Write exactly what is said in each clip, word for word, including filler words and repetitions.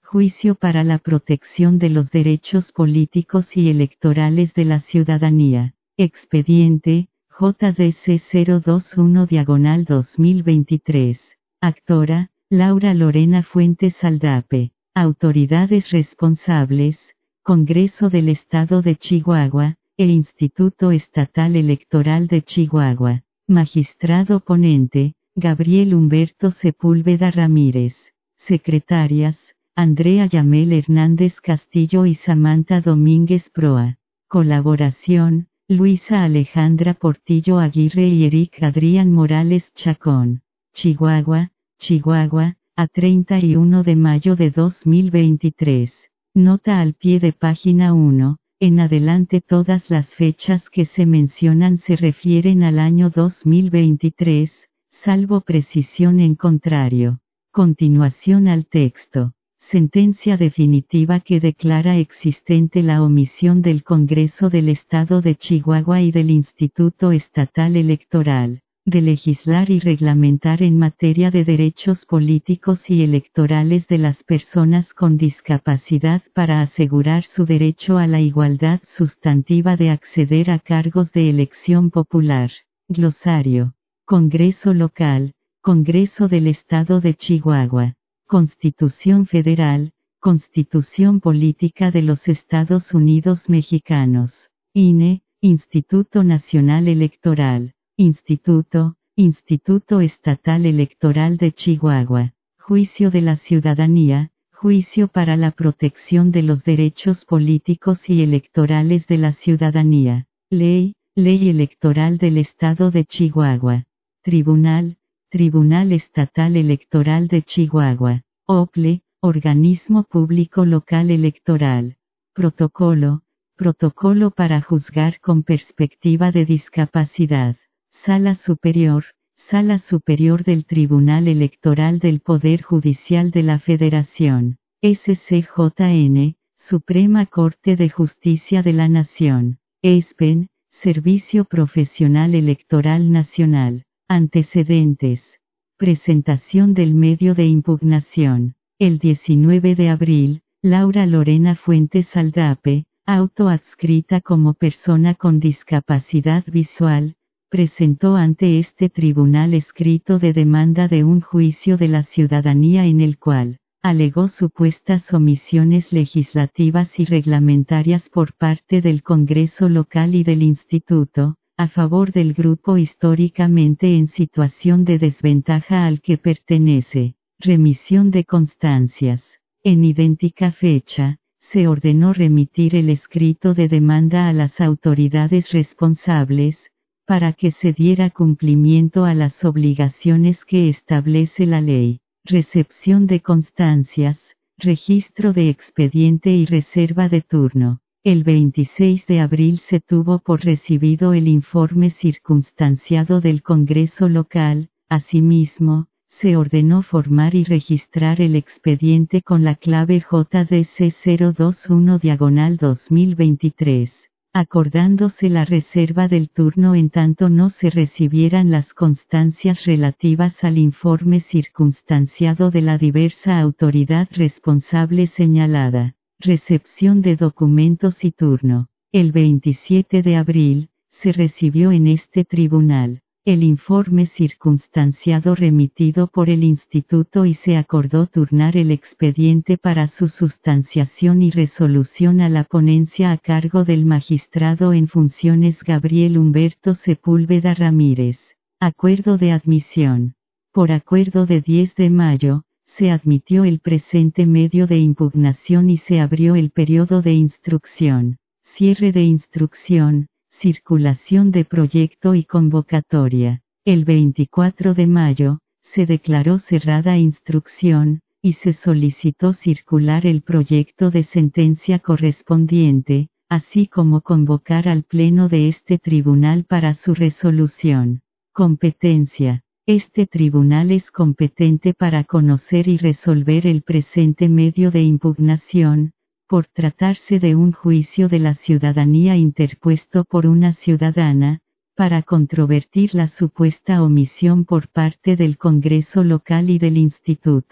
Juicio para la protección de los derechos políticos y electorales de la ciudadanía. Expediente, J D C cero veintiuno diagonal dos mil veintitrés. Actora, Laura Lorena Fuentes Aldape. Autoridades responsables, Congreso del Estado de Chihuahua, e Instituto Estatal Electoral de Chihuahua. Magistrado ponente, Gabriel Humberto Sepúlveda Ramírez. Secretarias, Andrea Yamel Hernández Castillo y Samantha Domínguez Proa. Colaboración, Luisa Alejandra Portillo Aguirre y Eric Adrián Morales Chacón. Chihuahua, Chihuahua, a treinta y uno de mayo de dos mil veintitrés. Nota al pie de página uno. En adelante todas las fechas que se mencionan se refieren al año dos mil veintitrés, salvo precisión en contrario. Continuación al texto. Sentencia definitiva que declara existente la omisión del Congreso del Estado de Chihuahua y del Instituto Estatal Electoral, de legislar y reglamentar en materia de derechos políticos y electorales de las personas con discapacidad para asegurar su derecho a la igualdad sustantiva de acceder a cargos de elección popular. Glosario. Congreso local, Congreso del Estado de Chihuahua. Constitución Federal, Constitución Política de los Estados Unidos Mexicanos. I N E, Instituto Nacional Electoral. Instituto, Instituto Estatal Electoral de Chihuahua. Juicio de la ciudadanía, Juicio para la protección de los derechos políticos y electorales de la ciudadanía. Ley, Ley Electoral del Estado de Chihuahua. Tribunal, Tribunal Estatal Electoral de Chihuahua. O P L E, Organismo Público Local Electoral. Protocolo, Protocolo para juzgar con perspectiva de discapacidad. Sala Superior, Sala Superior del Tribunal Electoral del Poder Judicial de la Federación. S C J N, Suprema Corte de Justicia de la Nación. E S P E N, Servicio Profesional Electoral Nacional. Antecedentes. Presentación del medio de impugnación. El diecinueve de abril, Laura Lorena Fuentes Aldape, autoadscrita como persona con discapacidad visual, presentó ante este tribunal escrito de demanda de un juicio de la ciudadanía en el cual alegó supuestas omisiones legislativas y reglamentarias por parte del Congreso local y del Instituto, a favor del grupo históricamente en situación de desventaja al que pertenece. Remisión de constancias. En idéntica fecha, se ordenó remitir el escrito de demanda a las autoridades responsables, para que se diera cumplimiento a las obligaciones que establece la ley. Recepción de constancias, registro de expediente y reserva de turno. El veintiséis de abril se tuvo por recibido el informe circunstanciado del Congreso local. Asimismo, se ordenó formar y registrar el expediente con la clave J D C cero veintiuno diagonal dos mil veintitrés, acordándose la reserva del turno en tanto no se recibieran las constancias relativas al informe circunstanciado de la diversa autoridad responsable señalada. Recepción de documentos y turno. El veintisiete de abril, se recibió en este tribunal el informe circunstanciado remitido por el Instituto y se acordó turnar el expediente para su sustanciación y resolución a la ponencia a cargo del magistrado en funciones Gabriel Humberto Sepúlveda Ramírez. Acuerdo de admisión. Por acuerdo de diez de mayo, se admitió el presente medio de impugnación y se abrió el periodo de instrucción, cierre de instrucción, circulación de proyecto y convocatoria. El veinticuatro de mayo, se declaró cerrada instrucción, y se solicitó circular el proyecto de sentencia correspondiente, así como convocar al pleno de este tribunal para su resolución. Competencia. Este tribunal es competente para conocer y resolver el presente medio de impugnación, por tratarse de un juicio de la ciudadanía interpuesto por una ciudadana, para controvertir la supuesta omisión por parte del Congreso local y del Instituto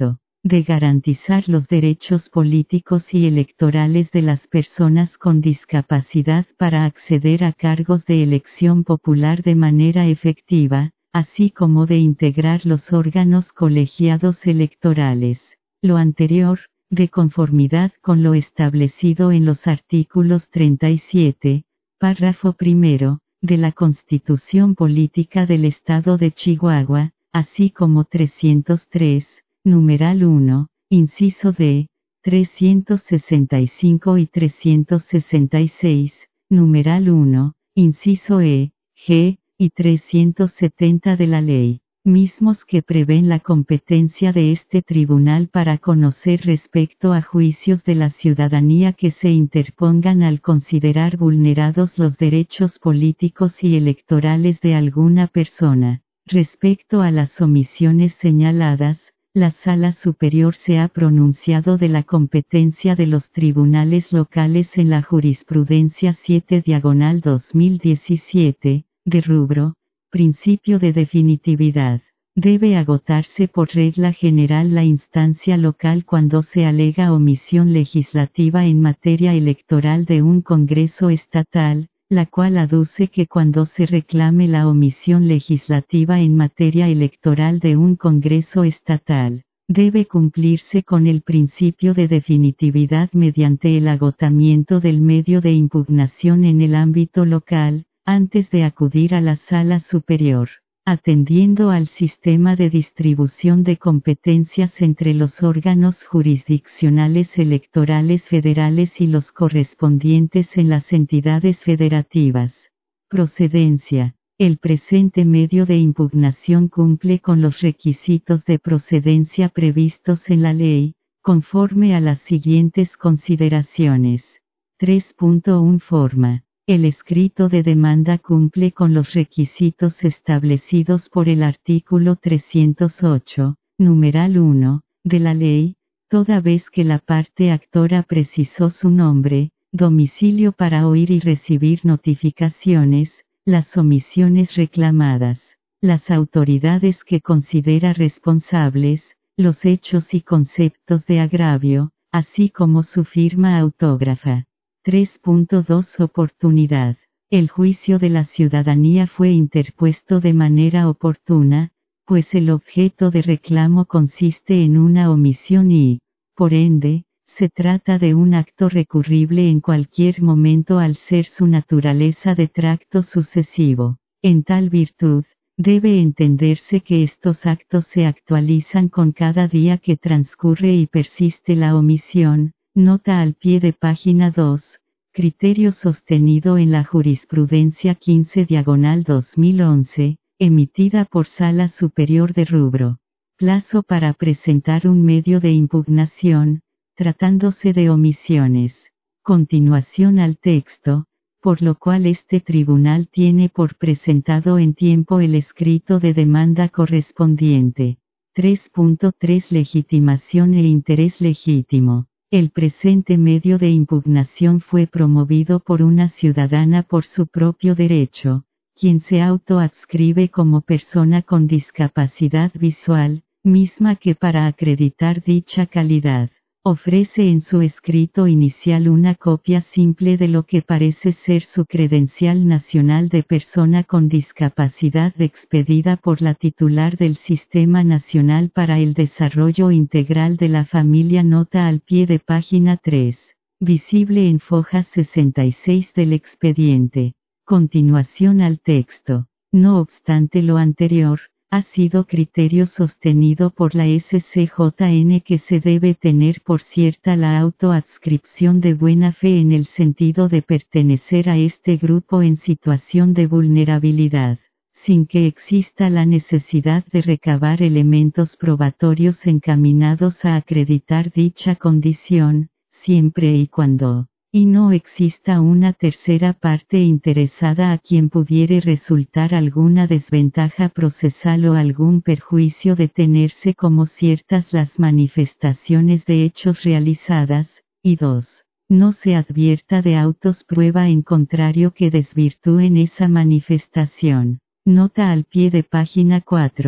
de garantizar los derechos políticos y electorales de las personas con discapacidad para acceder a cargos de elección popular de manera efectiva, así como de integrar los órganos colegiados electorales. Lo anterior, de conformidad con lo establecido en los artículos treinta y siete, párrafo primero, de la Constitución Política del Estado de Chihuahua, así como trescientos tres, numeral uno, inciso D, trescientos sesenta y cinco y trescientos sesenta y seis, numeral uno, inciso E, G, y trescientos setenta de la ley, mismos que prevén la competencia de este tribunal para conocer respecto a juicios de la ciudadanía que se interpongan al considerar vulnerados los derechos políticos y electorales de alguna persona. Respecto a las omisiones señaladas, la Sala Superior se ha pronunciado de la competencia de los tribunales locales en la jurisprudencia siete diagonal dos mil diecisiete, de rubro, principio de definitividad. Debe agotarse por regla general la instancia local cuando se alega omisión legislativa en materia electoral de un Congreso estatal, la cual aduce que cuando se reclame la omisión legislativa en materia electoral de un Congreso estatal, debe cumplirse con el principio de definitividad mediante el agotamiento del medio de impugnación en el ámbito local, antes de acudir a la Sala Superior. Atendiendo al sistema de distribución de competencias entre los órganos jurisdiccionales electorales federales y los correspondientes en las entidades federativas. Procedencia. El presente medio de impugnación cumple con los requisitos de procedencia previstos en la ley, conforme a las siguientes consideraciones. tres punto uno Forma. El escrito de demanda cumple con los requisitos establecidos por el artículo trescientos ocho, numeral uno, de la ley, toda vez que la parte actora precisó su nombre, domicilio para oír y recibir notificaciones, las omisiones reclamadas, las autoridades que considera responsables, los hechos y conceptos de agravio, así como su firma autógrafa. tres punto dos Oportunidad. El juicio de la ciudadanía fue interpuesto de manera oportuna, pues el objeto de reclamo consiste en una omisión y, por ende, se trata de un acto recurrible en cualquier momento al ser su naturaleza de tracto sucesivo. En tal virtud, debe entenderse que estos actos se actualizan con cada día que transcurre y persiste la omisión. Nota al pie de página dos, criterio sostenido en la jurisprudencia quince diagonal dos mil once, emitida por Sala Superior de Rubro. Plazo para presentar un medio de impugnación, tratándose de omisiones. Continuación al texto, por lo cual este tribunal tiene por presentado en tiempo el escrito de demanda correspondiente. tres punto tres Legitimación e interés legítimo. El presente medio de impugnación fue promovido por una ciudadana por su propio derecho, quien se autoadscribe como persona con discapacidad visual, misma que para acreditar dicha calidad, ofrece en su escrito inicial una copia simple de lo que parece ser su credencial nacional de persona con discapacidad expedida por la titular del Sistema Nacional para el Desarrollo Integral de la Familia. Nota al pie de página tres, visible en foja sesenta y seis del expediente. Continuación al texto. No obstante lo anterior, ha sido criterio sostenido por la S C J N que se debe tener por cierta la autoadscripción de buena fe en el sentido de pertenecer a este grupo en situación de vulnerabilidad, sin que exista la necesidad de recabar elementos probatorios encaminados a acreditar dicha condición, siempre y cuando, y no exista una tercera parte interesada a quien pudiere resultar alguna desventaja procesal o algún perjuicio de tenerse como ciertas las manifestaciones de hechos realizadas, y dos. No se advierta de autos prueba en contrario que desvirtúen esa manifestación. Nota al pie de página cuatro.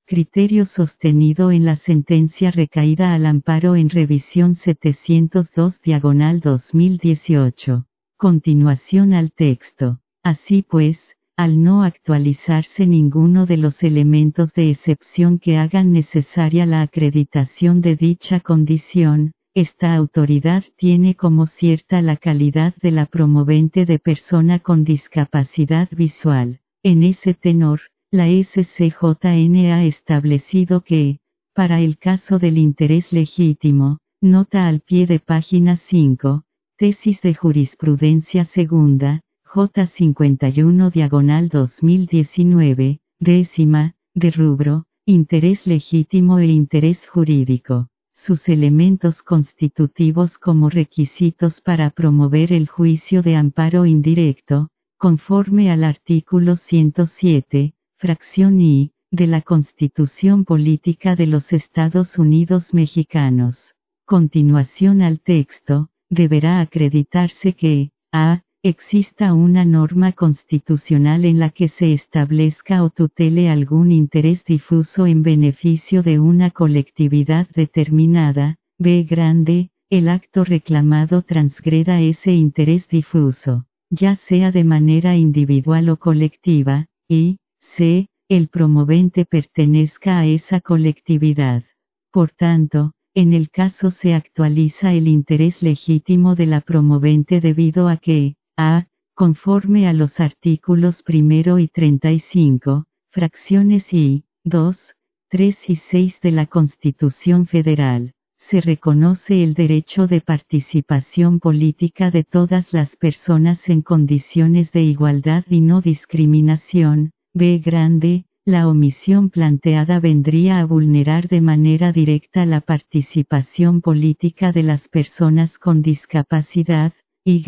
Criterio sostenido en la sentencia recaída al amparo en revisión setecientos dos diagonal dos mil dieciocho. Continuación al texto. Así pues, al no actualizarse ninguno de los elementos de excepción que hagan necesaria la acreditación de dicha condición, esta autoridad tiene como cierta la calidad de la promovente de persona con discapacidad visual. En ese tenor, la S C J N ha establecido que, para el caso del interés legítimo, nota al pie de página cinco, tesis de jurisprudencia segunda, J cincuenta y uno diagonal dos mil diecinueve, décima, de rubro, interés legítimo e interés jurídico. Sus elementos constitutivos como requisitos para promover el juicio de amparo indirecto, conforme al artículo ciento siete, fracción I, de la Constitución Política de los Estados Unidos Mexicanos. Continuación al texto, deberá acreditarse que, a. exista una norma constitucional en la que se establezca o tutele algún interés difuso en beneficio de una colectividad determinada, b. grande, el acto reclamado transgreda ese interés difuso, ya sea de manera individual o colectiva, y, c. el promovente pertenezca a esa colectividad. Por tanto, en el caso se actualiza el interés legítimo de la promovente debido a que, a. conforme a los artículos primero y treinta y cinco, fracciones I, dos, tres y seis de la Constitución Federal, se reconoce el derecho de participación política de todas las personas en condiciones de igualdad y no discriminación. B. grande, la omisión planteada vendría a vulnerar de manera directa la participación política de las personas con discapacidad. Y.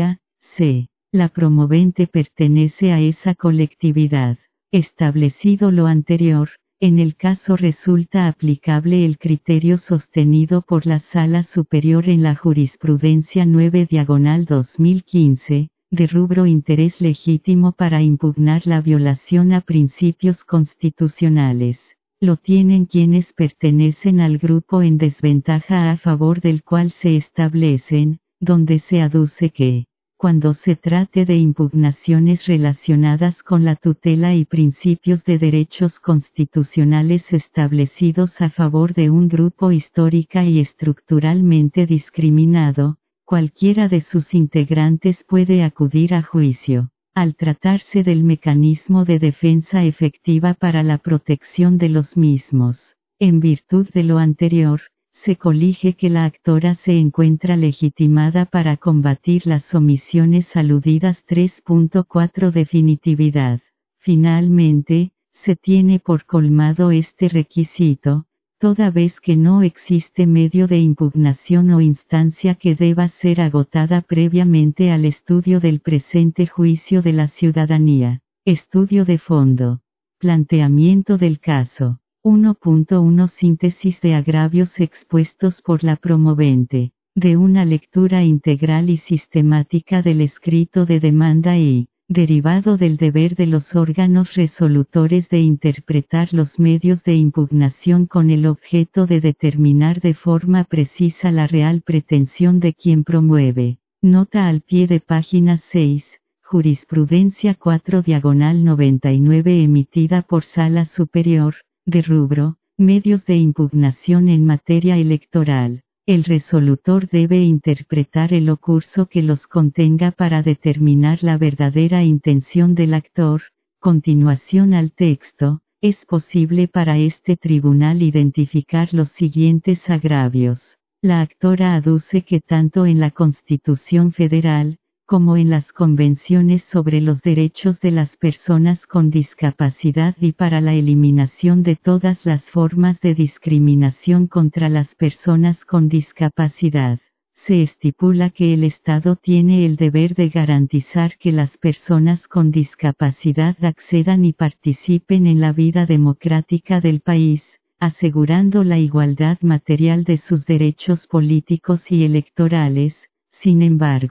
C. La promovente pertenece a esa colectividad. Establecido lo anterior, en el caso resulta aplicable el criterio sostenido por la Sala Superior en la Jurisprudencia nueve diagonal dos mil quince, de rubro interés legítimo para impugnar la violación a principios constitucionales. Lo tienen quienes pertenecen al grupo en desventaja a favor del cual se establecen, donde se aduce que, cuando se trate de impugnaciones relacionadas con la tutela y principios de derechos constitucionales establecidos a favor de un grupo histórica y estructuralmente discriminado, cualquiera de sus integrantes puede acudir a juicio, al tratarse del mecanismo de defensa efectiva para la protección de los mismos. En virtud de lo anterior, se colige que la actora se encuentra legitimada para combatir las omisiones aludidas. tres punto cuatro Definitividad. Finalmente, se tiene por colmado este requisito, toda vez que no existe medio de impugnación o instancia que deba ser agotada previamente al estudio del presente juicio de la ciudadanía. Estudio de fondo. Planteamiento del caso. uno punto uno Síntesis de agravios expuestos por la promovente, de una lectura integral y sistemática del escrito de demanda y, derivado del deber de los órganos resolutores de interpretar los medios de impugnación con el objeto de determinar de forma precisa la real pretensión de quien promueve. Nota al pie de página seis, Jurisprudencia cuatro diagonal noventa y nueve emitida por Sala Superior, de rubro, medios de impugnación en materia electoral. El resolutor debe interpretar el ocurso que los contenga para determinar la verdadera intención del actor. Continuación al texto, es posible para este tribunal identificar los siguientes agravios. La actora aduce que tanto en la Constitución Federal, como en las convenciones sobre los derechos de las personas con discapacidad y para la eliminación de todas las formas de discriminación contra las personas con discapacidad, se estipula que el Estado tiene el deber de garantizar que las personas con discapacidad accedan y participen en la vida democrática del país, asegurando la igualdad material de sus derechos políticos y electorales. Sin embargo,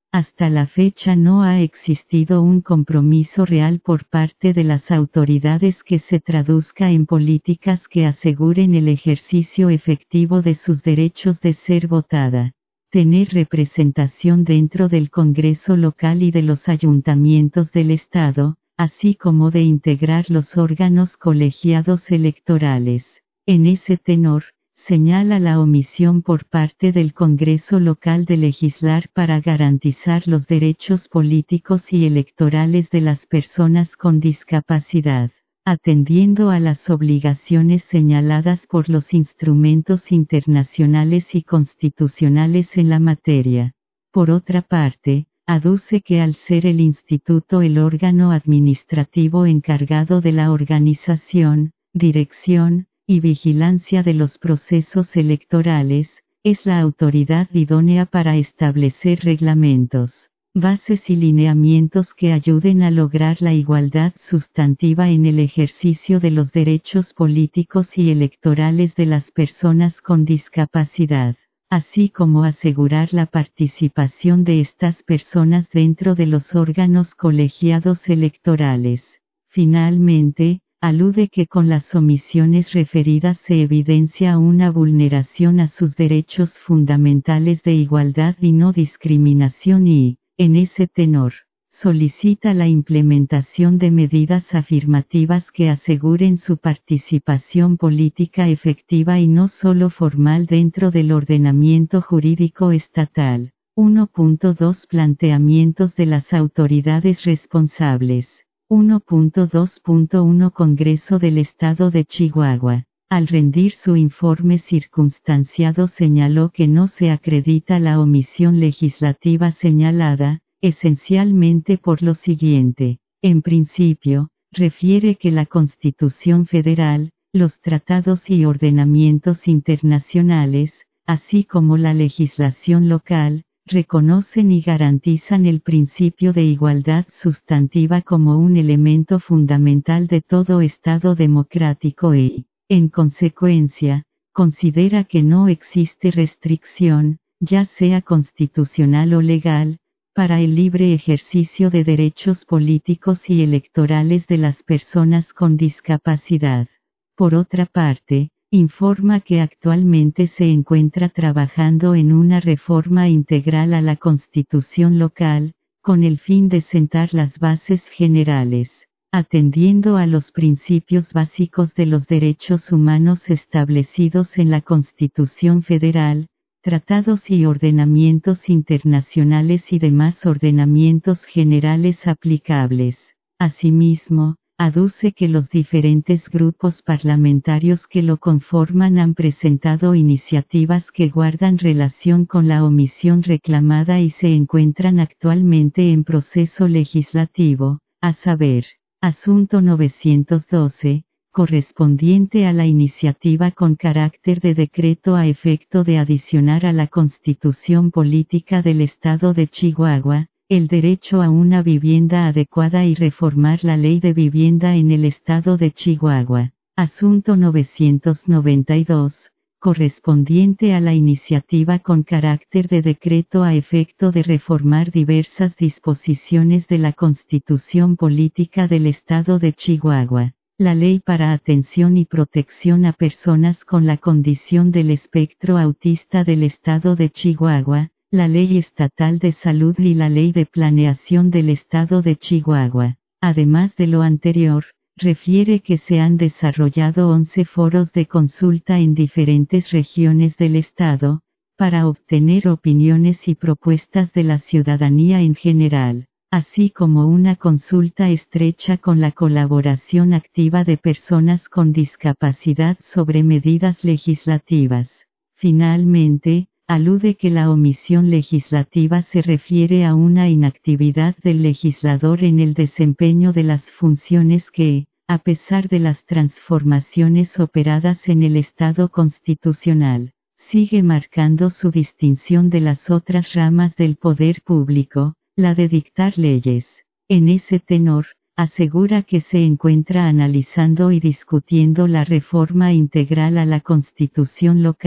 Hasta la fecha no ha existido un compromiso real por parte de las autoridades que se traduzca en políticas que aseguren el ejercicio efectivo de sus derechos de ser votada, tener representación dentro del Congreso local y de los ayuntamientos del Estado, así como de integrar los órganos colegiados electorales. En ese tenor, señala la omisión por parte del Congreso local de legislar para garantizar los derechos políticos y electorales de las personas con discapacidad, atendiendo a las obligaciones señaladas por los instrumentos internacionales y constitucionales en la materia. Por otra parte, aduce que al ser el Instituto el órgano administrativo encargado de la organización, dirección, y vigilancia de los procesos electorales, es la autoridad idónea para establecer reglamentos, bases y lineamientos que ayuden a lograr la igualdad sustantiva en el ejercicio de los derechos políticos y electorales de las personas con discapacidad, así como asegurar la participación de estas personas dentro de los órganos colegiados electorales. Finalmente, alude que con las omisiones referidas se evidencia una vulneración a sus derechos fundamentales de igualdad y no discriminación y, en ese tenor, solicita la implementación de medidas afirmativas que aseguren su participación política efectiva y no solo formal dentro del ordenamiento jurídico estatal. uno punto dos Planteamientos de las autoridades responsables. uno punto dos punto uno Congreso del Estado de Chihuahua, al rendir su informe circunstanciado señaló que no se acredita la omisión legislativa señalada, esencialmente por lo siguiente. En principio, refiere que la Constitución Federal, los tratados y ordenamientos internacionales, así como la legislación local, reconocen y garantizan el principio de igualdad sustantiva como un elemento fundamental de todo Estado democrático y, en consecuencia, considera que no existe restricción, ya sea constitucional o legal, para el libre ejercicio de derechos políticos y electorales de las personas con discapacidad. Por otra parte, informa que actualmente se encuentra trabajando en una reforma integral a la Constitución local, con el fin de sentar las bases generales, atendiendo a los principios básicos de los derechos humanos establecidos en la Constitución Federal, tratados y ordenamientos internacionales y demás ordenamientos generales aplicables. Asimismo, aduce que los diferentes grupos parlamentarios que lo conforman han presentado iniciativas que guardan relación con la omisión reclamada y se encuentran actualmente en proceso legislativo, a saber, Asunto novecientos doce, correspondiente a la iniciativa con carácter de decreto a efecto de adicionar a la Constitución Política del Estado de Chihuahua, el derecho a una vivienda adecuada y reformar la Ley de Vivienda en el Estado de Chihuahua. Asunto novecientos noventa y dos, correspondiente a la iniciativa con carácter de decreto a efecto de reformar diversas disposiciones de la Constitución Política del Estado de Chihuahua, la Ley para Atención y Protección a Personas con la Condición del Espectro Autista del Estado de Chihuahua, la Ley Estatal de Salud y la Ley de Planeación del Estado de Chihuahua. Además de lo anterior, refiere que se han desarrollado once foros de consulta en diferentes regiones del Estado, para obtener opiniones y propuestas de la ciudadanía en general, así como una consulta estrecha con la colaboración activa de personas con discapacidad sobre medidas legislativas. Finalmente, alude que la omisión legislativa se refiere a una inactividad del legislador en el desempeño de las funciones que, a pesar de las transformaciones operadas en el Estado constitucional, sigue marcando su distinción de las otras ramas del poder público, la de dictar leyes. En ese tenor, asegura que se encuentra analizando y discutiendo la reforma integral a la Constitución local,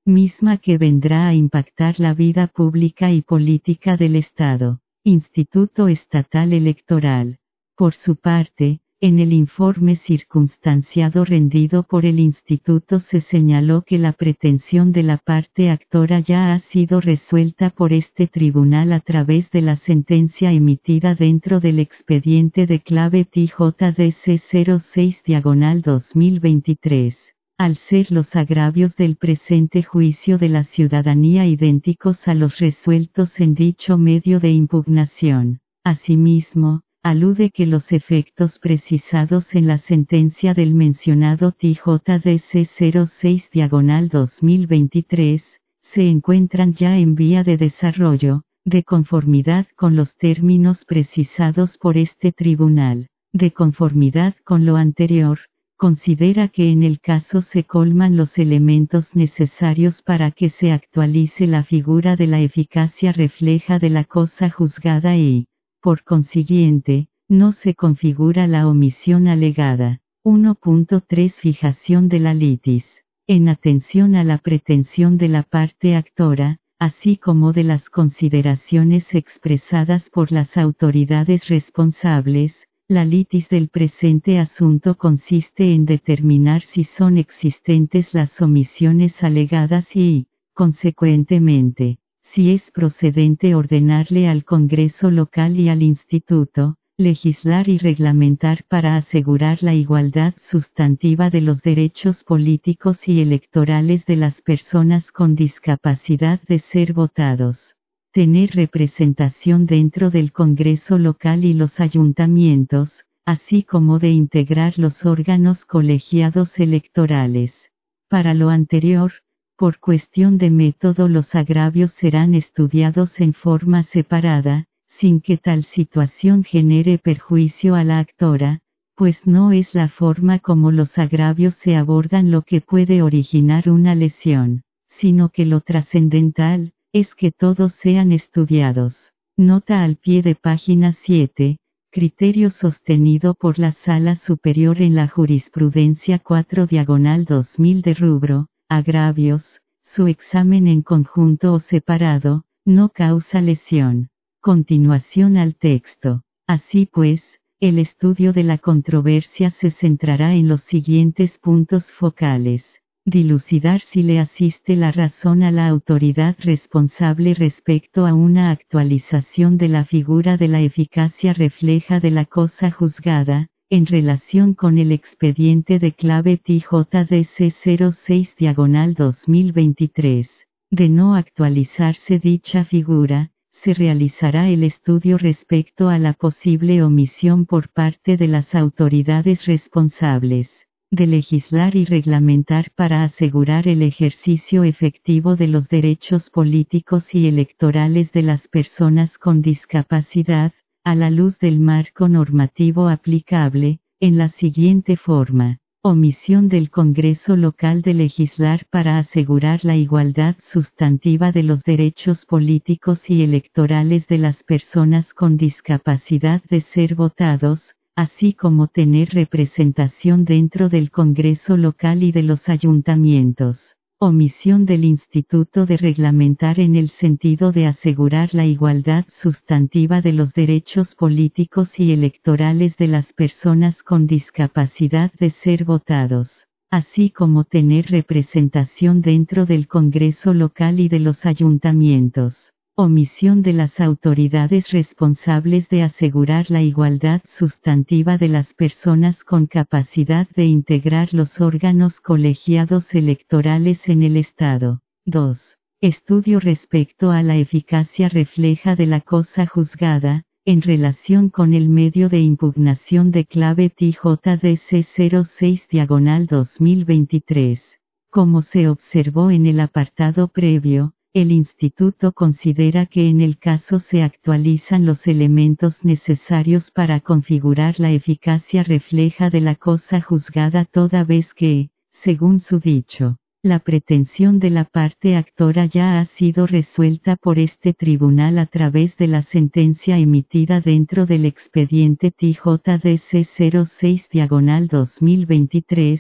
misma que vendrá a impactar la vida pública y política del Estado. Instituto Estatal Electoral. Por su parte, en el informe circunstanciado rendido por el Instituto se señaló que la pretensión de la parte actora ya ha sido resuelta por este tribunal a través de la sentencia emitida dentro del expediente de clave T J D C cero seis diagonal dos mil veintitrés. Al ser los agravios del presente juicio de la ciudadanía idénticos a los resueltos en dicho medio de impugnación. Asimismo, alude que los efectos precisados en la sentencia del mencionado T J D C cero seis diagonal dos mil veintitrés, se encuentran ya en vía de desarrollo, de conformidad con los términos precisados por este tribunal. De conformidad con lo anterior, considera que en el caso se colman los elementos necesarios para que se actualice la figura de la eficacia refleja de la cosa juzgada y, por consiguiente, no se configura la omisión alegada. uno punto tres Fijación de la litis. En atención a la pretensión de la parte actora, así como de las consideraciones expresadas por las autoridades responsables, la litis del presente asunto consiste en determinar si son existentes las omisiones alegadas y, consecuentemente, si es procedente ordenarle al Congreso local y al Instituto, legislar y reglamentar para asegurar la igualdad sustantiva de los derechos políticos y electorales de las personas con discapacidad de ser votados. Tener representación dentro del Congreso local y los ayuntamientos, así como de integrar los órganos colegiados electorales. Para lo anterior, por cuestión de método los agravios serán estudiados en forma separada, sin que tal situación genere perjuicio a la actora, pues no es la forma como los agravios se abordan lo que puede originar una lesión, sino que lo trascendental, es que todos sean estudiados. Nota al pie de página siete, criterio sostenido por la Sala Superior en la Jurisprudencia cuatro diagonal dos mil de rubro, agravios, su examen en conjunto o separado, no causa lesión. Continuación al texto. Así pues, el estudio de la controversia se centrará en los siguientes puntos focales. Dilucidar si le asiste la razón a la autoridad responsable respecto a una actualización de la figura de la eficacia refleja de la cosa juzgada, en relación con el expediente de clave T J D C cero seis diagonal dos mil veintitrés. De no actualizarse dicha figura, se realizará el estudio respecto a la posible omisión por parte de las autoridades responsables de legislar y reglamentar para asegurar el ejercicio efectivo de los derechos políticos y electorales de las personas con discapacidad, a la luz del marco normativo aplicable, en la siguiente forma. Omisión del Congreso local de legislar para asegurar la igualdad sustantiva de los derechos políticos y electorales de las personas con discapacidad de ser votados, así como tener representación dentro del Congreso local y de los ayuntamientos. Omisión del Instituto de reglamentar en el sentido de asegurar la igualdad sustantiva de los derechos políticos y electorales de las personas con discapacidad de ser votados, así como tener representación dentro del Congreso local y de los ayuntamientos. Omisión de las autoridades responsables de asegurar la igualdad sustantiva de las personas con capacidad de integrar los órganos colegiados electorales en el Estado. dos. Estudio respecto a la eficacia refleja de la cosa juzgada, en relación con el medio de impugnación de clave T J D C cero seis diagonal dos mil veintitrés. Como se observó en el apartado previo, el Instituto considera que en el caso se actualizan los elementos necesarios para configurar la eficacia refleja de la cosa juzgada toda vez que, según su dicho, la pretensión de la parte actora ya ha sido resuelta por este tribunal a través de la sentencia emitida dentro del expediente T J D C cero seis diagonal dos mil veintitrés,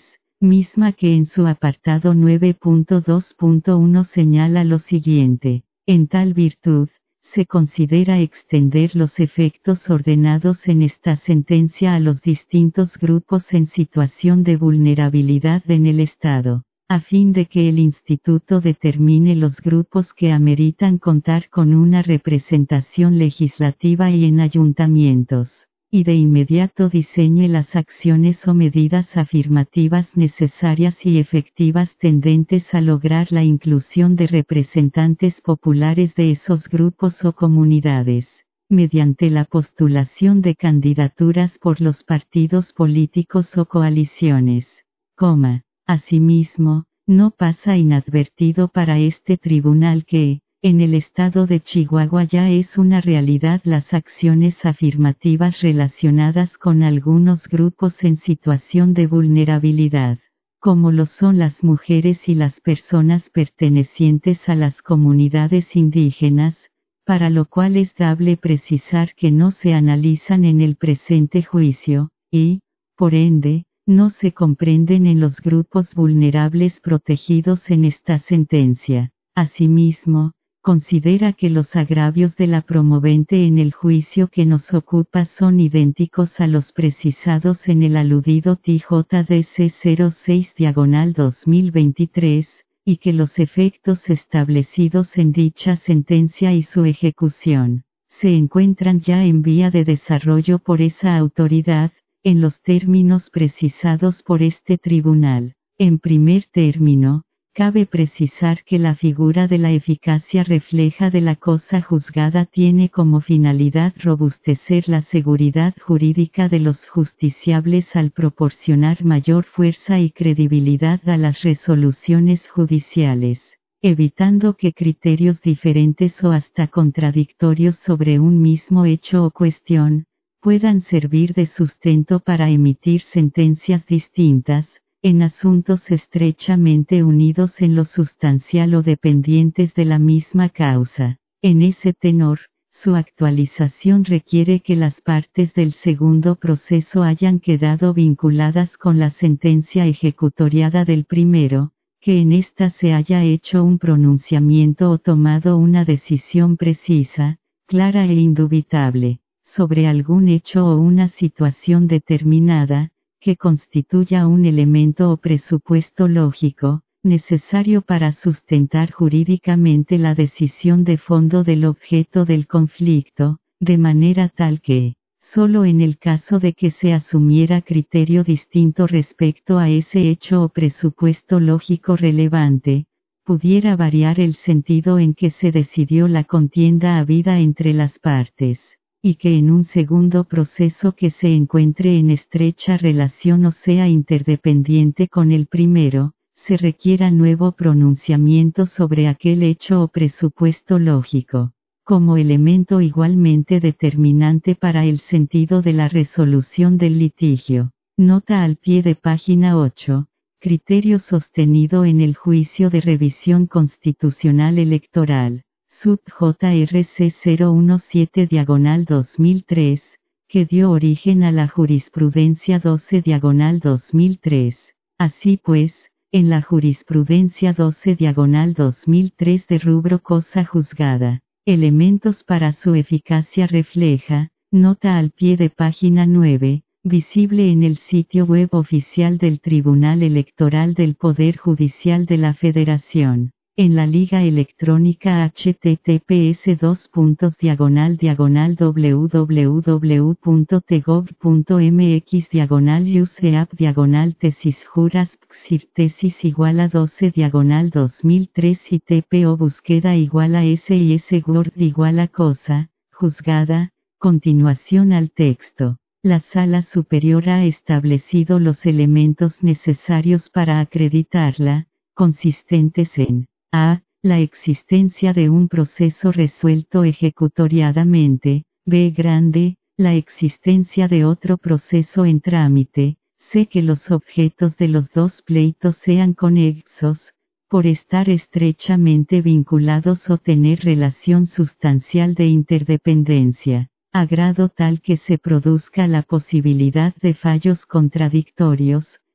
misma que en su apartado nueve punto dos punto uno señala lo siguiente: en tal virtud, se considera extender los efectos ordenados en esta sentencia a los distintos grupos en situación de vulnerabilidad en el Estado, a fin de que el Instituto determine los grupos que ameritan contar con una representación legislativa y en ayuntamientos, y de inmediato diseñe las acciones o medidas afirmativas necesarias y efectivas tendentes a lograr la inclusión de representantes populares de esos grupos o comunidades, mediante la postulación de candidaturas por los partidos políticos o coaliciones. Coma. Asimismo, no pasa inadvertido para este tribunal que, en el estado de Chihuahua ya es una realidad las acciones afirmativas relacionadas con algunos grupos en situación de vulnerabilidad, como lo son las mujeres y las personas pertenecientes a las comunidades indígenas, para lo cual es dable precisar que no se analizan en el presente juicio, y, por ende, no se comprenden en los grupos vulnerables protegidos en esta sentencia. Asimismo, considera que los agravios de la promovente en el juicio que nos ocupa son idénticos a los precisados en el aludido T J D C cero seis diagonal dos mil veintitrés, y que los efectos establecidos en dicha sentencia y su ejecución, se encuentran ya en vía de desarrollo por esa autoridad, en los términos precisados por este tribunal. En primer término, cabe precisar que la figura de la eficacia refleja de la cosa juzgada tiene como finalidad robustecer la seguridad jurídica de los justiciables al proporcionar mayor fuerza y credibilidad a las resoluciones judiciales, evitando que criterios diferentes o hasta contradictorios sobre un mismo hecho o cuestión, puedan servir de sustento para emitir sentencias distintas, en asuntos estrechamente unidos en lo sustancial o dependientes de la misma causa. En ese tenor, su actualización requiere que las partes del segundo proceso hayan quedado vinculadas con la sentencia ejecutoriada del primero, que en ésta se haya hecho un pronunciamiento o tomado una decisión precisa, clara e indubitable, sobre algún hecho o una situación determinada, que constituya un elemento o presupuesto lógico, necesario para sustentar jurídicamente la decisión de fondo del objeto del conflicto, de manera tal que, solo en el caso de que se asumiera criterio distinto respecto a ese hecho o presupuesto lógico relevante, pudiera variar el sentido en que se decidió la contienda habida entre las partes, y que en un segundo proceso que se encuentre en estrecha relación o sea interdependiente con el primero, se requiera nuevo pronunciamiento sobre aquel hecho o presupuesto lógico, como elemento igualmente determinante para el sentido de la resolución del litigio. Nota al pie de página ocho. Criterio sostenido en el juicio de revisión constitucional electoral. Sub J R C cero diecisiete diagonal dos mil tres, que dio origen a la jurisprudencia doce diagonal dos mil tres. Así pues, en la jurisprudencia doce diagonal dos mil tres de rubro cosa juzgada, elementos para su eficacia refleja, nota al pie de página nueve, visible en el sitio web oficial del Tribunal Electoral del Poder Judicial de la Federación. En la liga electrónica https dos puntos diagonal diagonal www.tegov.mx diagonal useap diagonal tesis juras pxir tesis igual a doce diagonal dos mil tres y tpo búsqueda igual a sis word igual a cosa, juzgada, continuación al texto. La Sala Superior ha establecido los elementos necesarios para acreditarla, consistentes en A. La existencia de un proceso resuelto ejecutoriadamente. B. Grande, la existencia de otro proceso en trámite. C. Que los objetos de los dos pleitos sean conexos, por estar estrechamente vinculados o tener relación sustancial de interdependencia, a grado tal que se produzca la posibilidad de fallos contradictorios.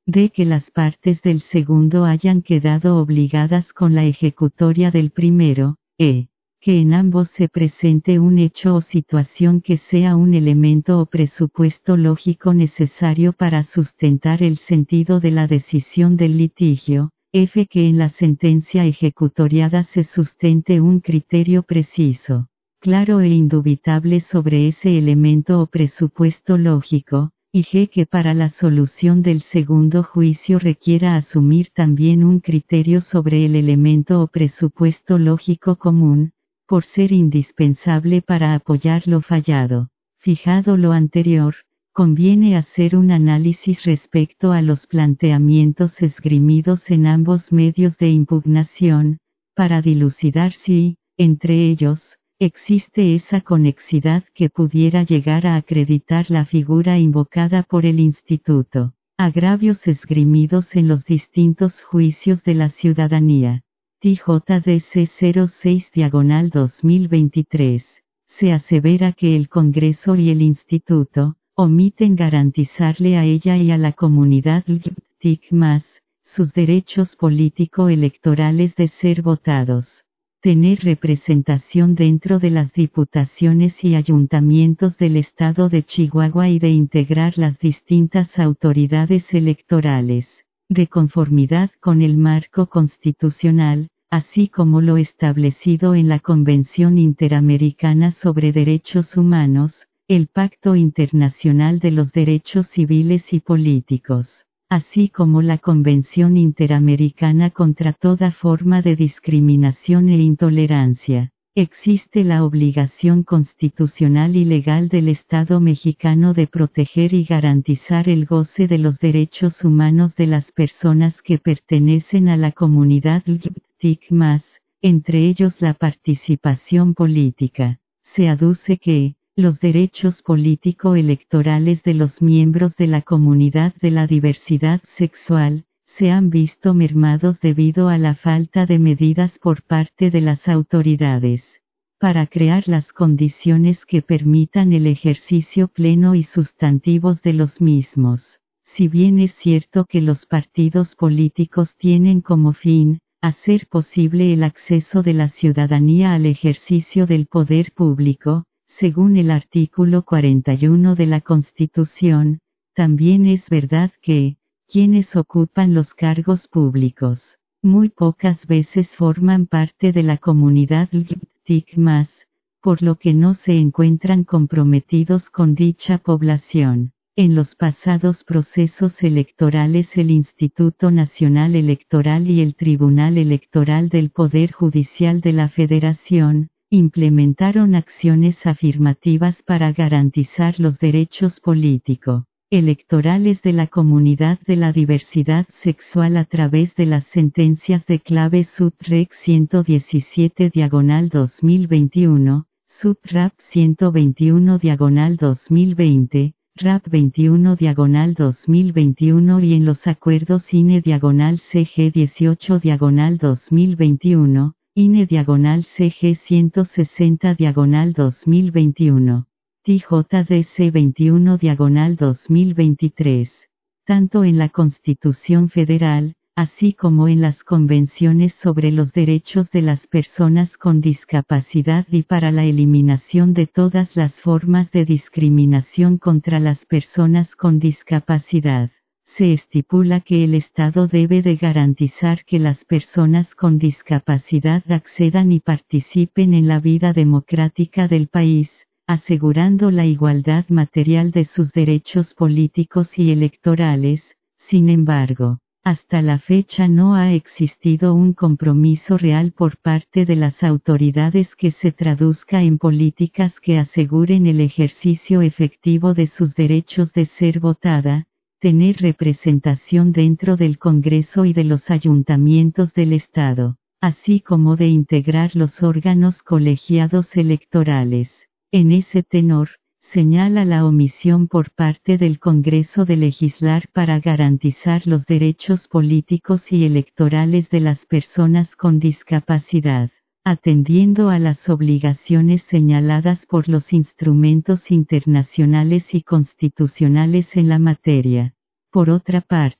D. Que las partes del segundo hayan quedado obligadas con la ejecutoria del primero. E. Que en ambos se presente un hecho o situación que sea un elemento o presupuesto lógico necesario para sustentar el sentido de la decisión del litigio. F. Que en la sentencia ejecutoriada se sustente un criterio preciso, claro e indubitable sobre ese elemento o presupuesto lógico. Y G. Que para la solución del segundo juicio requiera asumir también un criterio sobre el elemento o presupuesto lógico común, por ser indispensable para apoyar lo fallado. Fijado lo anterior, conviene hacer un análisis respecto a los planteamientos esgrimidos en ambos medios de impugnación, para dilucidar si, entre ellos, existe esa conexidad que pudiera llegar a acreditar la figura invocada por el Instituto. Agravios esgrimidos en los distintos juicios de la ciudadanía. T J D C cero seis diagonal dos mil veintitrés. Se asevera que el Congreso y el Instituto omiten garantizarle a ella y a la comunidad L G B T I Q más, sus derechos político-electorales de ser votados, tener representación dentro de las diputaciones y ayuntamientos del Estado de Chihuahua y de integrar las distintas autoridades electorales, de conformidad con el marco constitucional, así como lo establecido en la Convención Interamericana sobre Derechos Humanos, el Pacto Internacional de los Derechos Civiles y Políticos, así como la Convención Interamericana contra toda forma de discriminación e intolerancia. Existe la obligación constitucional y legal del Estado mexicano de proteger y garantizar el goce de los derechos humanos de las personas que pertenecen a la comunidad L G B T I Q más, entre ellos la participación política. Se aduce que, los derechos político-electorales de los miembros de la comunidad de la diversidad sexual, se han visto mermados debido a la falta de medidas por parte de las autoridades, para crear las condiciones que permitan el ejercicio pleno y sustantivos de los mismos. Si bien es cierto que los partidos políticos tienen como fin, hacer posible el acceso de la ciudadanía al ejercicio del poder público, según el artículo cuarenta y uno de la Constitución, también es verdad que, quienes ocupan los cargos públicos, muy pocas veces forman parte de la comunidad L G B T I Q más, por lo que no se encuentran comprometidos con dicha población. En los pasados procesos electorales el Instituto Nacional Electoral y el Tribunal Electoral del Poder Judicial de la Federación, implementaron acciones afirmativas para garantizar los derechos políticos electorales de la comunidad de la diversidad sexual a través de las sentencias de clave Sub-Rec ciento diecisiete diagonal dos mil veintiuno, Sub-Rap ciento veintiuno diagonal dos mil veinte, Rap veintiuno diagonal dos mil veintiuno y en los acuerdos I N E diagonal C G dieciocho diagonal dos mil veintiuno, I N E diagonal C G ciento sesenta diagonal dos mil veintiuno. T J D C veintiuno diagonal dos mil veintitrés. Tanto en la Constitución Federal, así como en las convenciones sobre los derechos de las personas con discapacidad y para la eliminación de todas las formas de discriminación contra las personas con discapacidad, se estipula que el Estado debe de garantizar que las personas con discapacidad accedan y participen en la vida democrática del país, asegurando la igualdad material de sus derechos políticos y electorales. Sin embargo, hasta la fecha no ha existido un compromiso real por parte de las autoridades que se traduzca en políticas que aseguren el ejercicio efectivo de sus derechos de ser votada, tener representación dentro del Congreso y de los ayuntamientos del Estado, así como de integrar los órganos colegiados electorales. En ese tenor, señala la omisión por parte del Congreso de legislar para garantizar los derechos políticos y electorales de las personas con discapacidad, atendiendo a las obligaciones señaladas por los instrumentos internacionales y constitucionales en la materia. Por otra parte,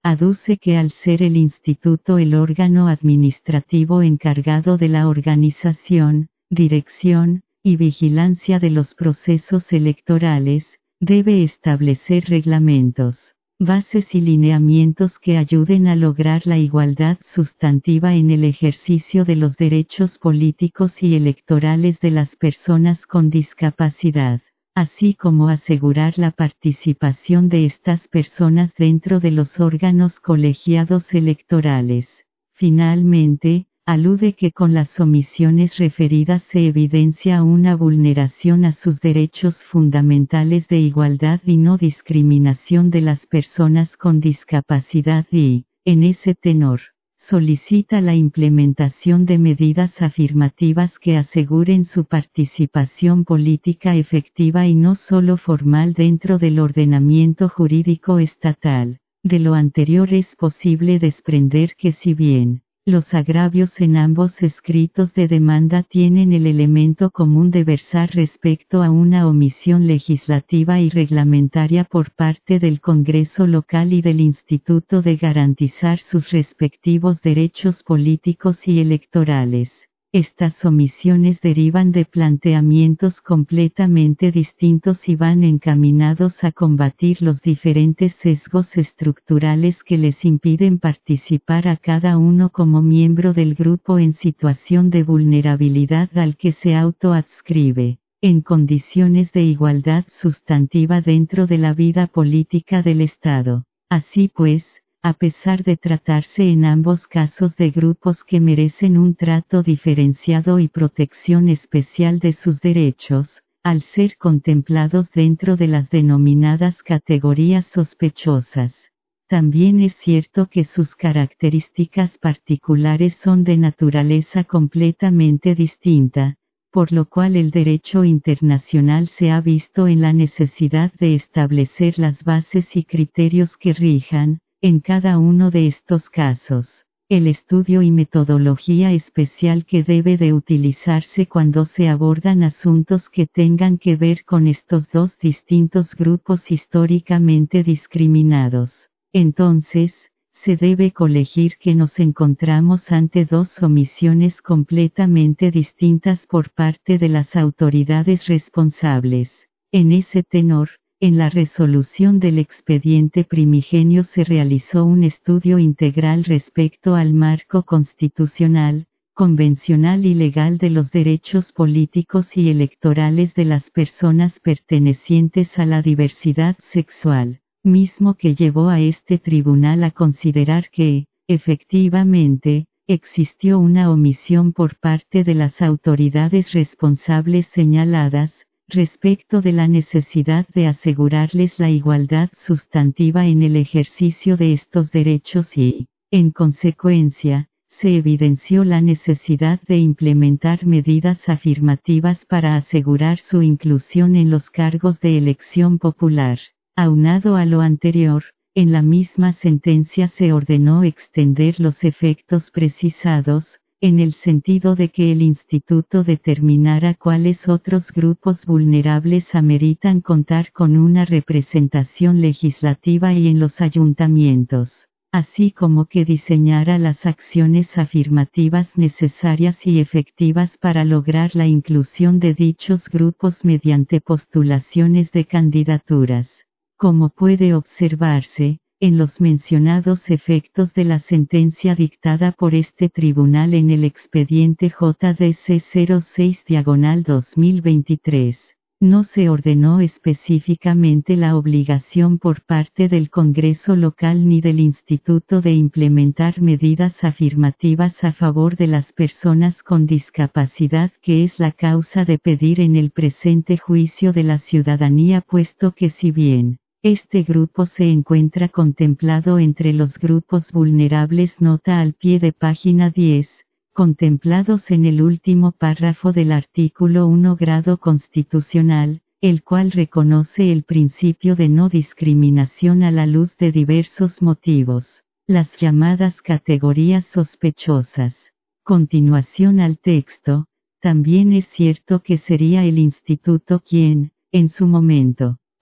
aduce que al ser el instituto el órgano administrativo encargado de la organización, dirección, y vigilancia de los procesos electorales, debe establecer reglamentos, bases y lineamientos que ayuden a lograr la igualdad sustantiva en el ejercicio de los derechos políticos y electorales de las personas con discapacidad, así como asegurar la participación de estas personas dentro de los órganos colegiados electorales. Finalmente, alude que con las omisiones referidas se evidencia una vulneración a sus derechos fundamentales de igualdad y no discriminación de las personas con discapacidad y, en ese tenor, solicita la implementación de medidas afirmativas que aseguren su participación política efectiva y no solo formal dentro del ordenamiento jurídico estatal. De lo anterior es posible desprender que si bien los agravios en ambos escritos de demanda tienen el elemento común de versar respecto a una omisión legislativa y reglamentaria por parte del Congreso local y del Instituto de garantizar sus respectivos derechos políticos y electorales. Estas omisiones derivan de planteamientos completamente distintos y van encaminados a combatir los diferentes sesgos estructurales que les impiden participar a cada uno como miembro del grupo en situación de vulnerabilidad al que se autoadscribe, en condiciones de igualdad sustantiva dentro de la vida política del Estado. Así pues, a pesar de tratarse en ambos casos de grupos que merecen un trato diferenciado y protección especial de sus derechos, al ser contemplados dentro de las denominadas categorías sospechosas, también es cierto que sus características particulares son de naturaleza completamente distinta, por lo cual el derecho internacional se ha visto en la necesidad de establecer las bases y criterios que rijan, en cada uno de estos casos, el estudio y metodología especial que debe de utilizarse cuando se abordan asuntos que tengan que ver con estos dos distintos grupos históricamente discriminados. Entonces, se debe colegir que nos encontramos ante dos omisiones completamente distintas por parte de las autoridades responsables. En ese tenor, en la resolución del expediente primigenio se realizó un estudio integral respecto al marco constitucional, convencional y legal de los derechos políticos y electorales de las personas pertenecientes a la diversidad sexual, mismo que llevó a este tribunal a considerar que, efectivamente, existió una omisión por parte de las autoridades responsables señaladas, respecto de la necesidad de asegurarles la igualdad sustantiva en el ejercicio de estos derechos y, en consecuencia, se evidenció la necesidad de implementar medidas afirmativas para asegurar su inclusión en los cargos de elección popular. Aunado a lo anterior, en la misma sentencia se ordenó extender los efectos precisados, en el sentido de que el instituto determinara cuáles otros grupos vulnerables ameritan contar con una representación legislativa y en los ayuntamientos, así como que diseñara las acciones afirmativas necesarias y efectivas para lograr la inclusión de dichos grupos mediante postulaciones de candidaturas. Como puede observarse, en los mencionados efectos de la sentencia dictada por este tribunal en el expediente J D C cero seis diagonal dos mil veintitrés, no se ordenó específicamente la obligación por parte del Congreso local ni del Instituto de implementar medidas afirmativas a favor de las personas con discapacidad, que es la causa de pedir en el presente juicio de la ciudadanía, puesto que si bien este grupo se encuentra contemplado entre los grupos vulnerables, nota al pie de página diez, contemplados en el último párrafo del artículo uno grado constitucional, el cual reconoce el principio de no discriminación a la luz de diversos motivos, las llamadas categorías sospechosas. Continuación al texto, también es cierto que sería el instituto quien, en su momento,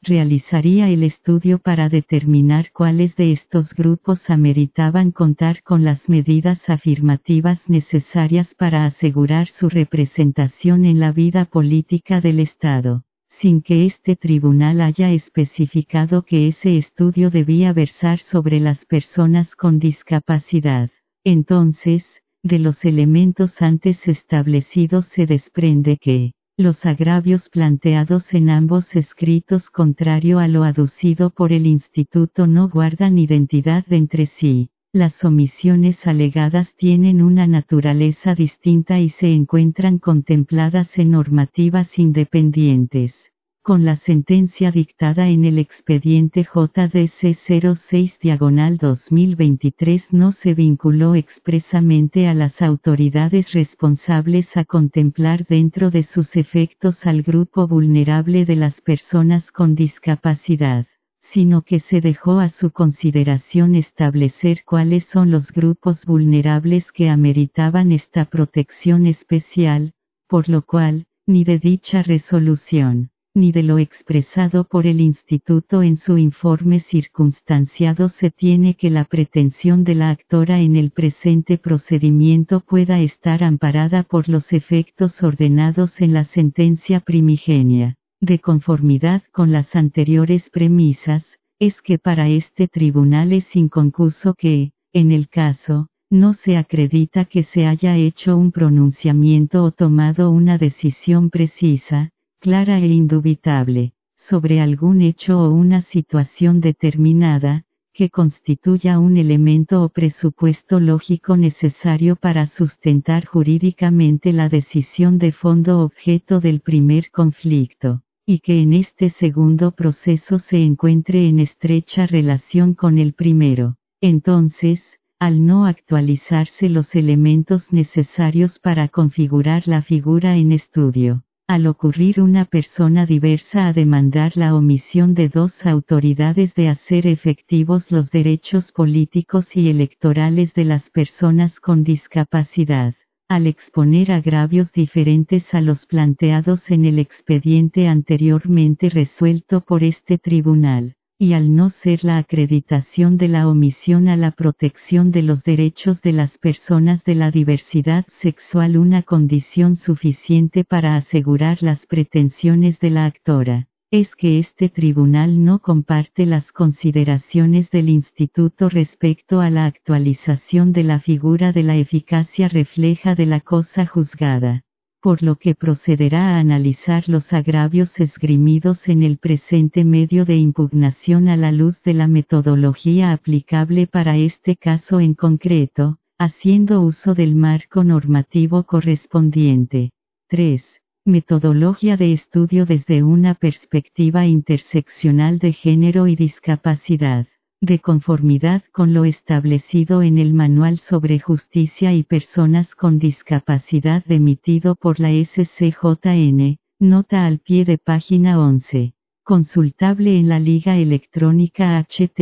realizaría el estudio para determinar cuáles de estos grupos ameritaban contar con las medidas afirmativas necesarias para asegurar su representación en la vida política del Estado, sin que este tribunal haya especificado que ese estudio debía versar sobre las personas con discapacidad. Entonces, de los elementos antes establecidos se desprende que los agravios planteados en ambos escritos contrario a lo aducido por el Instituto no guardan identidad entre sí. Las omisiones alegadas tienen una naturaleza distinta y se encuentran contempladas en normativas independientes. Con la sentencia dictada en el expediente J D C cero seis diagonal dos mil veintitrés no se vinculó expresamente a las autoridades responsables a contemplar dentro de sus efectos al grupo vulnerable de las personas con discapacidad, sino que se dejó a su consideración establecer cuáles son los grupos vulnerables que ameritaban esta protección especial, por lo cual, ni de dicha resolución, ni de lo expresado por el Instituto en su informe circunstanciado se tiene que la pretensión de la actora en el presente procedimiento pueda estar amparada por los efectos ordenados en la sentencia primigenia. De conformidad con las anteriores premisas, es que para este tribunal es inconcuso que, en el caso, no se acredita que se haya hecho un pronunciamiento o tomado una decisión precisa, clara e indubitable, sobre algún hecho o una situación determinada, que constituya un elemento o presupuesto lógico necesario para sustentar jurídicamente la decisión de fondo objeto del primer conflicto, y que en este segundo proceso se encuentre en estrecha relación con el primero. Entonces, al no actualizarse los elementos necesarios para configurar la figura en estudio, al ocurrir una persona diversa a demandar la omisión de dos autoridades de hacer efectivos los derechos políticos y electorales de las personas con discapacidad, al exponer agravios diferentes a los planteados en el expediente anteriormente resuelto por este tribunal, y al no ser la acreditación de la omisión a la protección de los derechos de las personas de la diversidad sexual una condición suficiente para asegurar las pretensiones de la actora, es que este tribunal no comparte las consideraciones del Instituto respecto a la actualización de la figura de la eficacia refleja de la cosa juzgada, por lo que procederá a analizar los agravios esgrimidos en el presente medio de impugnación a la luz de la metodología aplicable para este caso en concreto, haciendo uso del marco normativo correspondiente. tres. Metodología de estudio desde una perspectiva interseccional de género y discapacidad. De conformidad con lo establecido en el Manual sobre Justicia y Personas con Discapacidad emitido por la S C J N, nota al pie de página once. Consultable en la Liga Electrónica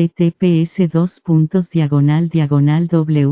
https dos puntos diagonal diagonal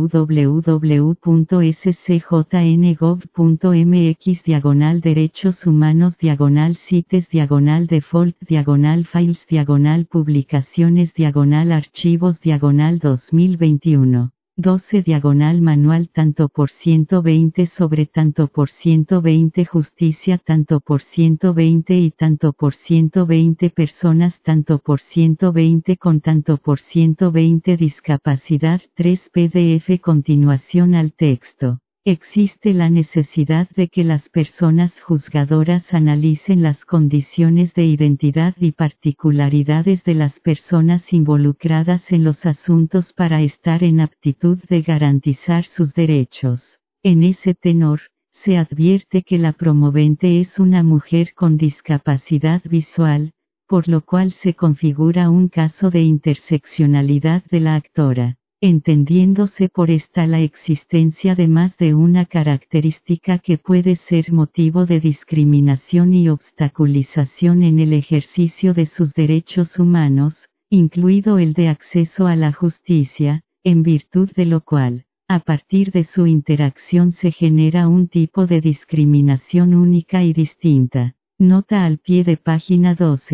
www.scjn.gov.mx diagonal derechos humanos diagonal sites diagonal default diagonal files diagonal publicaciones diagonal archivos diagonal dos mil veintiuno. doce diagonal manual tanto por ciento veinte sobre tanto por ciento veinte justicia tanto por ciento veinte y tanto por ciento veinte personas tanto por ciento veinte con tanto por ciento veinte discapacidad tres P D F continuación al texto. Existe la necesidad de que las personas juzgadoras analicen las condiciones de identidad y particularidades de las personas involucradas en los asuntos para estar en aptitud de garantizar sus derechos. En ese tenor, se advierte que la promovente es una mujer con discapacidad visual, por lo cual se configura un caso de interseccionalidad de la actora, entendiéndose por esta la existencia de más de una característica que puede ser motivo de discriminación y obstaculización en el ejercicio de sus derechos humanos, incluido el de acceso a la justicia, en virtud de lo cual, a partir de su interacción se genera un tipo de discriminación única y distinta. Nota al pie de página doce.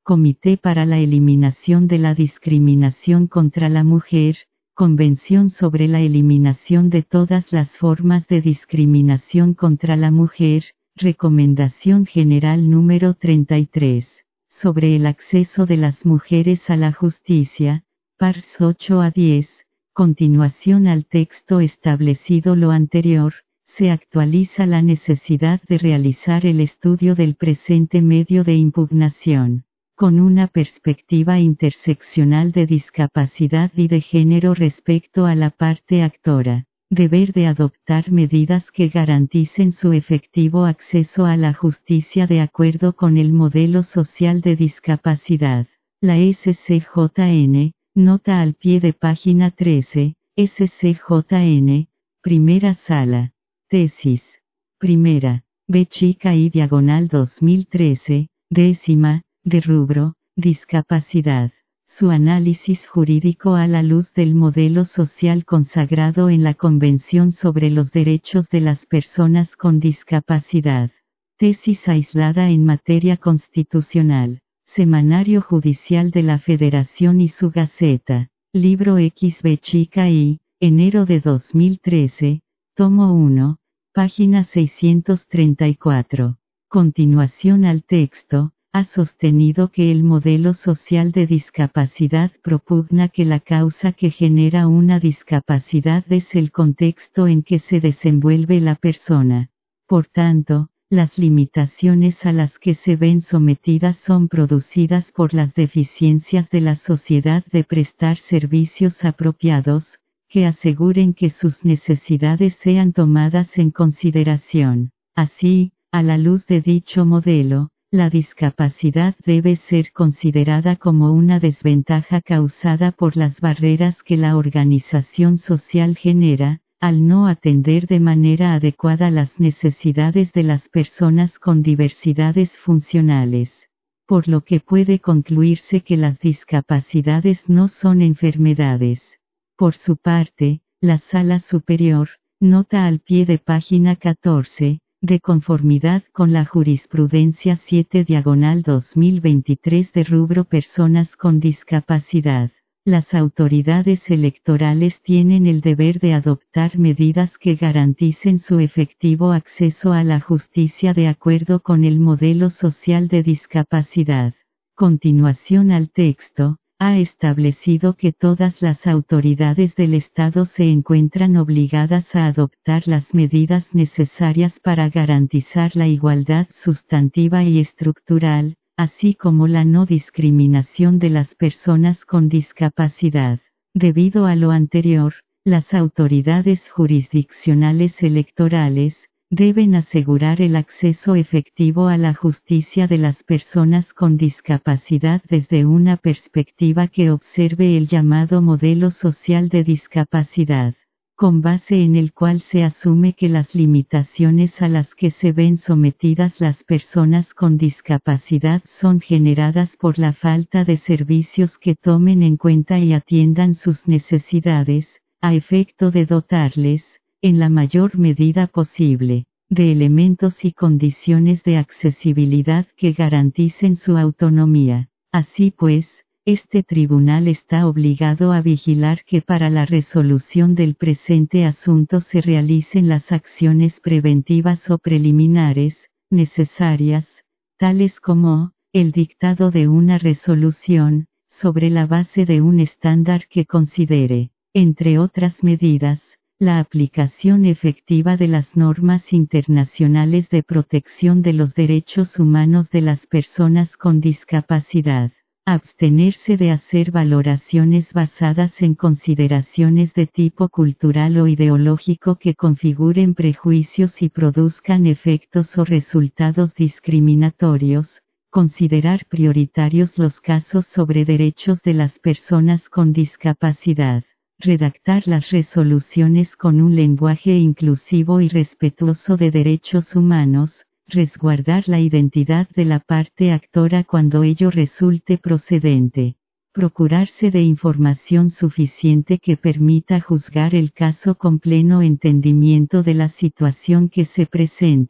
Comité para la Eliminación de la Discriminación contra la Mujer, Convención sobre la Eliminación de todas las formas de discriminación contra la mujer, Recomendación General número treinta y tres, sobre el acceso de las mujeres a la justicia, pars ocho a diez, continuación al texto establecido lo anterior, se actualiza la necesidad de realizar el estudio del presente medio de impugnación, con una perspectiva interseccional de discapacidad y de género respecto a la parte actora, deber de adoptar medidas que garanticen su efectivo acceso a la justicia de acuerdo con el modelo social de discapacidad. La S C J N, nota al pie de página trece, S C J N, primera sala, tesis, primera, B chica y diagonal dos mil trece, décima, de rubro, discapacidad. Su análisis jurídico a la luz del modelo social consagrado en la Convención sobre los Derechos de las Personas con Discapacidad. Tesis aislada en materia constitucional. Semanario Judicial de la Federación y su Gaceta. Libro X B chica y, enero de dos mil trece, tomo uno, página seiscientos treinta y cuatro. Continuación al texto. Ha sostenido que el modelo social de discapacidad propugna que la causa que genera una discapacidad es el contexto en que se desenvuelve la persona. Por tanto, las limitaciones a las que se ven sometidas son producidas por las deficiencias de la sociedad de prestar servicios apropiados, que aseguren que sus necesidades sean tomadas en consideración. Así, a la luz de dicho modelo, la discapacidad debe ser considerada como una desventaja causada por las barreras que la organización social genera, al no atender de manera adecuada las necesidades de las personas con diversidades funcionales. Por lo que puede concluirse que las discapacidades no son enfermedades. Por su parte, la Sala Superior, nota al pie de página catorce, de conformidad con la jurisprudencia siete diagonal dos mil veintitrés de rubro personas con discapacidad, las autoridades electorales tienen el deber de adoptar medidas que garanticen su efectivo acceso a la justicia de acuerdo con el modelo social de discapacidad. Continuación al texto. Ha establecido que todas las autoridades del Estado se encuentran obligadas a adoptar las medidas necesarias para garantizar la igualdad sustantiva y estructural, así como la no discriminación de las personas con discapacidad. Debido a lo anterior, las autoridades jurisdiccionales electorales, deben asegurar el acceso efectivo a la justicia de las personas con discapacidad desde una perspectiva que observe el llamado modelo social de discapacidad, con base en el cual se asume que las limitaciones a las que se ven sometidas las personas con discapacidad son generadas por la falta de servicios que tomen en cuenta y atiendan sus necesidades, a efecto de dotarles, en la mayor medida posible, de elementos y condiciones de accesibilidad que garanticen su autonomía. Así pues, este tribunal está obligado a vigilar que para la resolución del presente asunto se realicen las acciones preventivas o preliminares, necesarias, tales como, el dictado de una resolución, sobre la base de un estándar que considere, entre otras medidas, la aplicación efectiva de las normas internacionales de protección de los derechos humanos de las personas con discapacidad. Abstenerse de hacer valoraciones basadas en consideraciones de tipo cultural o ideológico que configuren prejuicios y produzcan efectos o resultados discriminatorios. Considerar prioritarios los casos sobre derechos de las personas con discapacidad. Redactar las resoluciones con un lenguaje inclusivo y respetuoso de derechos humanos, resguardar la identidad de la parte actora cuando ello resulte procedente, procurarse de información suficiente que permita juzgar el caso con pleno entendimiento de la situación que se presenta,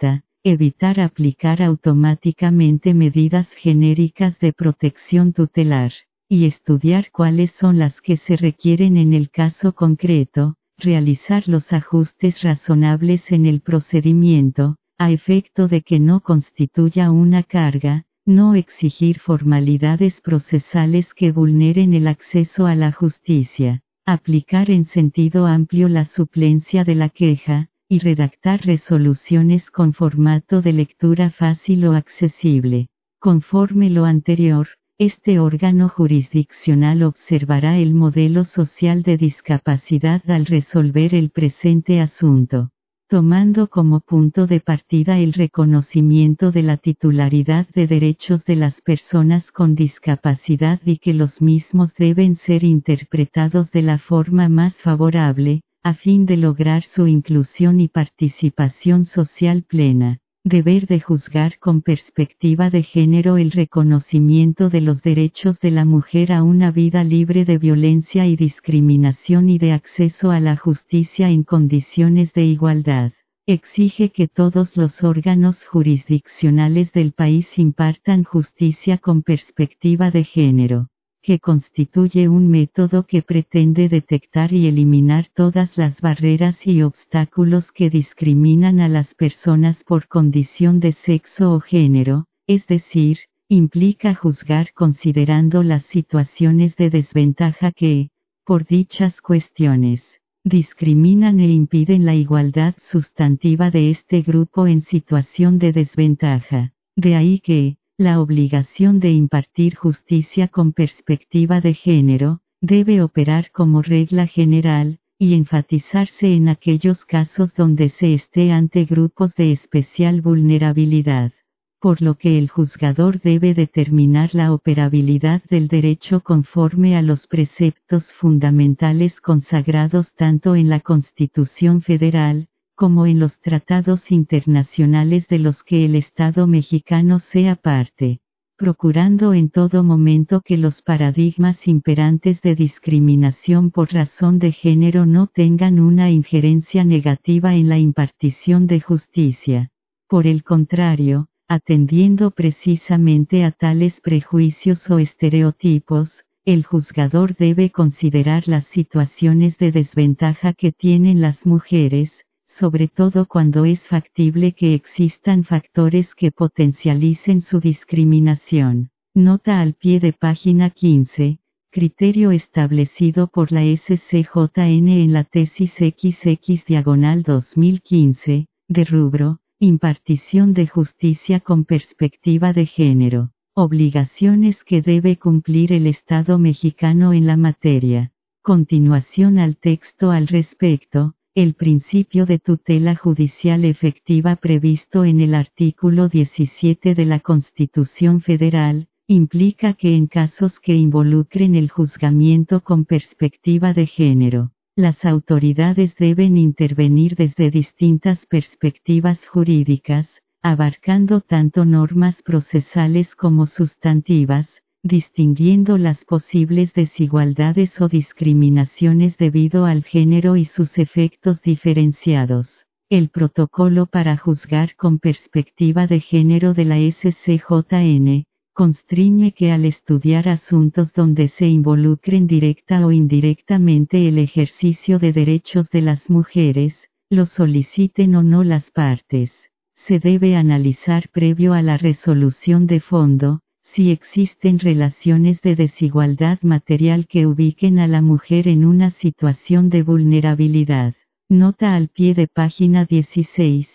Evitar aplicar automáticamente medidas genéricas de protección tutelar, y estudiar cuáles son las que se requieren en el caso concreto, realizar los ajustes razonables en el procedimiento, a efecto de que no constituya una carga, no exigir formalidades procesales que vulneren el acceso a la justicia, aplicar en sentido amplio la suplencia de la queja, y redactar resoluciones con formato de lectura fácil o accesible. Conforme lo anterior, este órgano jurisdiccional observará el modelo social de discapacidad al resolver el presente asunto, tomando como punto de partida el reconocimiento de la titularidad de derechos de las personas con discapacidad y que los mismos deben ser interpretados de la forma más favorable, a fin de lograr su inclusión y participación social plena. Deber de juzgar con perspectiva de género el reconocimiento de los derechos de la mujer a una vida libre de violencia y discriminación y de acceso a la justicia en condiciones de igualdad. Exige que todos los órganos jurisdiccionales del país impartan justicia con perspectiva de género, que constituye un método que pretende detectar y eliminar todas las barreras y obstáculos que discriminan a las personas por condición de sexo o género, es decir, implica juzgar considerando las situaciones de desventaja que, por dichas cuestiones, discriminan e impiden la igualdad sustantiva de este grupo en situación de desventaja. De ahí que, la obligación de impartir justicia con perspectiva de género, debe operar como regla general, y enfatizarse en aquellos casos donde se esté ante grupos de especial vulnerabilidad, por lo que el juzgador debe determinar la operabilidad del derecho conforme a los preceptos fundamentales consagrados tanto en la Constitución Federal, como en los tratados internacionales de los que el Estado mexicano sea parte, procurando en todo momento que los paradigmas imperantes de discriminación por razón de género no tengan una injerencia negativa en la impartición de justicia. Por el contrario, atendiendo precisamente a tales prejuicios o estereotipos, el juzgador debe considerar las situaciones de desventaja que tienen las mujeres, sobre todo cuando es factible que existan factores que potencialicen su discriminación. Nota al pie de página quince, criterio establecido por la S C J N en la tesis equis equis diagonal dos mil quince, de rubro, impartición de justicia con perspectiva de género, obligaciones que debe cumplir el Estado mexicano en la materia. Continuación al texto al respecto. El principio de tutela judicial efectiva previsto en el artículo diecisiete de la Constitución Federal, implica que en casos que involucren el juzgamiento con perspectiva de género, las autoridades deben intervenir desde distintas perspectivas jurídicas, abarcando tanto normas procesales como sustantivas, distinguiendo las posibles desigualdades o discriminaciones debido al género y sus efectos diferenciados. El protocolo para juzgar con perspectiva de género de la S C J N, constriñe que al estudiar asuntos donde se involucren directa o indirectamente el ejercicio de derechos de las mujeres, lo soliciten o no las partes, se debe analizar previo a la resolución de fondo, si existen relaciones de desigualdad material que ubiquen a la mujer en una situación de vulnerabilidad. Nota al pie de página dieciséis,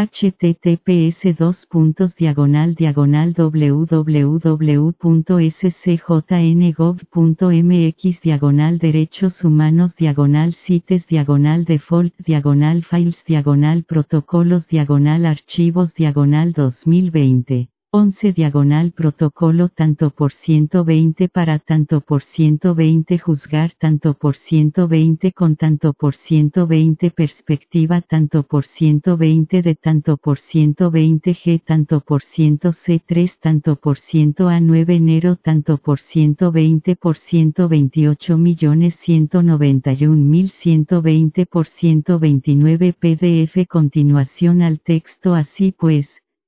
https dos puntos diagonal diagonal www.scjn.gov.mx diagonal derechos humanos diagonal cites diagonal default diagonal files diagonal protocolos diagonal archivos diagonal dos mil veinte. once diagonal protocolo tanto por ciento veinte para tanto por ciento veinte juzgar tanto por ciento veinte con tanto por ciento veinte perspectiva tanto por ciento veinte de tanto por ciento veinte G tanto por ciento C tres tanto por ciento A nueve enero tanto por ciento veinte por ciento veintiocho millones ciento noventa y un mil ciento veinte por ciento veintinueve P D F. Continuación al texto. Así pues,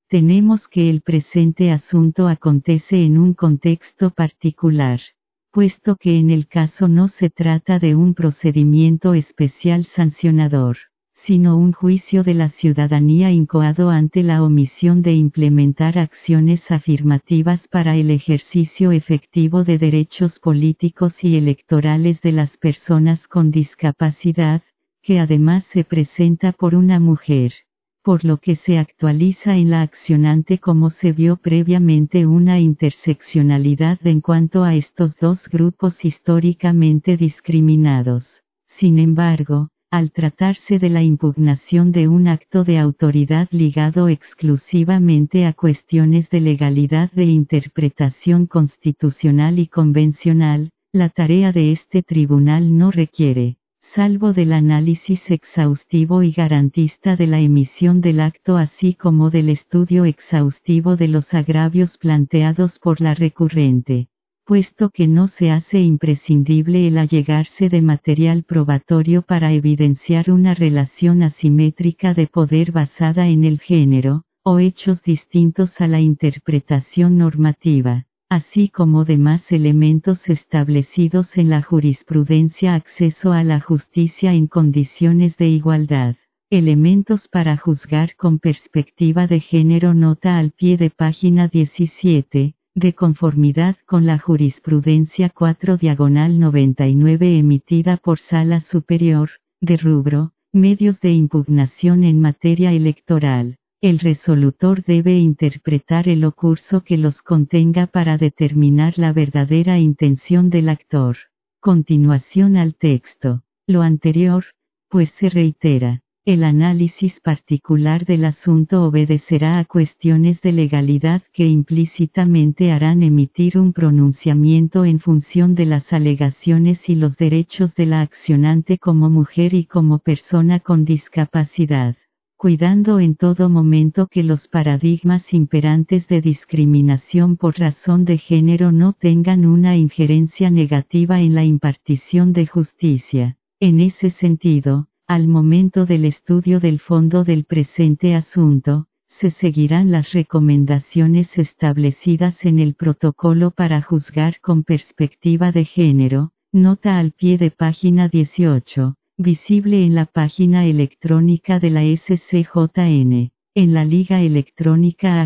Tenemos que el presente asunto acontece en un contexto particular, puesto que en el caso no se trata de un procedimiento especial sancionador, sino un juicio de la ciudadanía incoado ante la omisión de implementar acciones afirmativas para el ejercicio efectivo de derechos políticos y electorales de las personas con discapacidad, que además se presenta por una mujer, por lo que se actualiza en la accionante como se vio previamente una interseccionalidad en cuanto a estos dos grupos históricamente discriminados. Sin embargo, al tratarse de la impugnación de un acto de autoridad ligado exclusivamente a cuestiones de legalidad de interpretación constitucional y convencional, la tarea de este tribunal no requiere, salvo del análisis exhaustivo y garantista de la emisión del acto así como del estudio exhaustivo de los agravios planteados por la recurrente, puesto que no se hace imprescindible el allegarse de material probatorio para evidenciar una relación asimétrica de poder basada en el género, o hechos distintos a la interpretación normativa, así como demás elementos establecidos en la jurisprudencia. Acceso a la justicia en condiciones de igualdad. Elementos para juzgar con perspectiva de género. Nota al pie de página diecisiete. De conformidad con la jurisprudencia cuatro diagonal noventa y nueve emitida por Sala Superior, de rubro, medios de impugnación en materia electoral, el resolutor debe interpretar el ocurso que los contenga para determinar la verdadera intención del actor. Continuación al texto. Lo anterior, pues se reitera. El análisis particular del asunto obedecerá a cuestiones de legalidad que implícitamente harán emitir un pronunciamiento en función de las alegaciones y los derechos de la accionante como mujer y como persona con discapacidad, cuidando en todo momento que los paradigmas imperantes de discriminación por razón de género no tengan una injerencia negativa en la impartición de justicia. En ese sentido, al momento del estudio del fondo del presente asunto, se seguirán las recomendaciones establecidas en el protocolo para juzgar con perspectiva de género, nota al pie de página dieciocho, visible en la página electrónica de la S C J N. En la liga electrónica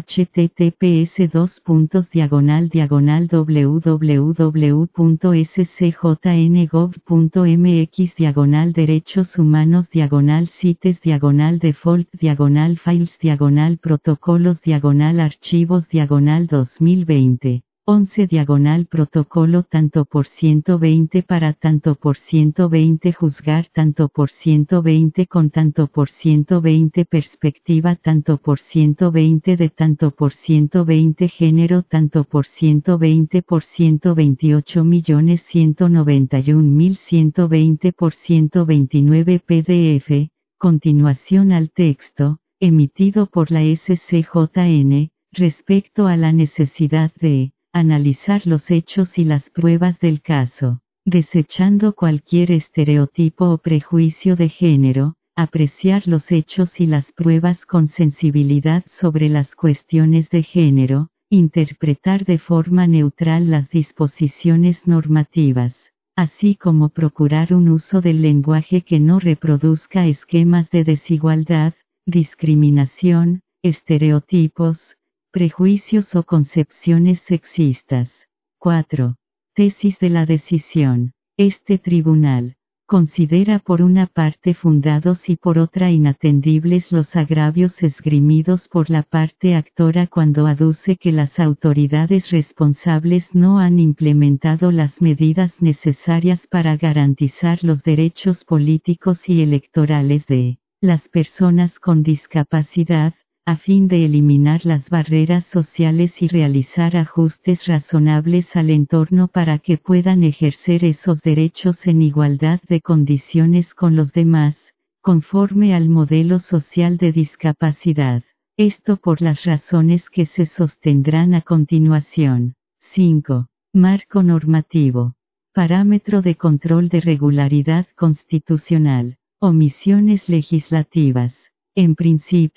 https dos puntos diagonal diagonal www.scjn.gov.mx diagonal derechos humanos diagonal cites diagonal default diagonal files diagonal protocolos diagonal archivos diagonal dos mil veinte. once diagonal protocolo tanto por ciento veinte para tanto por ciento veinte juzgar tanto por ciento veinte con tanto por ciento veinte perspectiva tanto por ciento veinte de tanto por ciento veinte género tanto por ciento veinte por ciento veintiocho millones ciento noventa y un mil ciento veinte por ciento veintinueve P D F. Continuación al texto, emitido por la S C J N, respecto a la necesidad de analizar los hechos y las pruebas del caso, desechando cualquier estereotipo o prejuicio de género, apreciar los hechos y las pruebas con sensibilidad sobre las cuestiones de género, interpretar de forma neutral las disposiciones normativas, así como procurar un uso del lenguaje que no reproduzca esquemas de desigualdad, discriminación, estereotipos, prejuicios o concepciones sexistas. cuatro. Tesis de la decisión. Este tribunal considera por una parte fundados y por otra inatendibles los agravios esgrimidos por la parte actora cuando aduce que las autoridades responsables no han implementado las medidas necesarias para garantizar los derechos políticos y electorales de las personas con discapacidad, a fin de eliminar las barreras sociales y realizar ajustes razonables al entorno para que puedan ejercer esos derechos en igualdad de condiciones con los demás, conforme al modelo social de discapacidad. Esto por las razones que se sostendrán a continuación. cinco. Marco normativo. Parámetro de control de regularidad constitucional. Omisiones legislativas. En principio,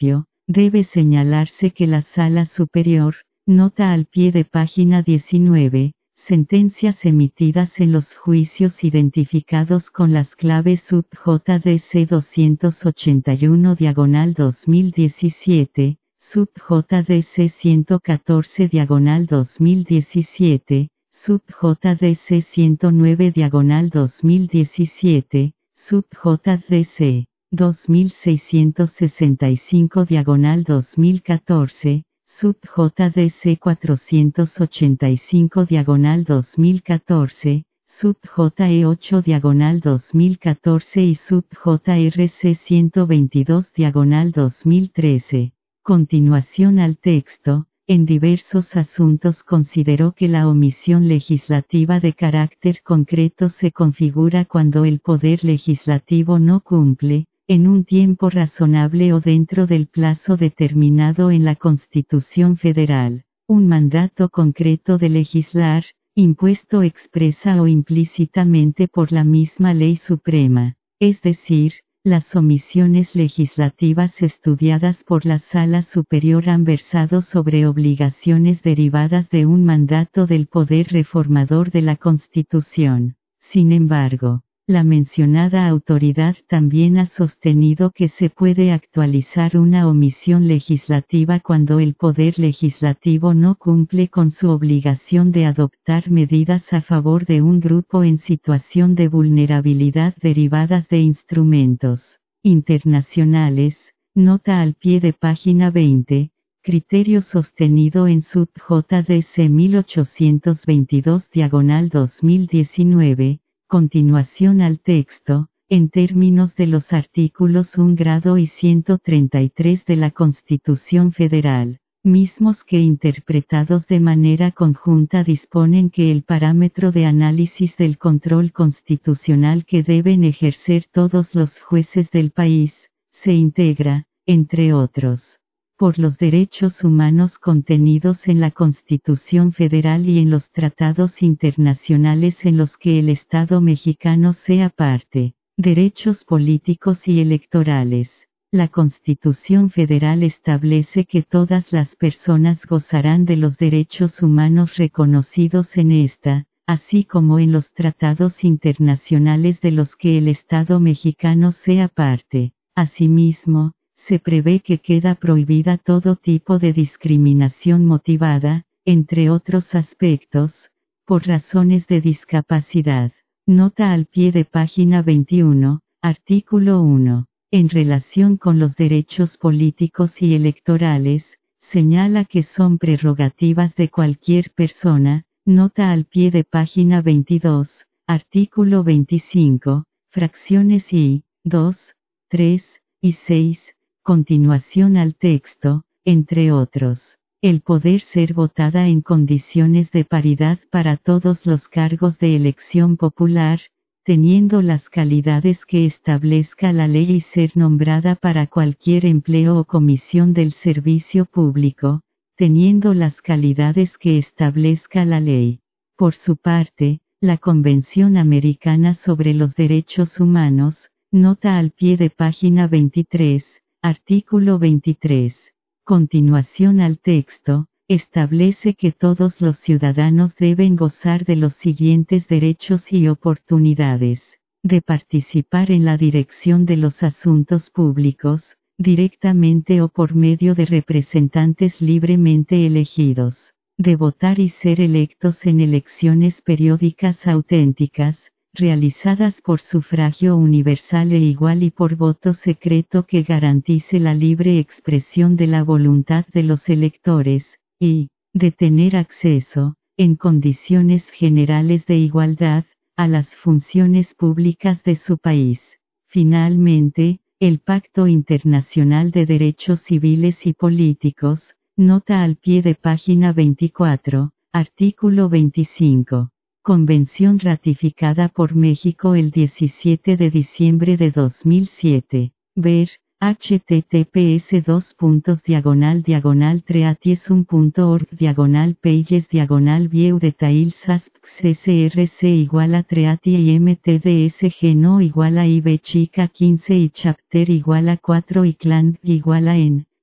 Debe señalarse que la Sala Superior, nota al pie de página diecinueve, sentencias emitidas en los juicios identificados con las claves sub J D C doscientos ochenta y uno diagonal dos mil diecisiete, sub J D C ciento catorce diagonal dos mil diecisiete, sub J D C ciento nueve diagonal dos mil diecisiete, sub J D C dos mil seiscientos sesenta y cinco diagonal dos mil catorce, sub J D C cuatrocientos ochenta y cinco diagonal dos mil catorce, sub J E ocho diagonal dos mil catorce y sub J R C ciento veintidós diagonal dos mil trece. Continuación al texto. En diversos asuntos consideró que la omisión legislativa de carácter concreto se configura cuando el poder legislativo no cumple, en un tiempo razonable o dentro del plazo determinado en la Constitución Federal, un mandato concreto de legislar, impuesto expresa o implícitamente por la misma Ley Suprema, es decir, las omisiones legislativas estudiadas por la Sala Superior han versado sobre obligaciones derivadas de un mandato del poder reformador de la Constitución. Sin embargo, la mencionada autoridad también ha sostenido que se puede actualizar una omisión legislativa cuando el poder legislativo no cumple con su obligación de adoptar medidas a favor de un grupo en situación de vulnerabilidad derivadas de instrumentos internacionales. Nota al pie de página veinte, criterio sostenido en sub J D C mil ochocientos veintidós diagonal dos mil diecinueve. Continuación al texto, en términos de los artículos un grado y ciento treinta y tres de la Constitución Federal, mismos que interpretados de manera conjunta disponen que el parámetro de análisis del control constitucional que deben ejercer todos los jueces del país, se integra, entre otros, por los derechos humanos contenidos en la Constitución Federal y en los tratados internacionales en los que el Estado mexicano sea parte, derechos políticos y electorales. La Constitución Federal establece que todas las personas gozarán de los derechos humanos reconocidos en esta, así como en los tratados internacionales de los que el Estado mexicano sea parte. Asimismo, se prevé que queda prohibida todo tipo de discriminación motivada, entre otros aspectos, por razones de discapacidad. Nota al pie de página veintiuno, artículo uno. En relación con los derechos políticos y electorales, señala que son prerrogativas de cualquier persona. Nota al pie de página veintidós, artículo veinticinco, fracciones I, dos, tres y seis. Continuación al texto, entre otros, el poder ser votada en condiciones de paridad para todos los cargos de elección popular, teniendo las calidades que establezca la ley y ser nombrada para cualquier empleo o comisión del servicio público, teniendo las calidades que establezca la ley. Por su parte, la Convención Americana sobre los Derechos Humanos, nota al pie de página veintitrés, artículo veintitrés. Continuación al texto, establece que todos los ciudadanos deben gozar de los siguientes derechos y oportunidades: de participar en la dirección de los asuntos públicos, directamente o por medio de representantes libremente elegidos, de votar y ser electos en elecciones periódicas auténticas, realizadas por sufragio universal e igual y por voto secreto que garantice la libre expresión de la voluntad de los electores, y, de tener acceso, en condiciones generales de igualdad, a las funciones públicas de su país. Finalmente, el Pacto Internacional de Derechos Civiles y Políticos, nota al pie de página veinticuatro, artículo veinticinco. Convención ratificada por México el diecisiete de diciembre de dos mil siete. Ver, https dos puntos diagonal diagonal treatiesun punto org diagonal pages diagonal view details aspx src igual a treatie y mtdsg no igual a ib chica quince y chapter igual a cuatro y clan igual a en.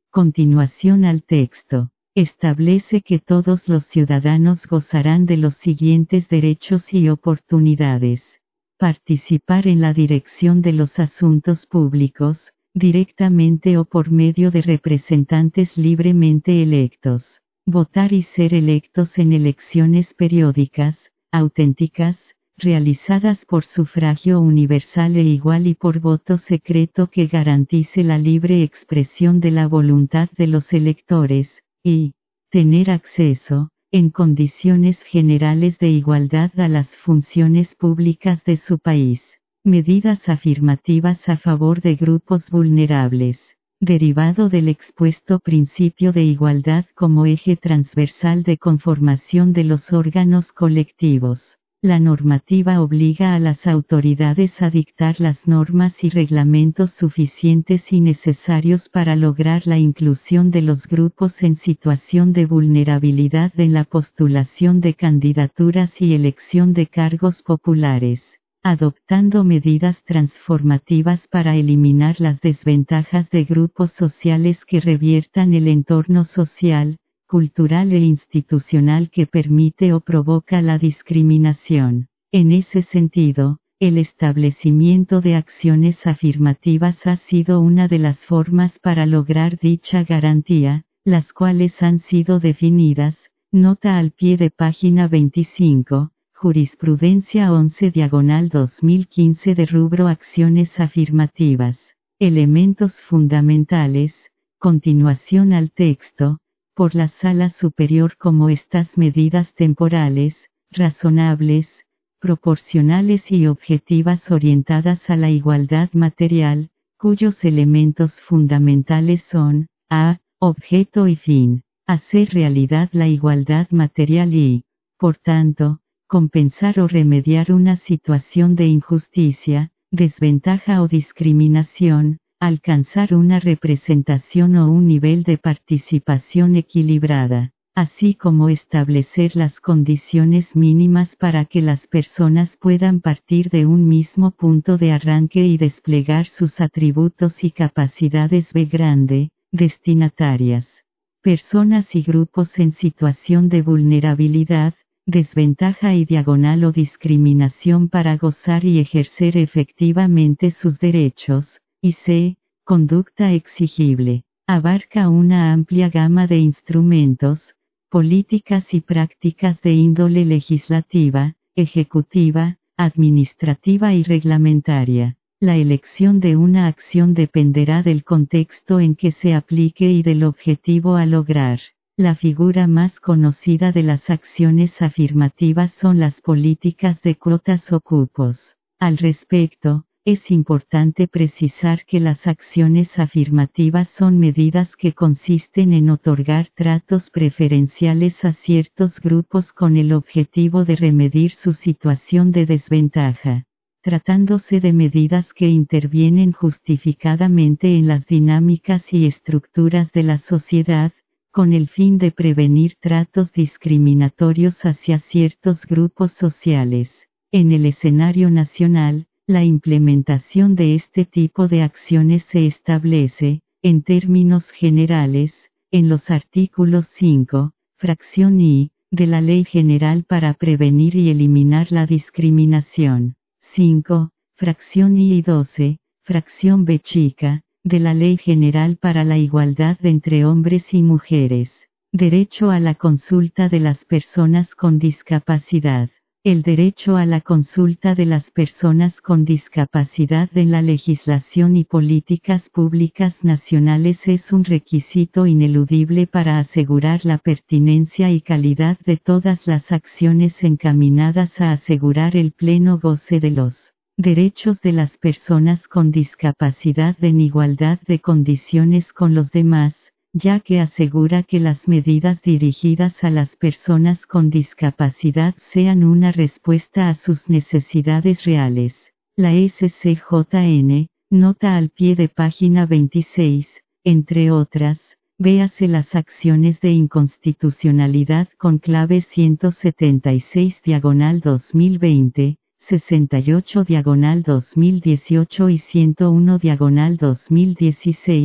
Continuación al texto. Establece que todos los ciudadanos gozarán de los siguientes derechos y oportunidades. Participar en la dirección de los asuntos públicos, directamente o por medio de representantes libremente electos. Votar y ser electos en elecciones periódicas, auténticas, realizadas por sufragio universal e igual y por voto secreto que garantice la libre expresión de la voluntad de los electores, y tener acceso, en condiciones generales de igualdad a las funciones públicas de su país. Medidas afirmativas a favor de grupos vulnerables. Derivado del expuesto principio de igualdad como eje transversal de conformación de los órganos colectivos. La normativa obliga a las autoridades a dictar las normas y reglamentos suficientes y necesarios para lograr la inclusión de los grupos en situación de vulnerabilidad en la postulación de candidaturas y elección de cargos populares, adoptando medidas transformativas para eliminar las desventajas de grupos sociales que reviertan el entorno social, cultural e institucional que permite o provoca la discriminación. En ese sentido, el establecimiento de acciones afirmativas ha sido una de las formas para lograr dicha garantía, las cuales han sido definidas, nota al pie de página veinticinco, Jurisprudencia once diagonal dos mil quince de rubro Acciones afirmativas. Elementos fundamentales, continuación al texto, por la Sala Superior como estas medidas temporales, razonables, proporcionales y objetivas orientadas a la igualdad material, cuyos elementos fundamentales son, a. Objeto y fin. Hacer realidad la igualdad material y, por tanto, compensar o remediar una situación de injusticia, desventaja o discriminación, alcanzar una representación o un nivel de participación equilibrada, así como establecer las condiciones mínimas para que las personas puedan partir de un mismo punto de arranque y desplegar sus atributos y capacidades B grande, destinatarias. Personas y grupos en situación de vulnerabilidad, desventaja y diagonal o discriminación para gozar y ejercer efectivamente sus derechos. Y c. Conducta exigible. Abarca una amplia gama de instrumentos, políticas y prácticas de índole legislativa, ejecutiva, administrativa y reglamentaria. La elección de una acción dependerá del contexto en que se aplique y del objetivo a lograr. La figura más conocida de las acciones afirmativas son las políticas de cuotas o cupos. Al respecto, es importante precisar que las acciones afirmativas son medidas que consisten en otorgar tratos preferenciales a ciertos grupos con el objetivo de remediar su situación de desventaja. Tratándose de medidas que intervienen justificadamente en las dinámicas y estructuras de la sociedad, con el fin de prevenir tratos discriminatorios hacia ciertos grupos sociales. En el escenario nacional, la implementación de este tipo de acciones se establece, en términos generales, en los artículos cinco, fracción I, de la Ley General para Prevenir y Eliminar la Discriminación. cinco, fracción I y doce, fracción B chica, de la Ley General para la Igualdad entre Hombres y Mujeres. Derecho a la consulta de las personas con discapacidad. El derecho a la consulta de las personas con discapacidad en la legislación y políticas públicas nacionales es un requisito ineludible para asegurar la pertinencia y calidad de todas las acciones encaminadas a asegurar el pleno goce de los derechos de las personas con discapacidad en igualdad de condiciones con los demás, ya que asegura que las medidas dirigidas a las personas con discapacidad sean una respuesta a sus necesidades reales. La S C J N, nota al pie de página veintiséis, entre otras, véase las acciones de inconstitucionalidad con clave ciento setenta y seis diagonal dos mil veinte, sesenta y ocho diagonal dos mil dieciocho y ciento uno diagonal dos mil dieciséis,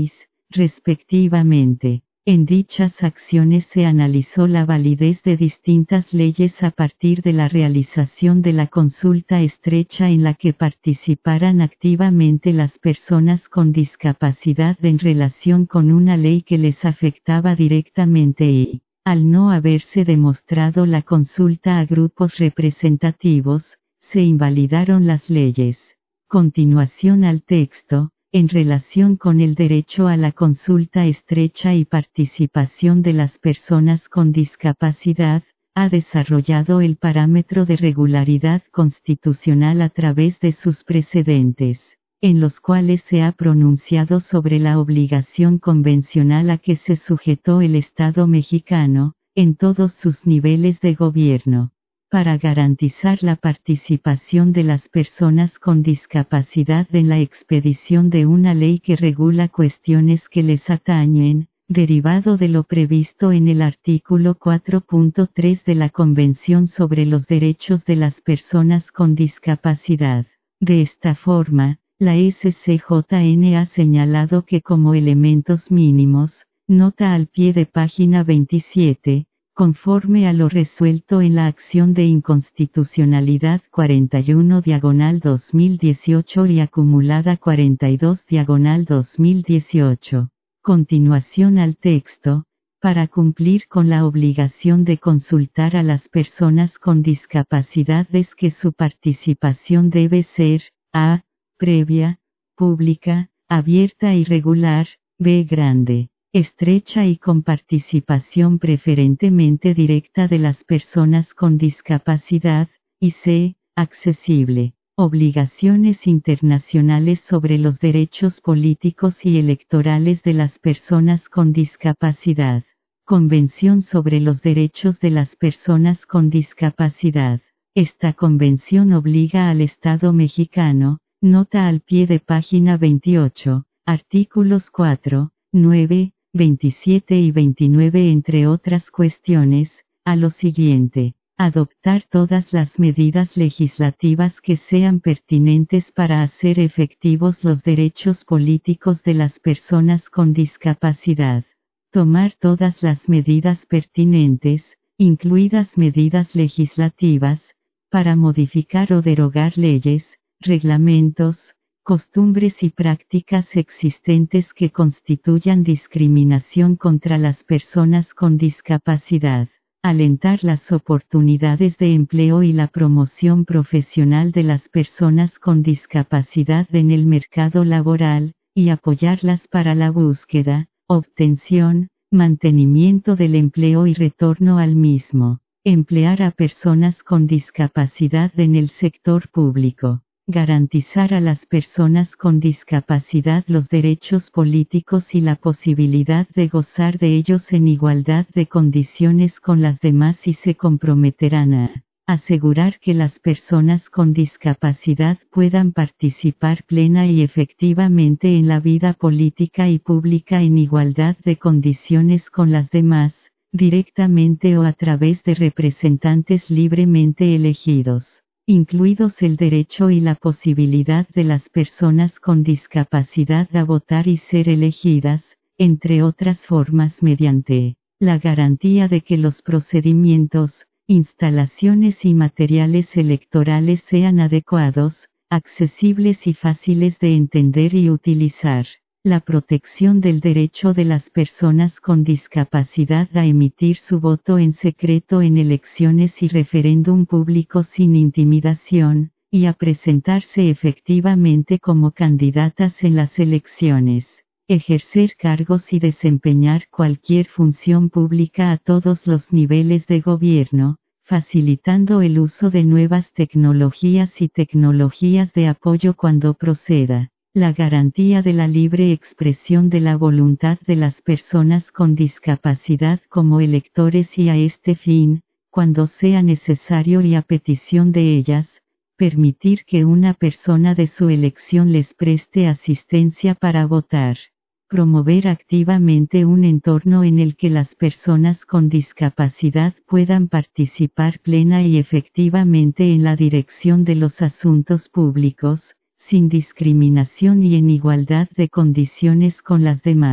respectivamente. En dichas acciones se analizó la validez de distintas leyes a partir de la realización de la consulta estrecha en la que participaran activamente las personas con discapacidad en relación con una ley que les afectaba directamente y, al no haberse demostrado la consulta a grupos representativos, se invalidaron las leyes. Continuación al texto. En relación con el derecho a la consulta estrecha y participación de las personas con discapacidad, ha desarrollado el parámetro de regularidad constitucional a través de sus precedentes, en los cuales se ha pronunciado sobre la obligación convencional a que se sujetó el Estado mexicano, en todos sus niveles de gobierno, para garantizar la participación de las personas con discapacidad en la expedición de una ley que regula cuestiones que les atañen, derivado de lo previsto en el artículo cuatro punto tres de la Convención sobre los Derechos de las Personas con Discapacidad. De esta forma, la S C J N ha señalado que como elementos mínimos, nota al pie de página veintisiete, conforme a lo resuelto en la acción de inconstitucionalidad cuarenta y uno diagonal dos mil dieciocho y acumulada cuarenta y dos diagonal dos mil dieciocho. Continuación al texto, para cumplir con la obligación de consultar a las personas con discapacidad es que su participación debe ser, a. previa, pública, abierta y regular, b. grande, estrecha y con participación preferentemente directa de las personas con discapacidad, y c. accesible. Obligaciones internacionales sobre los derechos políticos y electorales de las personas con discapacidad. Convención sobre los derechos de las personas con discapacidad. Esta convención obliga al Estado mexicano, nota al pie de página veintiocho, artículos cuatro, nueve, veintisiete y veintinueve entre otras cuestiones, a lo siguiente: adoptar todas las medidas legislativas que sean pertinentes para hacer efectivos los derechos políticos de las personas con discapacidad. Tomar todas las medidas pertinentes, incluidas medidas legislativas, para modificar o derogar leyes, reglamentos, costumbres y prácticas existentes que constituyan discriminación contra las personas con discapacidad. Alentar las oportunidades de empleo y la promoción profesional de las personas con discapacidad en el mercado laboral, y apoyarlas para la búsqueda, obtención, mantenimiento del empleo y retorno al mismo. Emplear a personas con discapacidad en el sector público. Garantizar a las personas con discapacidad los derechos políticos y la posibilidad de gozar de ellos en igualdad de condiciones con las demás y se comprometerán a asegurar que las personas con discapacidad puedan participar plena y efectivamente en la vida política y pública en igualdad de condiciones con las demás, directamente o a través de representantes libremente elegidos, incluidos el derecho y la posibilidad de las personas con discapacidad a votar y ser elegidas, entre otras formas mediante la garantía de que los procedimientos, instalaciones y materiales electorales sean adecuados, accesibles y fáciles de entender y utilizar. La protección del derecho de las personas con discapacidad a emitir su voto en secreto en elecciones y referéndum público sin intimidación, y a presentarse efectivamente como candidatas en las elecciones. Ejercer cargos y desempeñar cualquier función pública a todos los niveles de gobierno, facilitando el uso de nuevas tecnologías y tecnologías de apoyo cuando proceda. La garantía de la libre expresión de la voluntad de las personas con discapacidad como electores y a este fin, cuando sea necesario y a petición de ellas, permitir que una persona de su elección les preste asistencia para votar. Promover activamente un entorno en el que las personas con discapacidad puedan participar plena y efectivamente en la dirección de los asuntos públicos, sin discriminación y en igualdad de condiciones con las demás.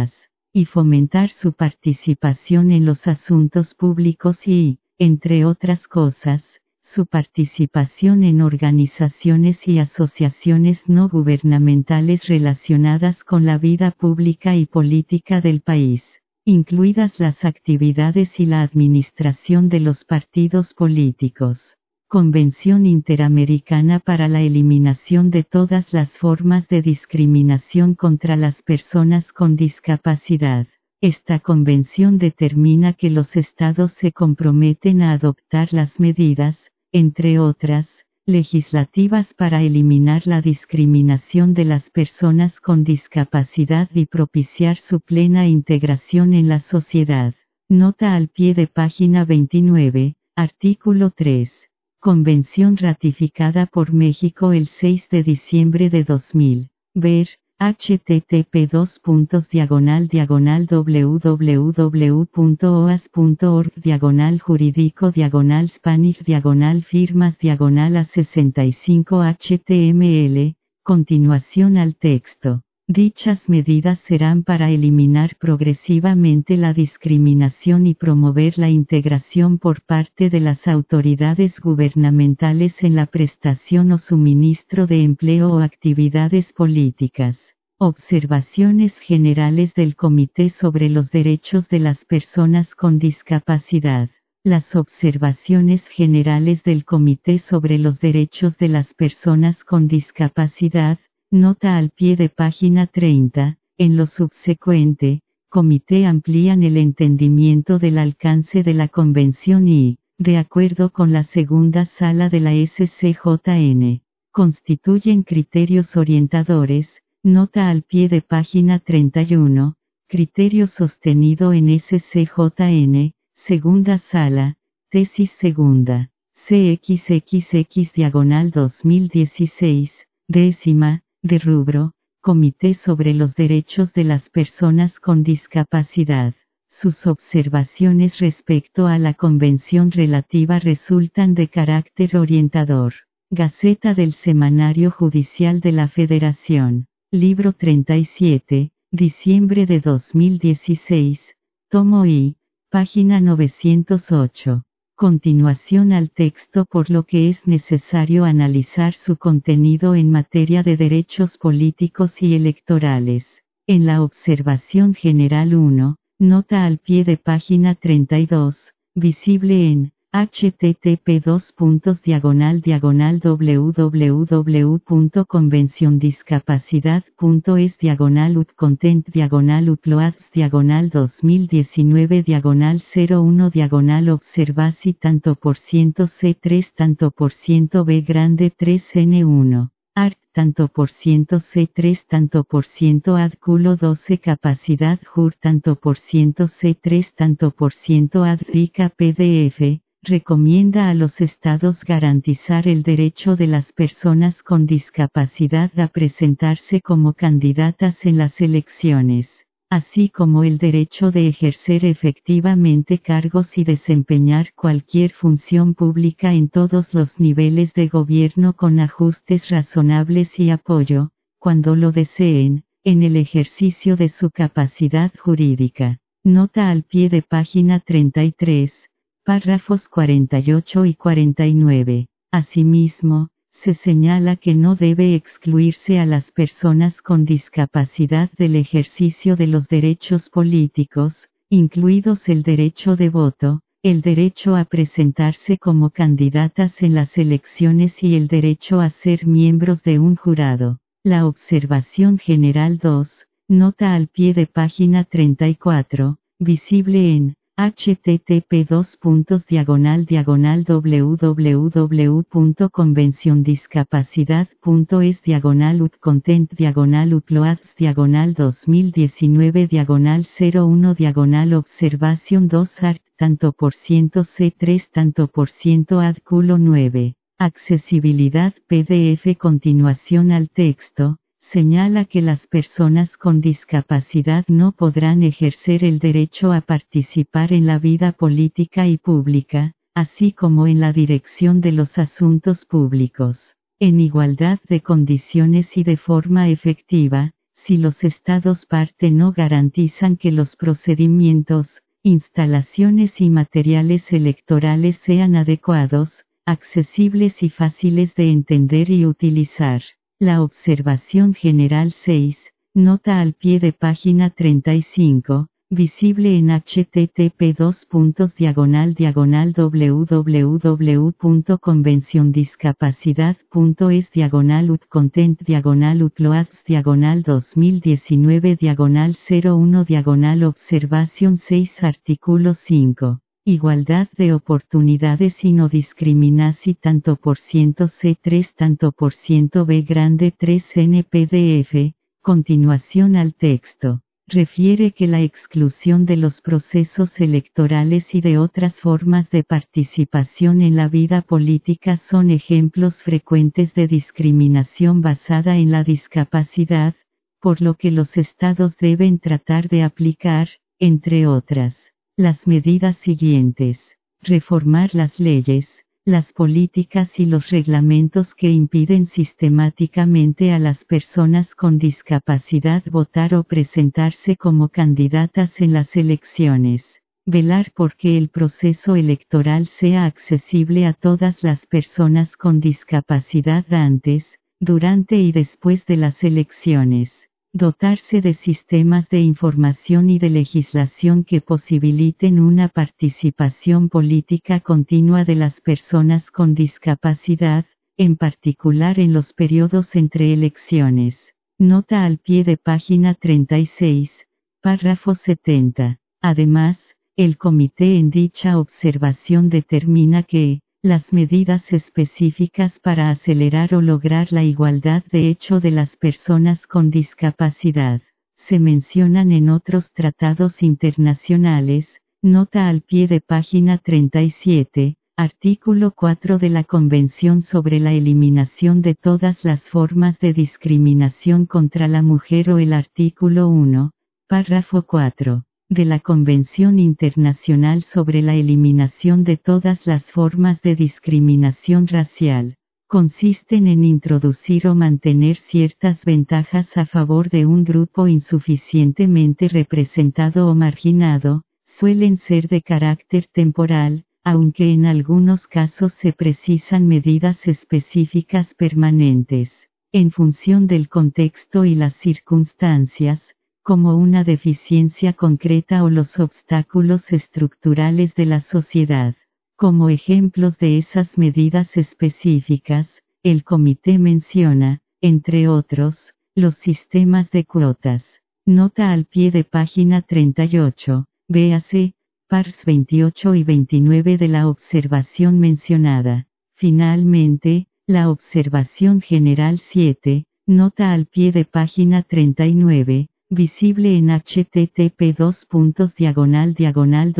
y fomentar su participación en los asuntos públicos y, entre otras cosas, su participación en organizaciones y asociaciones no gubernamentales relacionadas con la vida pública y política del país, incluidas las actividades y la administración de los partidos políticos. Convención Interamericana para la Eliminación de todas las formas de discriminación contra las personas con discapacidad. Esta convención determina que los estados se comprometen a adoptar las medidas, entre otras, legislativas para eliminar la discriminación de las personas con discapacidad y propiciar su plena integración en la sociedad. Nota al pie de página veintinueve, artículo tres. Convención ratificada por México el seis de diciembre de dos mil. Ver, http dos puntos diagonal diagonal www.oas.org diagonal jurídico diagonal spanish diagonal firmas diagonal a sesenta y cinco html, continuación al texto. Dichas medidas serán para eliminar progresivamente la discriminación y promover la integración por parte de las autoridades gubernamentales en la prestación o suministro de empleo o actividades políticas. Observaciones generales del Comité sobre los Derechos de las Personas con Discapacidad. Las observaciones generales del Comité sobre los Derechos de las Personas con Discapacidad. Nota al pie de página treinta, en lo subsecuente, Comité amplían el entendimiento del alcance de la Convención y, de acuerdo con la segunda sala de la S C J N, constituyen criterios orientadores. Nota al pie de página treinta y uno, criterio sostenido en S C J N, segunda sala, tesis segunda, C X X X diagonal dos mil dieciséis, décima, de rubro, Comité sobre los Derechos de las Personas con Discapacidad. Sus observaciones respecto a la convención relativa resultan de carácter orientador. Gaceta del Semanario Judicial de la Federación. Libro treinta y siete, diciembre de dos mil dieciséis, tomo I, página novecientos ocho. Continuación al texto por lo que es necesario analizar su contenido en materia de derechos políticos y electorales. En la observación general uno, nota al pie de página treinta y dos, visible en http dos puntos diagonal diagonal www.convenciondiscapacidad.es diagonal utcontent diagonal uploads diagonal dos mil diecinueve diagonal cero uno diagonal observasi tanto por ciento C tres tanto por ciento B grande tres N uno. Art tanto por ciento C tres tanto por ciento ad culo doce capacidad jur tanto por ciento C tres tanto por ciento ad rica P D F. Recomienda a los estados garantizar el derecho de las personas con discapacidad a presentarse como candidatas en las elecciones, así como el derecho de ejercer efectivamente cargos y desempeñar cualquier función pública en todos los niveles de gobierno con ajustes razonables y apoyo, cuando lo deseen, en el ejercicio de su capacidad jurídica. Nota al pie de página treinta y tres. Párrafos cuarenta y ocho y cuarenta y nueve. Asimismo, se señala que no debe excluirse a las personas con discapacidad del ejercicio de los derechos políticos, incluidos el derecho de voto, el derecho a presentarse como candidatas en las elecciones y el derecho a ser miembros de un jurado. La observación general dos, nota al pie de página treinta y cuatro, visible en http dos puntos diagonal diagonal www.convenciondiscapacidad.es diagonal utcontent diagonal uploads diagonal dos mil diecinueve diagonal cero uno diagonal observación dos art tanto por ciento C tres tanto por ciento ad culo nueve. Accesibilidad P D F. Continuación al texto. Señala que las personas con discapacidad no podrán ejercer el derecho a participar en la vida política y pública, así como en la dirección de los asuntos públicos, en igualdad de condiciones y de forma efectiva, si los estados parte no garantizan que los procedimientos, instalaciones y materiales electorales sean adecuados, accesibles y fáciles de entender y utilizar. La observación general seis, nota al pie de página treinta y cinco, visible en http dos puntos diagonal diagonal www.convenciondiscapacidad.es diagonal utcontent diagonal uploads diagonal dos mil diecinueve diagonal cero uno diagonal observación seis artículo cinco. Igualdad de oportunidades y no discriminación tanto por ciento C tres tanto por ciento B grande tres N P D F, continuación al texto. Refiere que la exclusión de los procesos electorales y de otras formas de participación en la vida política son ejemplos frecuentes de discriminación basada en la discapacidad, por lo que los estados deben tratar de aplicar, entre otras, las medidas siguientes: reformar las leyes, las políticas y los reglamentos que impiden sistemáticamente a las personas con discapacidad votar o presentarse como candidatas en las elecciones. Velar por que el proceso electoral sea accesible a todas las personas con discapacidad antes, durante y después de las elecciones. Dotarse de sistemas de información y de legislación que posibiliten una participación política continua de las personas con discapacidad, en particular en los periodos entre elecciones. Nota al pie de página treinta y seis, párrafo setenta. Además, el comité en dicha observación determina que, las medidas específicas para acelerar o lograr la igualdad de hecho de las personas con discapacidad, se mencionan en otros tratados internacionales, nota al pie de página treinta y siete, artículo cuatro de la Convención sobre la Eliminación de todas las formas de discriminación contra la mujer o el artículo uno, párrafo cuatro. De la Convención Internacional sobre la Eliminación de todas las formas de discriminación racial, consisten en introducir o mantener ciertas ventajas a favor de un grupo insuficientemente representado o marginado, suelen ser de carácter temporal, aunque en algunos casos se precisan medidas específicas permanentes, en función del contexto y las circunstancias, como una deficiencia concreta o los obstáculos estructurales de la sociedad. Como ejemplos de esas medidas específicas, el comité menciona, entre otros, los sistemas de cuotas. Nota al pie de página treinta y ocho, véase, pars veintiocho y veintinueve de la observación mencionada. Finalmente, la observación general siete, nota al pie de página treinta y nueve, visible en http dos puntos diagonal diagonal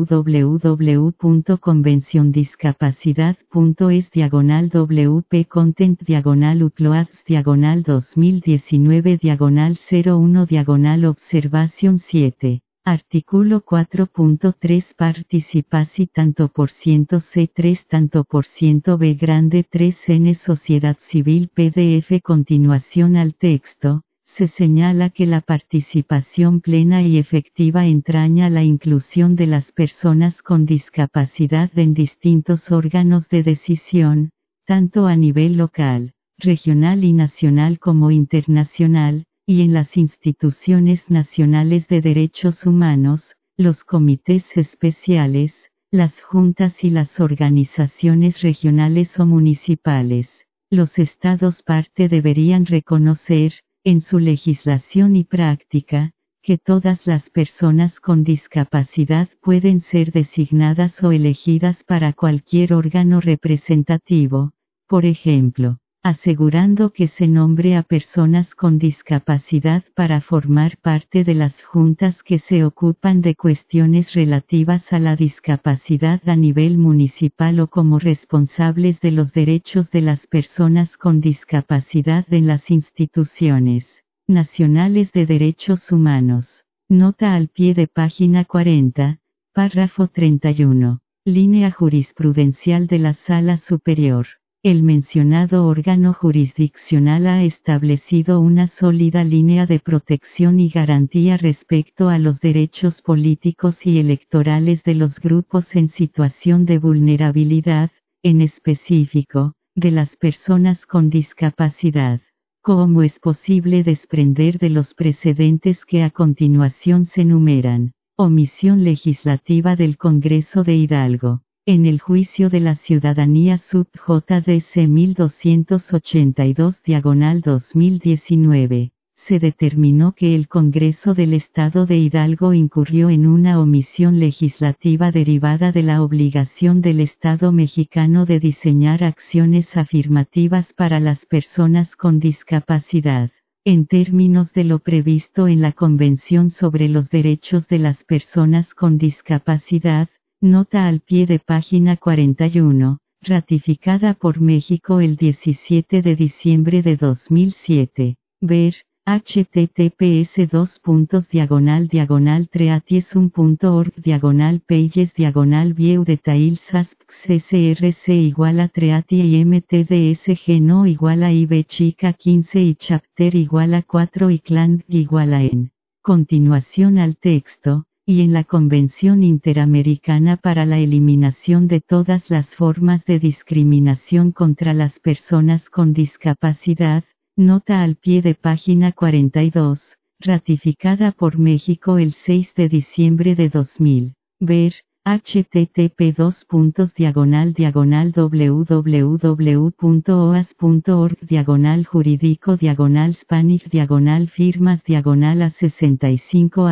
www.convenciondiscapacidad.es diagonal wp content diagonal uploads diagonal dos mil diecinueve diagonal cero uno diagonal observación siete. Artículo cuatro punto tres Participaci tanto por ciento C tres tanto por ciento B grande tres N Sociedad Civil P D F. Continuación al texto. Se señala que la participación plena y efectiva entraña la inclusión de las personas con discapacidad en distintos órganos de decisión, tanto a nivel local, regional y nacional como internacional, y en las instituciones nacionales de derechos humanos, los comités especiales, las juntas y las organizaciones regionales o municipales. Los estados parte deberían reconocer, en su legislación y práctica, que todas las personas con discapacidad pueden ser designadas o elegidas para cualquier órgano representativo, por ejemplo, asegurando que se nombre a personas con discapacidad para formar parte de las juntas que se ocupan de cuestiones relativas a la discapacidad a nivel municipal o como responsables de los derechos de las personas con discapacidad en las instituciones nacionales de derechos humanos. Nota al pie de página cuarenta, párrafo treinta y uno. Línea jurisprudencial de la Sala Superior. El mencionado órgano jurisdiccional ha establecido una sólida línea de protección y garantía respecto a los derechos políticos y electorales de los grupos en situación de vulnerabilidad, en específico, de las personas con discapacidad. ¿Cómo es posible desprender de los precedentes que a continuación se enumeran? Omisión legislativa del Congreso de Hidalgo. En el juicio de la ciudadanía sub J D C mil doscientos ochenta y dos diagonal dos mil diecinueve, se determinó que el Congreso del Estado de Hidalgo incurrió en una omisión legislativa derivada de la obligación del Estado mexicano de diseñar acciones afirmativas para las personas con discapacidad, en términos de lo previsto en la Convención sobre los Derechos de las Personas con Discapacidad, nota al pie de página cuarenta y uno, ratificada por México el diecisiete de diciembre de dos mil siete. Ver, https dos puntos diagonal diagonal treatiesum punto org diagonal pages diagonal view details asps src igual a treati y mtdsg no igual a ib chica quince y chapter igual a cuatro y clan igual a en. Continuación al texto. Y en la Convención Interamericana para la Eliminación de todas las formas de discriminación contra las personas con discapacidad, nota al pie de página cuarenta y dos, ratificada por México el seis de diciembre de dos mil. Ver, http dos puntos diagonal diagonal www punto oas punto org diagonal jurídico diagonal spanish diagonal firmas diagonal a sesenta y cinco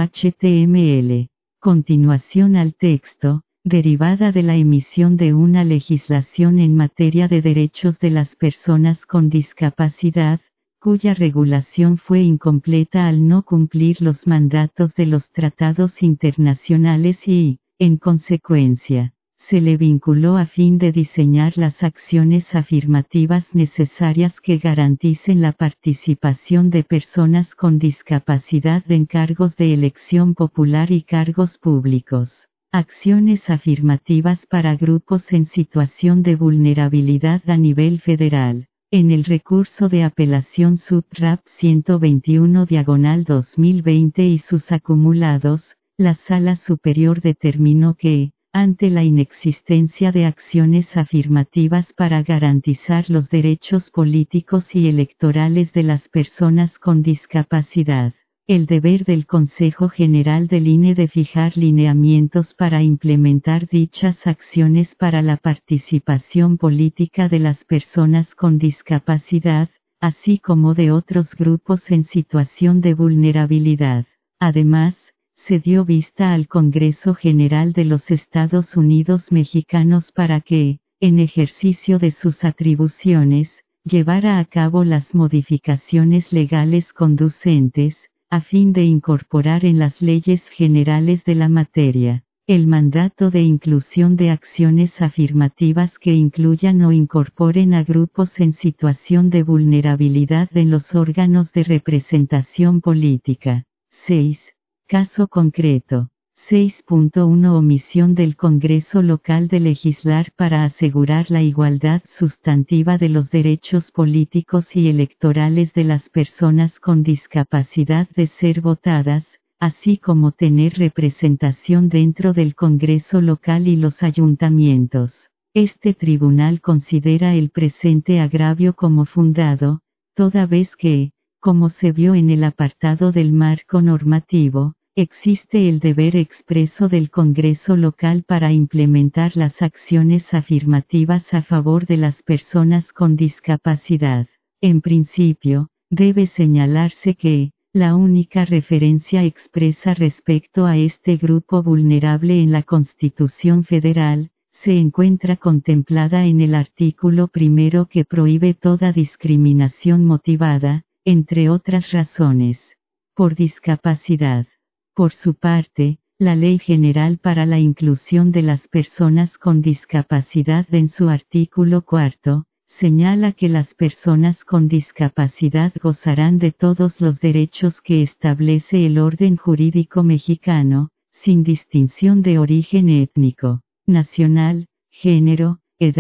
html. Continuación al texto, derivada de la emisión de una legislación en materia de derechos de las personas con discapacidad, cuya regulación fue incompleta al no cumplir los mandatos de los tratados internacionales y, en consecuencia, se le vinculó a fin de diseñar las acciones afirmativas necesarias que garanticen la participación de personas con discapacidad en cargos de elección popular y cargos públicos. Acciones afirmativas para grupos en situación de vulnerabilidad a nivel federal. En el recurso de apelación sub-rap ciento veintiuno diagonal dos mil veinte y sus acumulados, la Sala Superior determinó que, ante la inexistencia de acciones afirmativas para garantizar los derechos políticos y electorales de las personas con discapacidad, el deber del Consejo General del I N E de fijar lineamientos para implementar dichas acciones para la participación política de las personas con discapacidad, así como de otros grupos en situación de vulnerabilidad. Además, se dio vista al Congreso General de los Estados Unidos Mexicanos para que, en ejercicio de sus atribuciones, llevara a cabo las modificaciones legales conducentes, a fin de incorporar en las leyes generales de la materia, el mandato de inclusión de acciones afirmativas que incluyan o incorporen a grupos en situación de vulnerabilidad en los órganos de representación política. seis. Caso concreto. seis punto uno Omisión del Congreso local de legislar para asegurar la igualdad sustantiva de los derechos políticos y electorales de las personas con discapacidad de ser votadas, así como tener representación dentro del Congreso local y los ayuntamientos. Este tribunal considera el presente agravio como fundado, toda vez que, como se vio en el apartado del marco normativo, existe el deber expreso del Congreso local para implementar las acciones afirmativas a favor de las personas con discapacidad. En principio, debe señalarse que, la única referencia expresa respecto a este grupo vulnerable en la Constitución Federal, se encuentra contemplada en el artículo primero que prohíbe toda discriminación motivada, entre otras razones, por discapacidad. Por su parte, la Ley General para la Inclusión de las Personas con Discapacidad en su artículo cuarto, señala que las personas con discapacidad gozarán de todos los derechos que establece el orden jurídico mexicano, sin distinción de origen étnico, nacional, género, edad,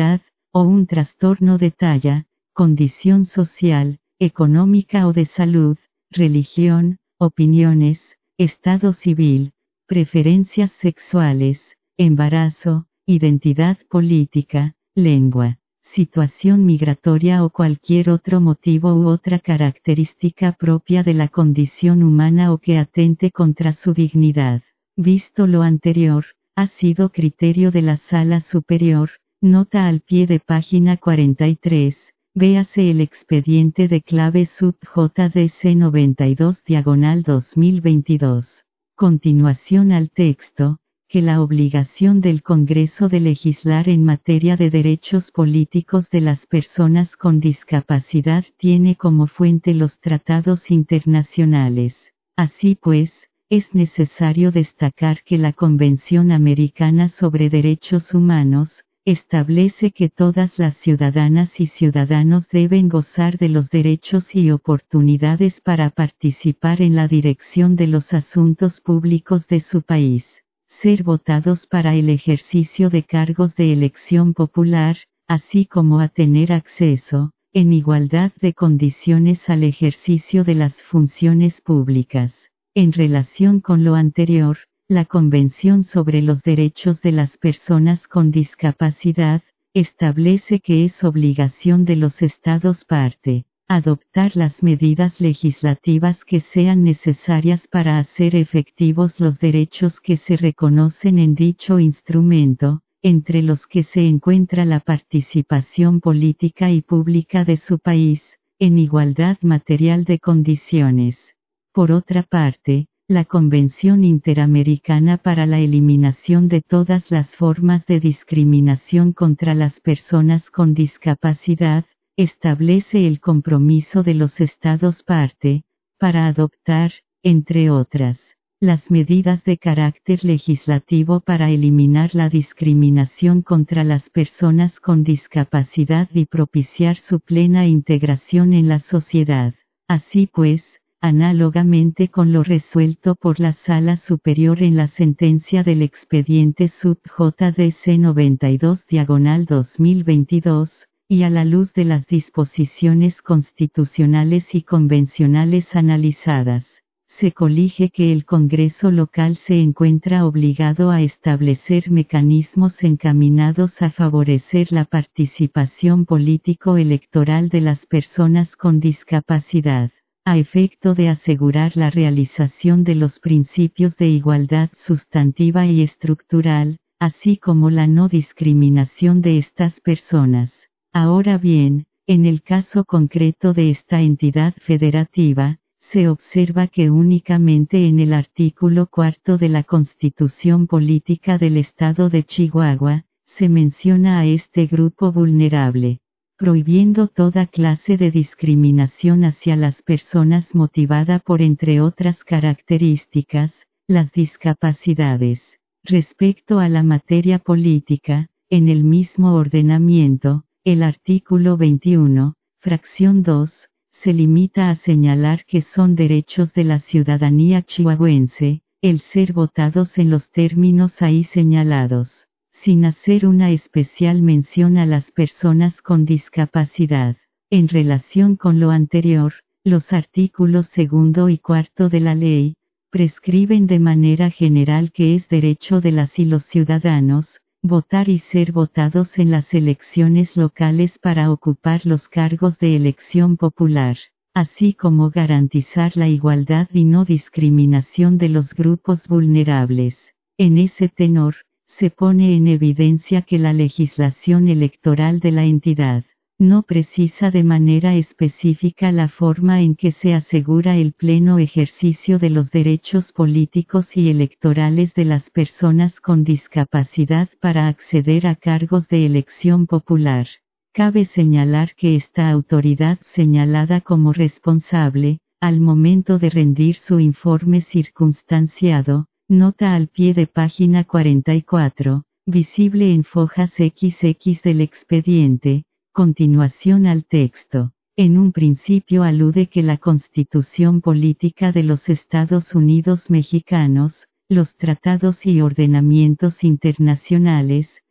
o un trastorno de talla, condición social, económica o de salud, religión, opiniones, estado civil, preferencias sexuales, embarazo, identidad política, lengua, situación migratoria o cualquier otro motivo u otra característica propia de la condición humana o que atente contra su dignidad. Visto lo anterior, ha sido criterio de la Sala Superior, nota al pie de página cuarenta y tres, véase el expediente de clave sub J D C noventa y dos diagonal dos mil veintidós. Continuación al texto, que la obligación del Congreso de legislar en materia de derechos políticos de las personas con discapacidad tiene como fuente los tratados internacionales. Así pues, es necesario destacar que la Convención Americana sobre Derechos Humanos, establece que todas las ciudadanas y ciudadanos deben gozar de los derechos y oportunidades para participar en la dirección de los asuntos públicos de su país, ser votados para el ejercicio de cargos de elección popular, así como a tener acceso, en igualdad de condiciones al ejercicio de las funciones públicas. En relación con lo anterior, la Convención sobre los Derechos de las Personas con Discapacidad, establece que es obligación de los Estados parte, adoptar las medidas legislativas que sean necesarias para hacer efectivos los derechos que se reconocen en dicho instrumento, entre los que se encuentra la participación política y pública de su país, en igualdad material de condiciones. Por otra parte, la Convención Interamericana para la Eliminación de todas las formas de discriminación contra las personas con discapacidad, establece el compromiso de los Estados parte, para adoptar, entre otras, las medidas de carácter legislativo para eliminar la discriminación contra las personas con discapacidad y propiciar su plena integración en la sociedad. Así pues, análogamente con lo resuelto por la Sala Superior en la sentencia del expediente sub J D C noventa y dos diagonal dos mil veintidós, y a la luz de las disposiciones constitucionales y convencionales analizadas, se colige que el Congreso local se encuentra obligado a establecer mecanismos encaminados a favorecer la participación político-electoral de las personas con discapacidad, a efecto de asegurar la realización de los principios de igualdad sustantiva y estructural, así como la no discriminación de estas personas. Ahora bien, en el caso concreto de esta entidad federativa, se observa que únicamente en el artículo cuarto de la Constitución Política del Estado de Chihuahua, se menciona a este grupo vulnerable, prohibiendo toda clase de discriminación hacia las personas motivada por, entre otras características, las discapacidades. Respecto a la materia política, en el mismo ordenamiento, el artículo veintiuno, fracción dos, se limita a señalar que son derechos de la ciudadanía chihuahuense, el ser votados en los términos ahí señalados, sin hacer una especial mención a las personas con discapacidad. En relación con lo anterior, los artículos segundo y cuarto de la ley, prescriben de manera general que es derecho de las y los ciudadanos, votar y ser votados en las elecciones locales para ocupar los cargos de elección popular, así como garantizar la igualdad y no discriminación de los grupos vulnerables. En ese tenor, se pone en evidencia que la legislación electoral de la entidad no precisa de manera específica la forma en que se asegura el pleno ejercicio de los derechos políticos y electorales de las personas con discapacidad para acceder a cargos de elección popular. Cabe señalar que esta autoridad señalada como responsable, al momento de rendir su informe circunstanciado, nota al pie de página cuarenta y cuatro, visible en fojas equis equis del expediente, continuación al texto. En un principio alude que la Constitución Política de los Estados Unidos Mexicanos, los tratados y ordenamientos internacionales,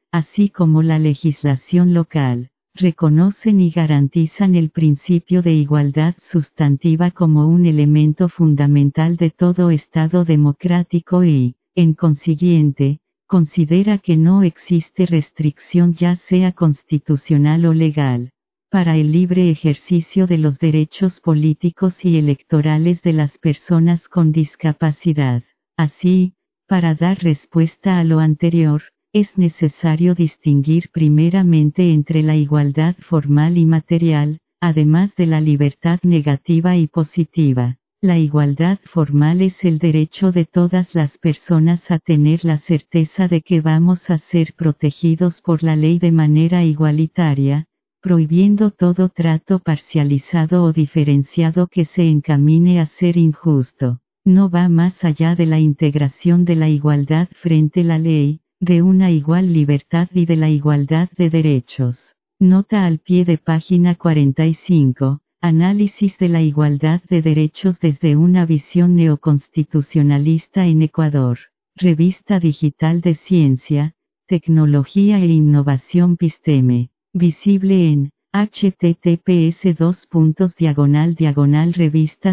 así como la legislación local, reconocen y garantizan el principio de igualdad sustantiva como un elemento fundamental de todo Estado democrático y, en consiguiente, considera que no existe restricción ya sea constitucional o legal, para el libre ejercicio de los derechos políticos y electorales de las personas con discapacidad. Así, para dar respuesta a lo anterior, es necesario distinguir primeramente entre la igualdad formal y material, además de la libertad negativa y positiva. La igualdad formal es el derecho de todas las personas a tener la certeza de que vamos a ser protegidos por la ley de manera igualitaria, prohibiendo todo trato parcializado o diferenciado que se encamine a ser injusto. No va más allá de la integración de la igualdad frente a la ley, de una igual libertad y de la igualdad de derechos. Nota al pie de página cuarenta y cinco. Análisis de la igualdad de derechos desde una visión neoconstitucionalista en Ecuador. Revista Digital de Ciencia, Tecnología e Innovación Pisteme. Visible en https dos puntos diagonal diagonal revista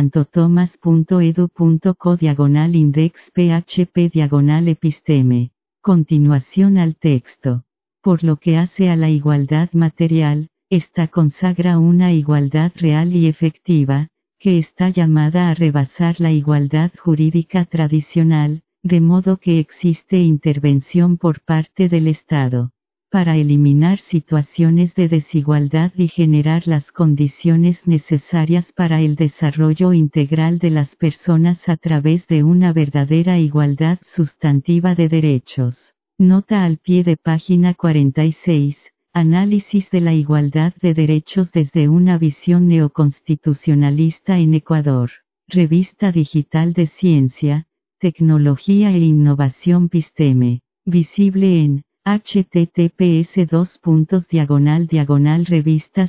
susantotomas.edu.co diagonal index php diagonal episteme. Continuación al texto. Por lo que hace a la igualdad material, esta consagra una igualdad real y efectiva, que está llamada a rebasar la igualdad jurídica tradicional, de modo que existe intervención por parte del Estado, para eliminar situaciones de desigualdad y generar las condiciones necesarias para el desarrollo integral de las personas a través de una verdadera igualdad sustantiva de derechos. Nota al pie de página cuarenta y seis. Análisis de la igualdad de derechos desde una visión neoconstitucionalista en Ecuador. Revista Digital de Ciencia, Tecnología e Innovación Pisteme. Visible en https dos puntos diagonal diagonal revista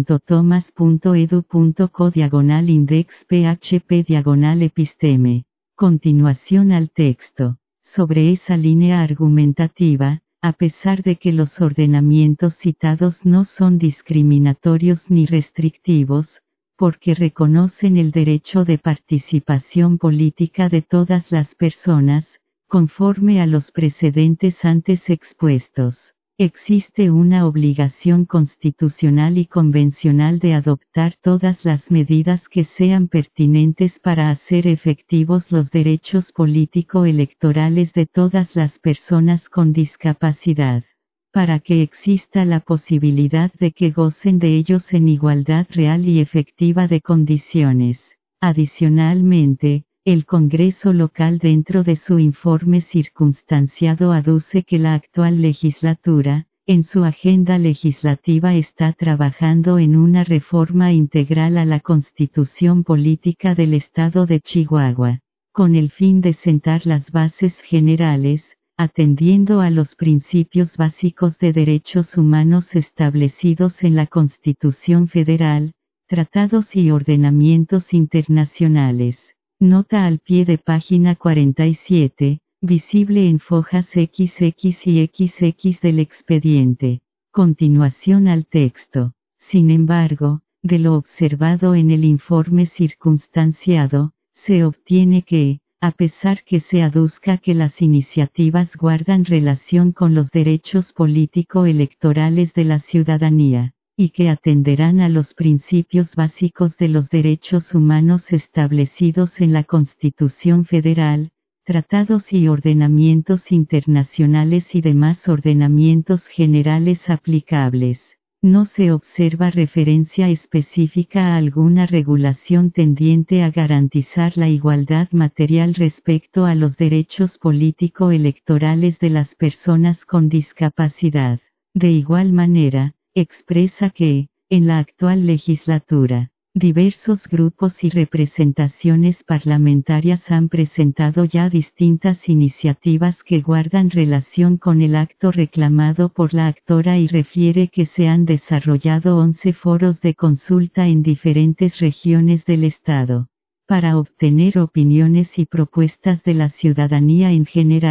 susantotomas.edu.co diagonal index php diagonal episteme. Continuación al texto. Sobre esa línea argumentativa, a pesar de que los ordenamientos citados no son discriminatorios ni restrictivos, porque reconocen el derecho de participación política de todas las personas, conforme a los precedentes antes expuestos, existe una obligación constitucional y convencional de adoptar todas las medidas que sean pertinentes para hacer efectivos los derechos político-electorales de todas las personas con discapacidad, para que exista la posibilidad de que gocen de ellos en igualdad real y efectiva de condiciones. Adicionalmente, el Congreso local dentro de su informe circunstanciado aduce que la actual legislatura, en su agenda legislativa está trabajando en una reforma integral a la Constitución Política del Estado de Chihuahua, con el fin de sentar las bases generales, atendiendo a los principios básicos de derechos humanos establecidos en la Constitución Federal, tratados y ordenamientos internacionales. Nota al pie de página cuarenta y siete, visible en fojas equis equis y equis equis del expediente. Continuación al texto. Sin embargo, de lo observado en el informe circunstanciado, se obtiene que, a pesar que se aduzca que las iniciativas guardan relación con los derechos político-electorales de la ciudadanía, y que atenderán a los principios básicos de los derechos humanos establecidos en la Constitución Federal, tratados y ordenamientos internacionales y demás ordenamientos generales aplicables. No se observa referencia específica a alguna regulación tendiente a garantizar la igualdad material respecto a los derechos político-electorales de las personas con discapacidad. De igual manera, expresa que, en la actual legislatura, diversos grupos y representaciones parlamentarias han presentado ya distintas iniciativas que guardan relación con el acto reclamado por la actora y refiere que se han desarrollado once foros de consulta en diferentes regiones del Estado, para obtener opiniones y propuestas de la ciudadanía en general,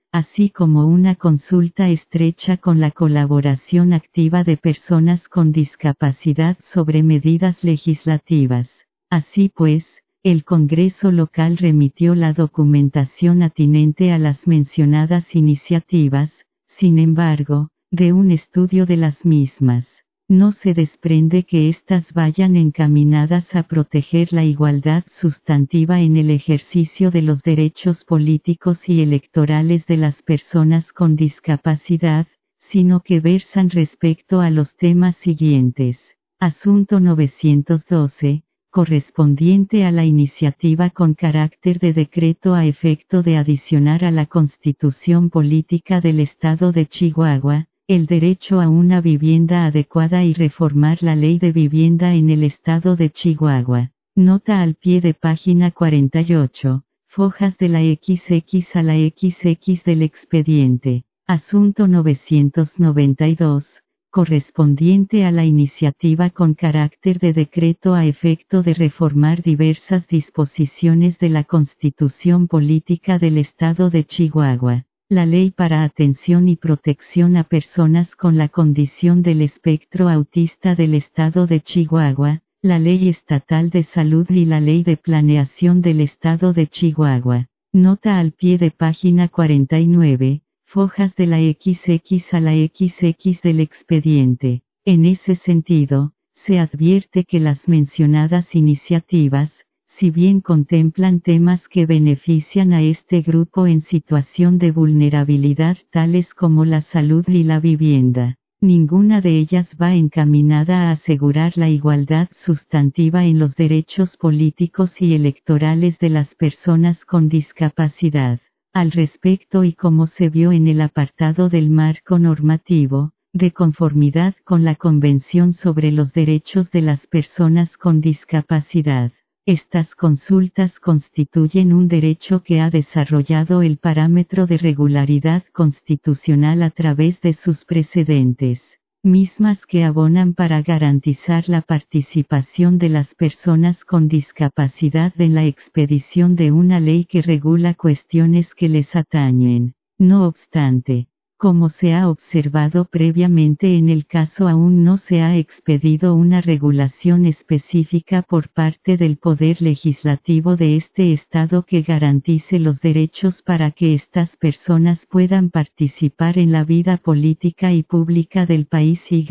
así como una consulta estrecha con la colaboración activa de personas con discapacidad sobre medidas legislativas. Así pues, el Congreso local remitió la documentación atinente a las mencionadas iniciativas. Sin embargo, de un estudio de las mismas, no se desprende que éstas vayan encaminadas a proteger la igualdad sustantiva en el ejercicio de los derechos políticos y electorales de las personas con discapacidad, sino que versan respecto a los temas siguientes. Asunto novecientos doce, correspondiente a la iniciativa con carácter de decreto a efecto de adicionar a la Constitución Política del Estado de Chihuahua, el derecho a una vivienda adecuada y reformar la Ley de Vivienda en el Estado de Chihuahua. Nota al pie de página cuarenta y ocho, fojas de la equis equis a la equis equis del expediente. Asunto novecientos noventa y dos, correspondiente a la iniciativa con carácter de decreto a efecto de reformar diversas disposiciones de la Constitución Política del Estado de Chihuahua. La Ley para Atención y Protección a Personas con la Condición del Espectro Autista del Estado de Chihuahua, la Ley Estatal de Salud y la Ley de Planeación del Estado de Chihuahua. Nota al pie de página cuarenta y nueve, fojas de la equis equis a la equis equis del expediente. En ese sentido, se advierte que las mencionadas iniciativas, si bien contemplan temas que benefician a este grupo en situación de vulnerabilidad tales como la salud y la vivienda, ninguna de ellas va encaminada a asegurar la igualdad sustantiva en los derechos políticos y electorales de las personas con discapacidad. Al respecto y como se vio en el apartado del marco normativo, de conformidad con la Convención sobre los Derechos de las Personas con Discapacidad, estas consultas constituyen un derecho que ha desarrollado el parámetro de regularidad constitucional a través de sus precedentes, mismas que abonan para garantizar la participación de las personas con discapacidad en la expedición de una ley que regula cuestiones que les atañen. No obstante, como se ha observado previamente en el caso aún no se ha expedido una regulación específica por parte del Poder Legislativo de este Estado que garantice los derechos para que estas personas puedan participar en la vida política y pública del país y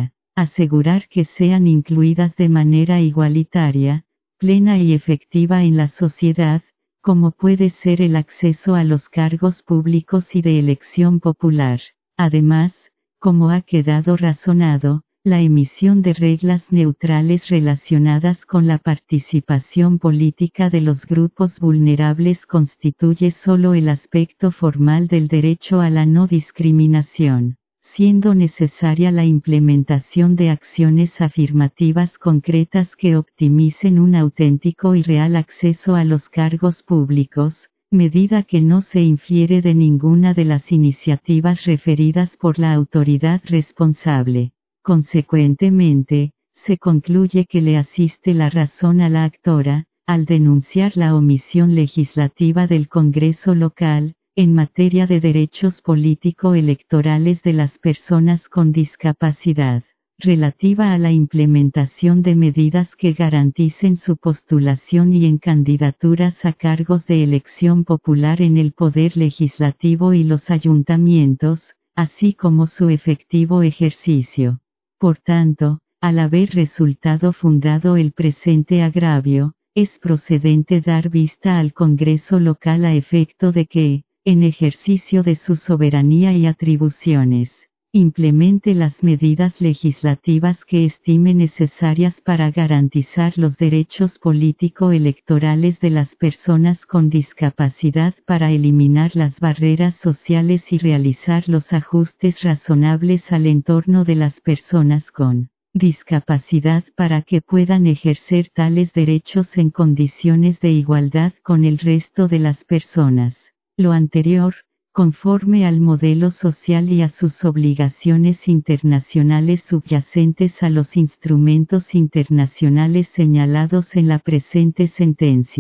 asegurar que sean incluidas de manera igualitaria, plena y efectiva en la sociedad, como puede ser el acceso a los cargos públicos y de elección popular. Además, como ha quedado razonado, la emisión de reglas neutrales relacionadas con la participación política de los grupos vulnerables constituye solo el aspecto formal del derecho a la no discriminación, siendo necesaria la implementación de acciones afirmativas concretas que optimicen un auténtico y real acceso a los cargos públicos, medida que no se infiere de ninguna de las iniciativas referidas por la autoridad responsable. Consecuentemente, se concluye que le asiste la razón a la actora, al denunciar la omisión legislativa del Congreso local, en materia de derechos político-electorales de las personas con discapacidad, relativa a la implementación de medidas que garanticen su postulación y en candidaturas a cargos de elección popular en el Poder Legislativo y los ayuntamientos, así como su efectivo ejercicio. Por tanto, al haber resultado fundado el presente agravio, es procedente dar vista al Congreso local a efecto de que, en ejercicio de su soberanía y atribuciones, implemente las medidas legislativas que estime necesarias para garantizar los derechos político-electorales de las personas con discapacidad para eliminar las barreras sociales y realizar los ajustes razonables al entorno de las personas con discapacidad para que puedan ejercer tales derechos en condiciones de igualdad con el resto de las personas. Lo anterior, conforme al modelo social y a sus obligaciones internacionales subyacentes a los instrumentos internacionales señalados en la presente sentencia.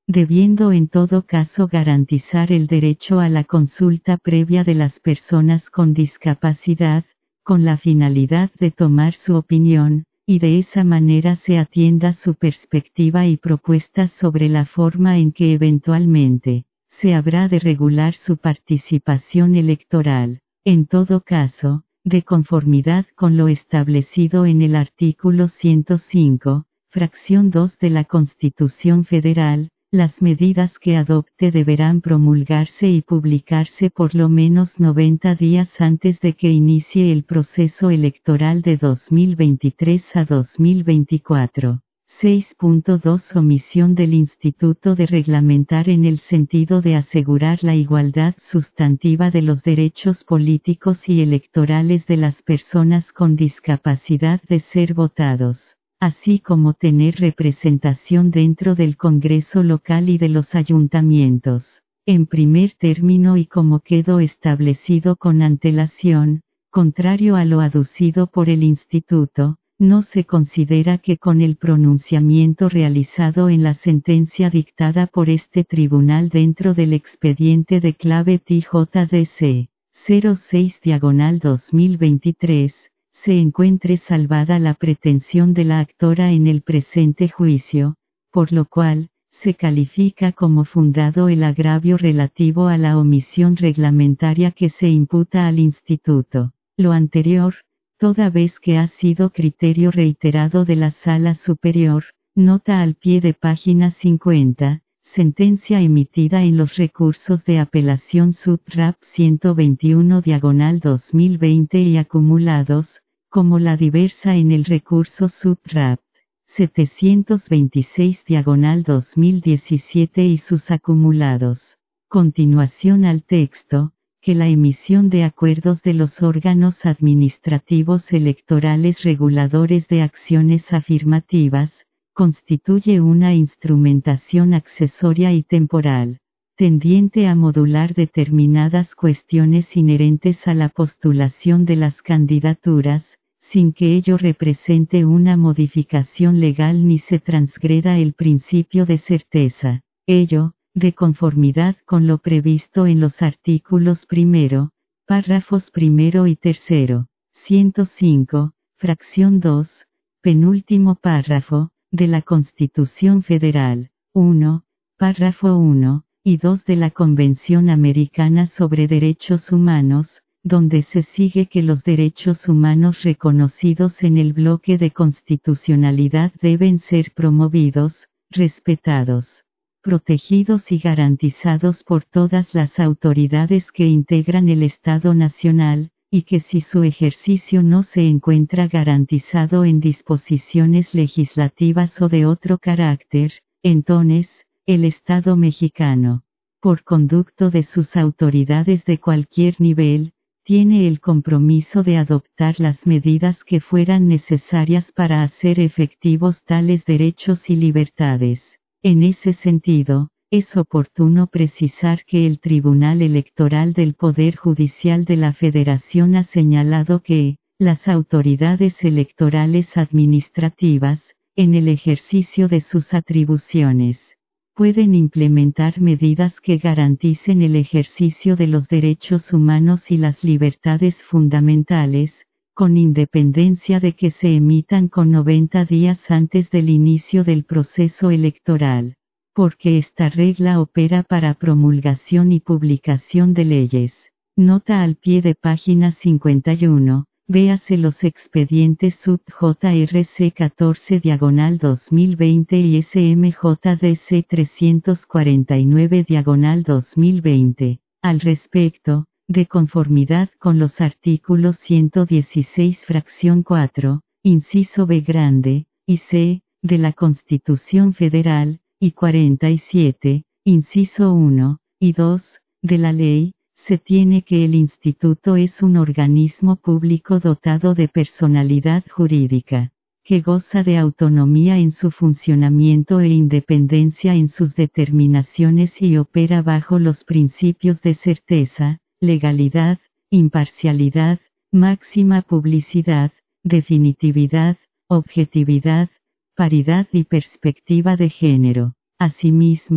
debiendo en todo caso garantizar el derecho a la consulta previa de las personas con discapacidad, con la finalidad de tomar su opinión, y de esa manera se atienda su perspectiva y propuestas sobre la forma en que eventualmente se habrá de regular su participación electoral. En todo caso, de conformidad con lo establecido en el artículo ciento cinco, fracción dos de la Constitución Federal, las medidas que adopte deberán promulgarse y publicarse por lo menos noventa días antes de que inicie el proceso electoral de dos mil veintitrés a dos mil veinticuatro. seis punto dos Omisión del Instituto de reglamentar en el sentido de asegurar la igualdad sustantiva de los derechos políticos y electorales de las personas con discapacidad de ser votados, así como tener representación dentro del Congreso local y de los ayuntamientos. En primer término y como quedó establecido con antelación, contrario a lo aducido por el Instituto, no se considera que con el pronunciamiento realizado en la sentencia dictada por este tribunal dentro del expediente de clave T J D C cero seis diagonal dos mil veintitrés, se encuentre salvada la pretensión de la actora en el presente juicio, por lo cual, se califica como fundado el agravio relativo a la omisión reglamentaria que se imputa al Instituto. Lo anterior, toda vez que ha sido criterio reiterado de la Sala Superior, nota al pie de página cincuenta, sentencia emitida en los recursos de apelación Subrap ciento veintiuno diagonal dos mil veinte y acumulados, como la diversa en el recurso Subrap setecientos veintiséis diagonal dos mil diecisiete y sus acumulados. Continuación al texto, que la emisión de acuerdos de los órganos administrativos electorales reguladores de acciones afirmativas, constituye una instrumentación accesoria y temporal, tendiente a modular determinadas cuestiones inherentes a la postulación de las candidaturas, sin que ello represente una modificación legal ni se transgreda el principio de certeza. Ello, de conformidad con lo previsto en los artículos primero, párrafos primero y tercero, ciento cinco, fracción dos, penúltimo párrafo, de la Constitución Federal, uno, párrafo uno, y dos de la Convención Americana sobre Derechos Humanos, donde se sigue que los derechos humanos reconocidos en el bloque de constitucionalidad deben ser promovidos, respetados, protegidos y garantizados por todas las autoridades que integran el Estado Nacional, y que si su ejercicio no se encuentra garantizado en disposiciones legislativas o de otro carácter, entonces, el Estado mexicano, por conducto de sus autoridades de cualquier nivel, tiene el compromiso de adoptar las medidas que fueran necesarias para hacer efectivos tales derechos y libertades. En ese sentido, es oportuno precisar que el Tribunal Electoral del Poder Judicial de la Federación ha señalado que, las autoridades electorales administrativas, en el ejercicio de sus atribuciones, pueden implementar medidas que garanticen el ejercicio de los derechos humanos y las libertades fundamentales, con independencia de que se emitan con noventa días antes del inicio del proceso electoral, porque esta regla opera para promulgación y publicación de leyes. Nota al pie de página cincuenta y uno. Véase los expedientes sub J R C catorce diagonal dos mil veinte y S M J D C trescientos cuarenta y nueve diagonal dos mil veinte. Al respecto, de conformidad con los artículos ciento dieciséis fracción cuatro, inciso B grande, y C, de la Constitución Federal, y cuarenta y siete, inciso uno, y dos, de la ley, se tiene que el Instituto es un organismo público dotado de personalidad jurídica, que goza de autonomía en su funcionamiento e independencia en sus determinaciones y opera bajo los principios de certeza, legalidad, imparcialidad, máxima publicidad, definitividad, objetividad, paridad y perspectiva de género. Asimismo,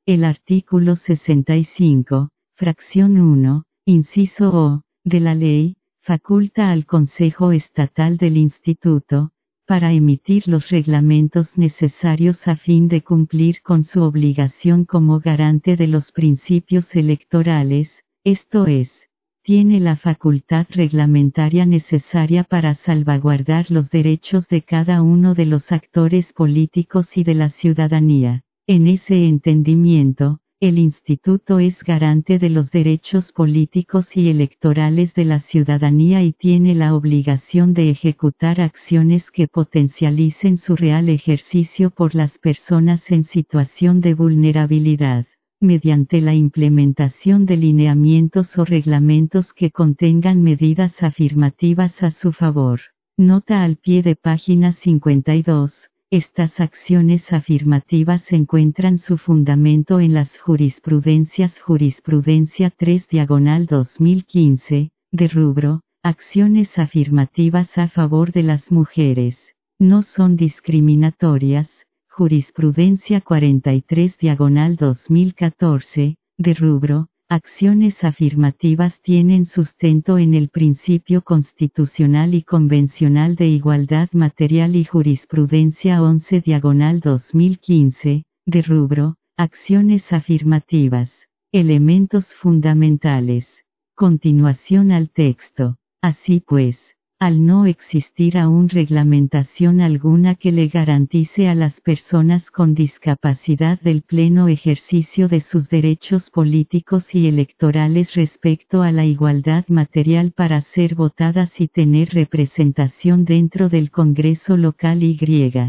El artículo sesenta y cinco, fracción uno, inciso O, de la ley, faculta al Consejo Estatal del Instituto, para emitir los reglamentos necesarios a fin de cumplir con su obligación como garante de los principios electorales, esto es, tiene la facultad reglamentaria necesaria para salvaguardar los derechos de cada uno de los actores políticos y de la ciudadanía. En ese entendimiento, el Instituto es garante de los derechos políticos y electorales de la ciudadanía y tiene la obligación de ejecutar acciones que potencialicen su real ejercicio por las personas en situación de vulnerabilidad, mediante la implementación de lineamientos o reglamentos que contengan medidas afirmativas a su favor. Nota al pie de página cincuenta y dos. Estas acciones afirmativas encuentran su fundamento en las jurisprudencias Jurisprudencia tres diagonal dos mil quince, de rubro, acciones afirmativas a favor de las mujeres, no son discriminatorias, Jurisprudencia cuarenta y tres diagonal dos mil catorce, de rubro, acciones afirmativas tienen sustento en el principio constitucional y convencional de igualdad material y Jurisprudencia once diagonal dos mil quince, de rubro, acciones afirmativas, elementos fundamentales. Continuación al texto. Así pues, al no existir aún reglamentación alguna que le garantice a las personas con discapacidad del pleno ejercicio de sus derechos políticos y electorales respecto a la igualdad material para ser votadas y tener representación dentro del Congreso local y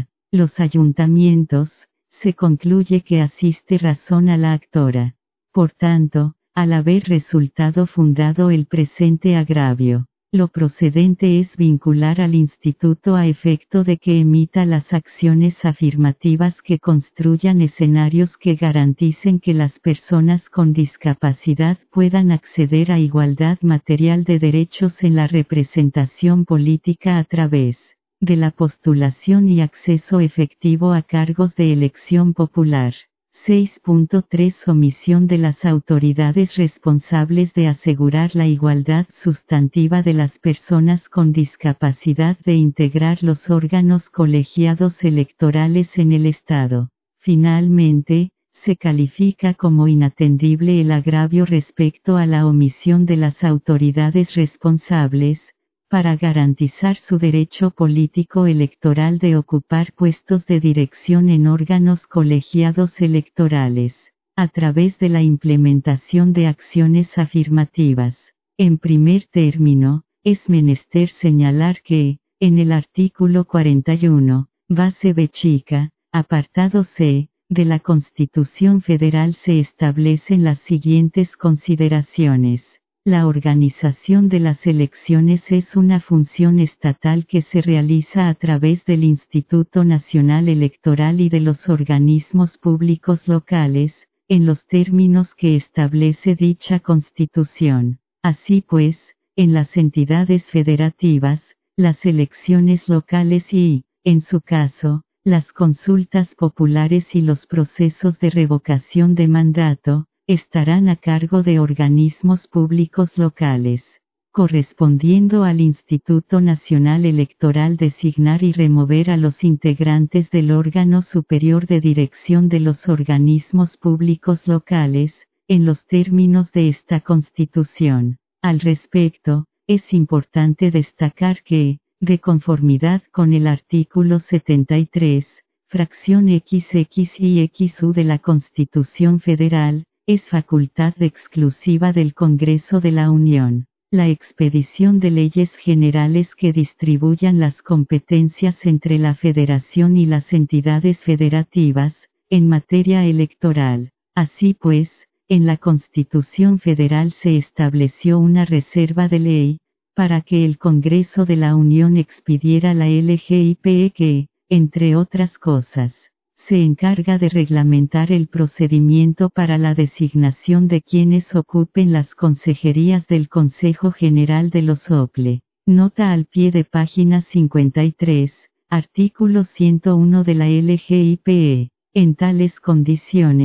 los ayuntamientos, se concluye que asiste razón a la actora. Por tanto, al haber resultado fundado el presente agravio, lo procedente es vincular al Instituto a efecto de que emita las acciones afirmativas que construyan escenarios que garanticen que las personas con discapacidad puedan acceder a igualdad material de derechos en la representación política a través de la postulación y acceso efectivo a cargos de elección popular. seis punto tres Omisión de las autoridades responsables de asegurar la igualdad sustantiva de las personas con discapacidad de integrar los órganos colegiados electorales en el Estado. Finalmente, se califica como inatendible el agravio respecto a la omisión de las autoridades responsables, para garantizar su derecho político electoral de ocupar puestos de dirección en órganos colegiados electorales, a través de la implementación de acciones afirmativas. En primer término, es menester señalar que, en el artículo cuarenta y uno, base B chica, apartado C, de la Constitución Federal se establecen las siguientes consideraciones. La organización de las elecciones es una función estatal que se realiza a través del Instituto Nacional Electoral y de los organismos públicos locales, en los términos que establece dicha Constitución. Así pues, en las entidades federativas, las elecciones locales y, en su caso, las consultas populares y los procesos de revocación de mandato, estarán a cargo de organismos públicos locales, correspondiendo al Instituto Nacional Electoral designar y remover a los integrantes del órgano superior de dirección de los organismos públicos locales, en los términos de esta Constitución. Al respecto, es importante destacar que, de conformidad con el artículo setenta y tres, fracción equis equis y equis u de la Constitución Federal, es facultad exclusiva del Congreso de la Unión, la expedición de leyes generales que distribuyan las competencias entre la Federación y las entidades federativas, en materia electoral. Así pues, en la Constitución Federal se estableció una reserva de ley, para que el Congreso de la Unión expidiera la L G I P E que, entre otras cosas, se encarga de reglamentar el procedimiento para la designación de quienes ocupen las consejerías del Consejo General de los O P L E. Nota al pie de página cincuenta y tres, artículo ciento uno de la L G I P E. En tales condiciones,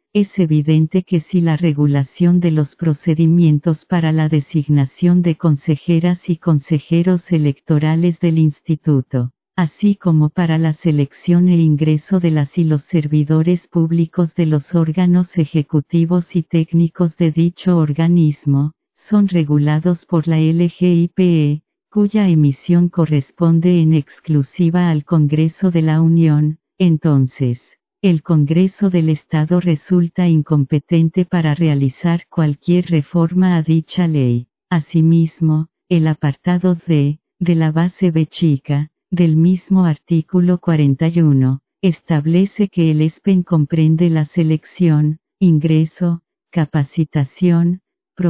es evidente que si la regulación de los procedimientos para la designación de consejeras y consejeros electorales del Instituto, así como para la selección e ingreso de las y los servidores públicos de los órganos ejecutivos y técnicos de dicho organismo, son regulados por la L G I P E, cuya emisión corresponde en exclusiva al Congreso de la Unión, entonces, el Congreso del Estado resulta incompetente para realizar cualquier reforma a dicha ley. Asimismo, el apartado D, de la base B chica, del mismo artículo cuarenta y uno, establece que el E S P E N comprende la selección, ingreso, capacitación,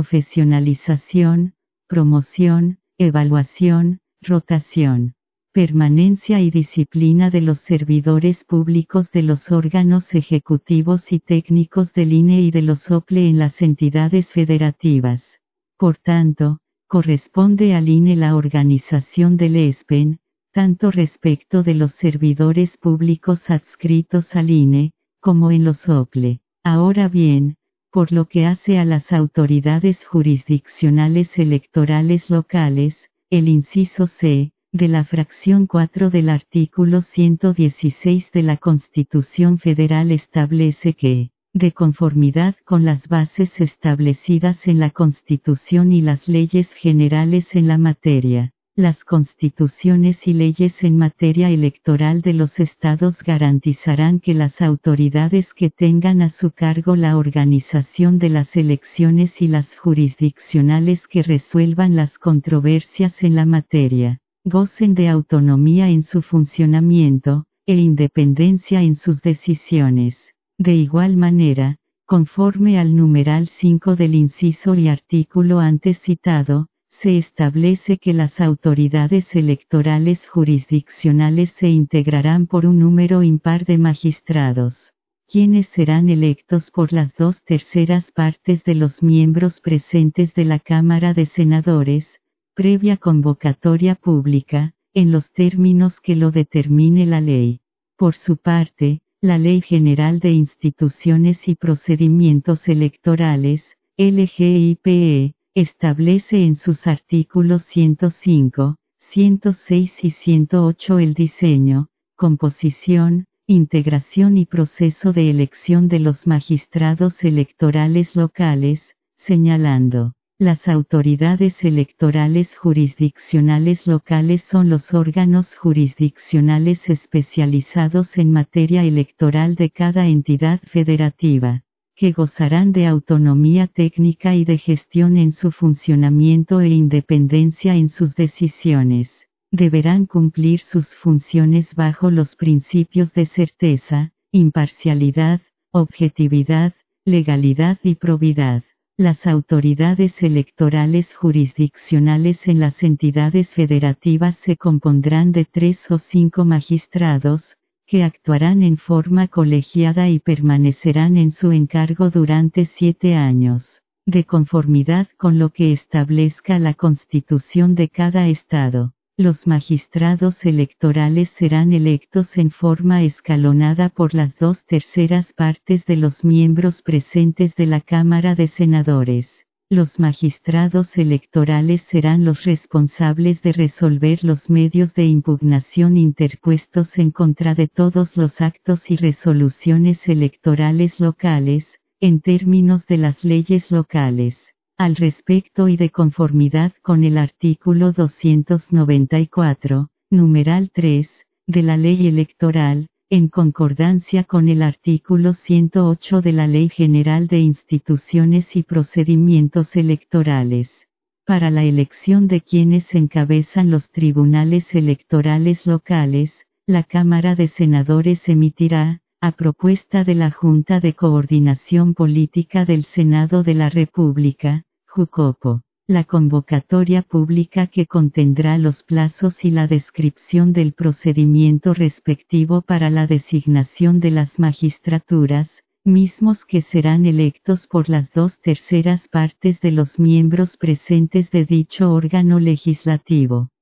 profesionalización, promoción, evaluación, rotación, permanencia y disciplina de los servidores públicos de los órganos ejecutivos y técnicos del I N E y de los O P L E en las entidades federativas. Por tanto, corresponde al I N E la organización del E S P E N, tanto respecto de los servidores públicos adscritos al I N E, como en los O P L E. Ahora bien, por lo que hace a las autoridades jurisdiccionales electorales locales, el inciso C, de la fracción cuatro del artículo ciento dieciséis de la Constitución Federal establece que, de conformidad con las bases establecidas en la Constitución y las leyes generales en la materia, las constituciones y leyes en materia electoral de los estados garantizarán que las autoridades que tengan a su cargo la organización de las elecciones y las jurisdiccionales que resuelvan las controversias en la materia, gocen de autonomía en su funcionamiento, e independencia en sus decisiones. De igual manera, conforme al numeral cinco del inciso y artículo antes citado, se establece que las autoridades electorales jurisdiccionales se integrarán por un número impar de magistrados, quienes serán electos por las dos terceras partes de los miembros presentes de la Cámara de Senadores, previa convocatoria pública, en los términos que lo determine la ley. Por su parte, la Ley General de Instituciones y Procedimientos Electorales, L G I P E, establece en sus artículos ciento cinco, ciento seis y ciento ocho el diseño, composición, integración y proceso de elección de los magistrados electorales locales, señalando: las autoridades electorales jurisdiccionales locales son los órganos jurisdiccionales especializados en materia electoral de cada entidad federativa, que gozarán de autonomía técnica y de gestión en su funcionamiento e independencia en sus decisiones. Deberán cumplir sus funciones bajo los principios de certeza, imparcialidad, objetividad, legalidad y probidad. Las autoridades electorales jurisdiccionales en las entidades federativas se compondrán de tres o cinco magistrados, que actuarán en forma colegiada y permanecerán en su encargo durante siete años, de conformidad con lo que establezca la Constitución de cada estado. Los magistrados electorales serán electos en forma escalonada por las dos terceras partes de los miembros presentes de la Cámara de Senadores. Los magistrados electorales serán los responsables de resolver los medios de impugnación interpuestos en contra de todos los actos y resoluciones electorales locales, en términos de las leyes locales. Al respecto y de conformidad con el artículo doscientos noventa y cuatro, numeral tres, de la Ley Electoral, en concordancia con el artículo ciento ocho de la Ley General de Instituciones y Procedimientos Electorales. Para la elección de quienes encabezan los tribunales electorales locales, la Cámara de Senadores emitirá, a propuesta de la Junta de Coordinación Política del Senado de la República, JUCOPO, la convocatoria pública que contendrá los plazos y la descripción del procedimiento respectivo para la designación de las magistraturas, mismos que serán electos por las dos terceras partes de los miembros presentes de dicho órgano legislativo.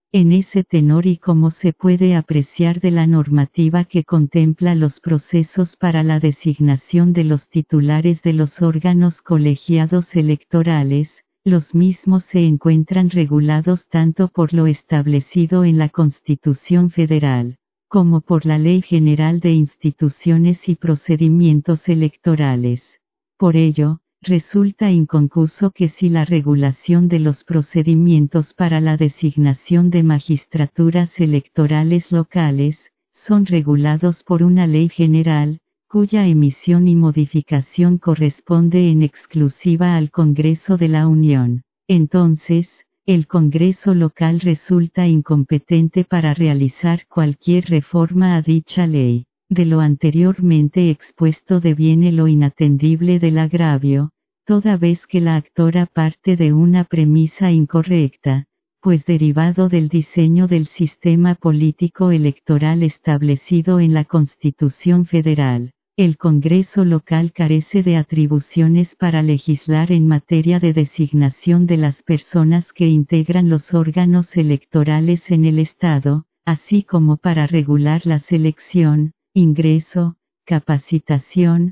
En ese tenor y como se puede apreciar de la normativa que contempla los procesos para la designación de los titulares de los órganos colegiados electorales, los mismos se encuentran regulados tanto por lo establecido en la Constitución Federal, como por la Ley General de Instituciones y Procedimientos Electorales. Por ello, resulta inconcuso que si la regulación de los procedimientos para la designación de magistraturas electorales locales, son regulados por una ley general, cuya emisión y modificación corresponde en exclusiva al Congreso de la Unión, entonces, el Congreso local resulta incompetente para realizar cualquier reforma a dicha ley. De lo anteriormente expuesto deviene lo inatendible del agravio, toda vez que la actora parte de una premisa incorrecta, pues derivado del diseño del sistema político electoral establecido en la Constitución Federal, el Congreso local carece de atribuciones para legislar en materia de designación de las personas que integran los órganos electorales en el Estado, así como para regular la selección, ingreso, capacitación,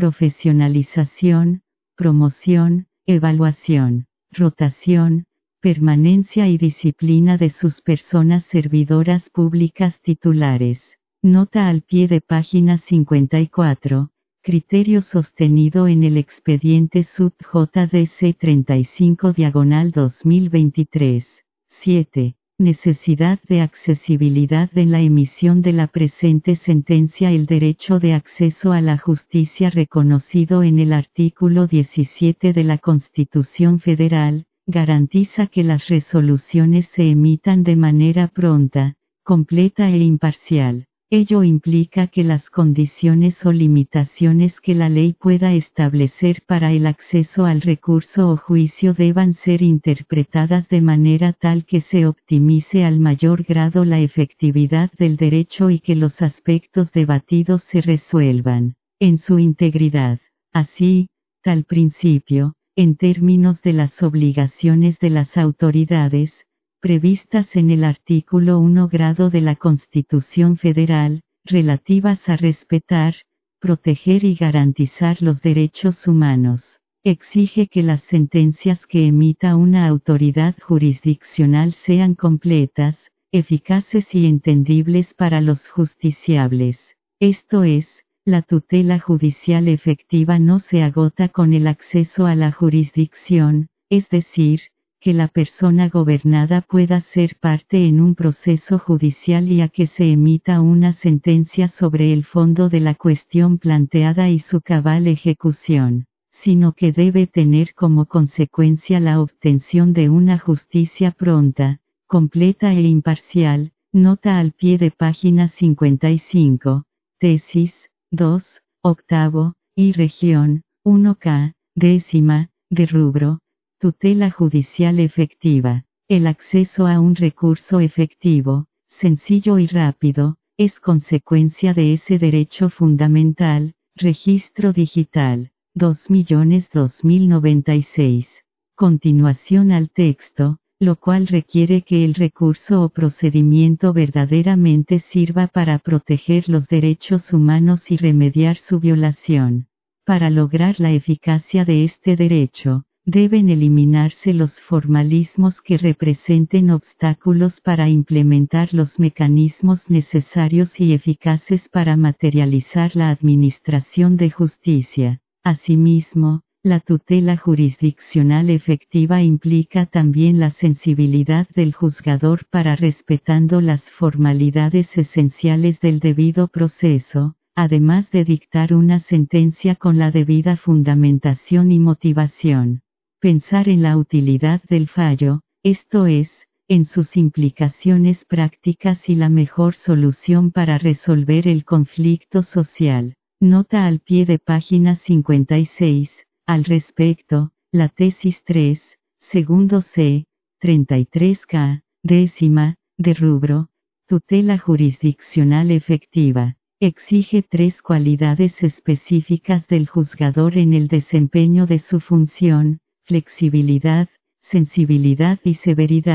profesionalización, promoción, evaluación, rotación, permanencia y disciplina de sus personas servidoras públicas titulares. Nota al pie de página cincuenta y cuatro, criterio sostenido en el expediente sub J D C treinta y cinco diagonal dos mil veintitrés. siete. Necesidad de accesibilidad en la emisión de la presente sentencia. El derecho de acceso a la justicia reconocido en el artículo diecisiete de la Constitución Federal, garantiza que las resoluciones se emitan de manera pronta, completa e imparcial. Ello implica que las condiciones o limitaciones que la ley pueda establecer para el acceso al recurso o juicio deban ser interpretadas de manera tal que se optimice al mayor grado la efectividad del derecho y que los aspectos debatidos se resuelvan, en su integridad. Así, tal principio, en términos de las obligaciones de las autoridades, previstas en el artículo uno grado de la Constitución Federal, relativas a respetar, proteger y garantizar los derechos humanos, exige que las sentencias que emita una autoridad jurisdiccional sean completas, eficaces y entendibles para los justiciables. Esto es, la tutela judicial efectiva no se agota con el acceso a la jurisdicción, es decir, que la persona gobernada pueda ser parte en un proceso judicial y a que se emita una sentencia sobre el fondo de la cuestión planteada y su cabal ejecución, sino que debe tener como consecuencia la obtención de una justicia pronta, completa e imparcial. Nota al pie de página cincuenta y cinco, tesis, dos, octavo, y región, uno K, décima, de rubro. Tutela judicial efectiva. El acceso a un recurso efectivo, sencillo y rápido, es consecuencia de ese derecho fundamental. Registro digital, dos millones dos mil noventa y seis. Continuación al texto, lo cual requiere que el recurso o procedimiento verdaderamente sirva para proteger los derechos humanos y remediar su violación. Para lograr la eficacia de este derecho, deben eliminarse los formalismos que representen obstáculos para implementar los mecanismos necesarios y eficaces para materializar la administración de justicia. Asimismo, la tutela jurisdiccional efectiva implica también la sensibilidad del juzgador para respetando las formalidades esenciales del debido proceso, además de dictar una sentencia con la debida fundamentación y motivación. Pensar en la utilidad del fallo, esto es, en sus implicaciones prácticas y la mejor solución para resolver el conflicto social. Nota al pie de página cincuenta y seis, al respecto, la tesis tres, segundo C, treinta y tres K, décima, de rubro, tutela jurisdiccional efectiva, exige tres cualidades específicas del juzgador en el desempeño de su función: flexibilidad, sensibilidad y severidad,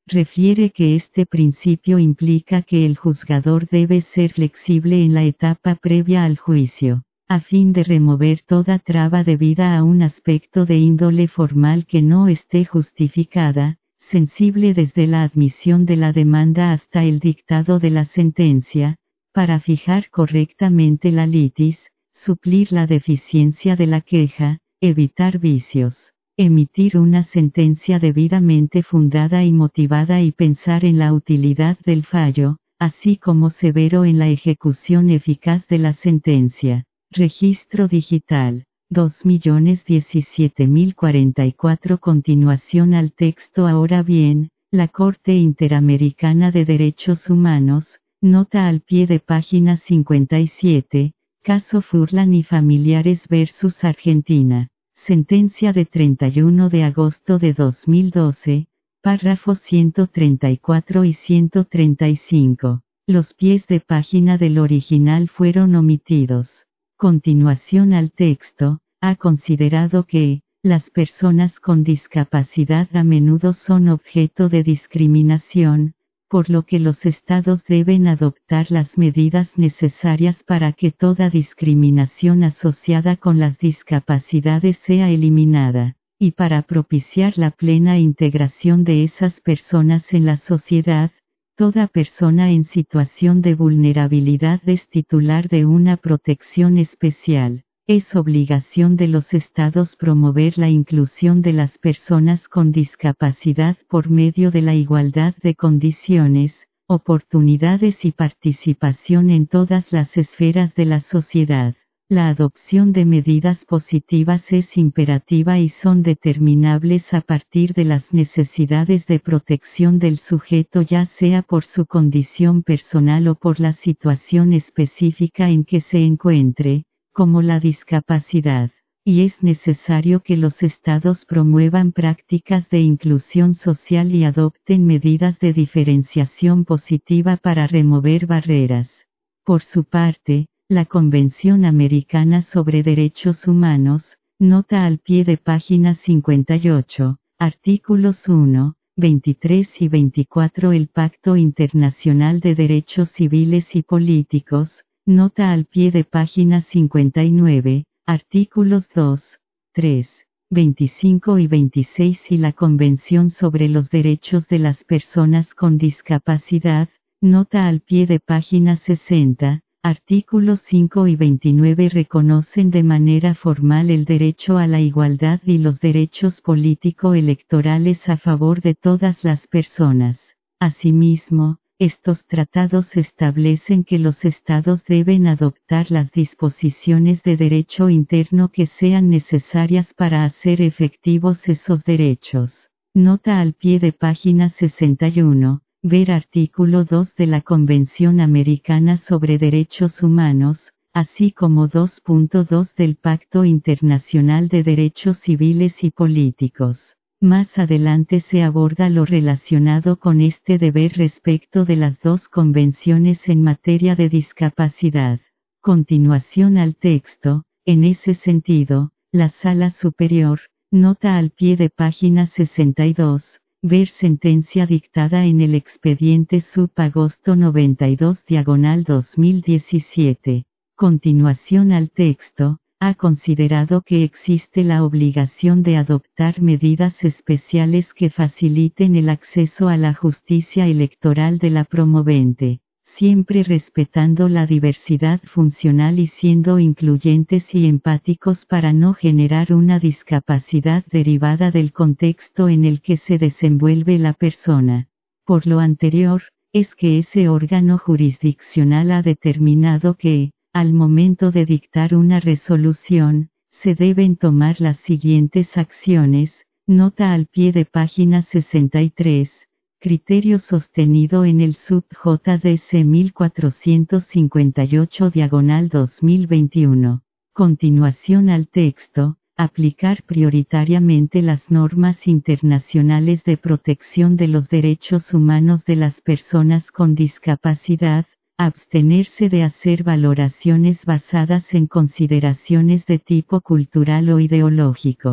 refiere que este principio implica que el juzgador debe ser flexible en la etapa previa al juicio, a fin de remover toda traba debida a un aspecto de índole formal que no esté justificada, sensible desde la admisión de la demanda hasta el dictado de la sentencia, para fijar correctamente la litis, suplir la deficiencia de la queja, evitar vicios, emitir una sentencia debidamente fundada y motivada y pensar en la utilidad del fallo, así como severo en la ejecución eficaz de la sentencia. Registro digital. dos millones diecisiete mil cuarenta y cuatro. Continuación al texto. Ahora bien, la Corte Interamericana de Derechos Humanos, nota al pie de página cincuenta y siete, caso Furlan y familiares versus Argentina. Sentencia de treinta y uno de agosto de dos mil doce, párrafos ciento treinta y cuatro y ciento treinta y cinco. Los pies de página del original fueron omitidos. Continuación al texto, ha considerado que, las personas con discapacidad a menudo son objeto de discriminación, por lo que los estados deben adoptar las medidas necesarias para que toda discriminación asociada con las discapacidades sea eliminada, y para propiciar la plena integración de esas personas en la sociedad. Toda persona en situación de vulnerabilidad es titular de una protección especial. Es obligación de los estados promover la inclusión de las personas con discapacidad por medio de la igualdad de condiciones, oportunidades y participación en todas las esferas de la sociedad. La adopción de medidas positivas es imperativa y son determinables a partir de las necesidades de protección del sujeto, ya sea por su condición personal o por la situación específica en que se encuentre, como la discapacidad. Y es necesario que los estados promuevan prácticas de inclusión social y adopten medidas de diferenciación positiva para remover barreras. Por su parte, la Convención Americana sobre Derechos Humanos, nota al pie de página cincuenta y ocho, artículos uno, veintitrés y veinticuatro. El Pacto Internacional de Derechos Civiles y Políticos, nota al pie de página cincuenta y nueve, artículos dos, tres, veinticinco y veintiséis y la Convención sobre los Derechos de las Personas con Discapacidad, nota al pie de página sesenta, artículos cinco y veintinueve reconocen de manera formal el derecho a la igualdad y los derechos político-electorales a favor de todas las personas. Asimismo, estos tratados establecen que los estados deben adoptar las disposiciones de derecho interno que sean necesarias para hacer efectivos esos derechos. Nota al pie de página sesenta y uno. Ver artículo dos de la Convención Americana sobre Derechos Humanos, así como dos punto dos del Pacto Internacional de Derechos Civiles y Políticos. Más adelante se aborda lo relacionado con este deber respecto de las dos convenciones en materia de discapacidad. Continuación al texto, en ese sentido, la Sala Superior, nota al pie de página sesenta y dos, ver sentencia dictada en el expediente sub agosto noventa y dos diagonal dos mil diecisiete. Continuación al texto, ha considerado que existe la obligación de adoptar medidas especiales que faciliten el acceso a la justicia electoral de la promovente, siempre respetando la diversidad funcional y siendo incluyentes y empáticos para no generar una discapacidad derivada del contexto en el que se desenvuelve la persona. Por lo anterior, es que ese órgano jurisdiccional ha determinado que, al momento de dictar una resolución, se deben tomar las siguientes acciones, nota al pie de página sesenta y tres. Criterio sostenido en el sub J D C mil cuatrocientos cincuenta y ocho diagonal dos mil veintiuno. Continuación al texto, aplicar prioritariamente las normas internacionales de protección de los derechos humanos de las personas con discapacidad, abstenerse de hacer valoraciones basadas en consideraciones de tipo cultural o ideológico.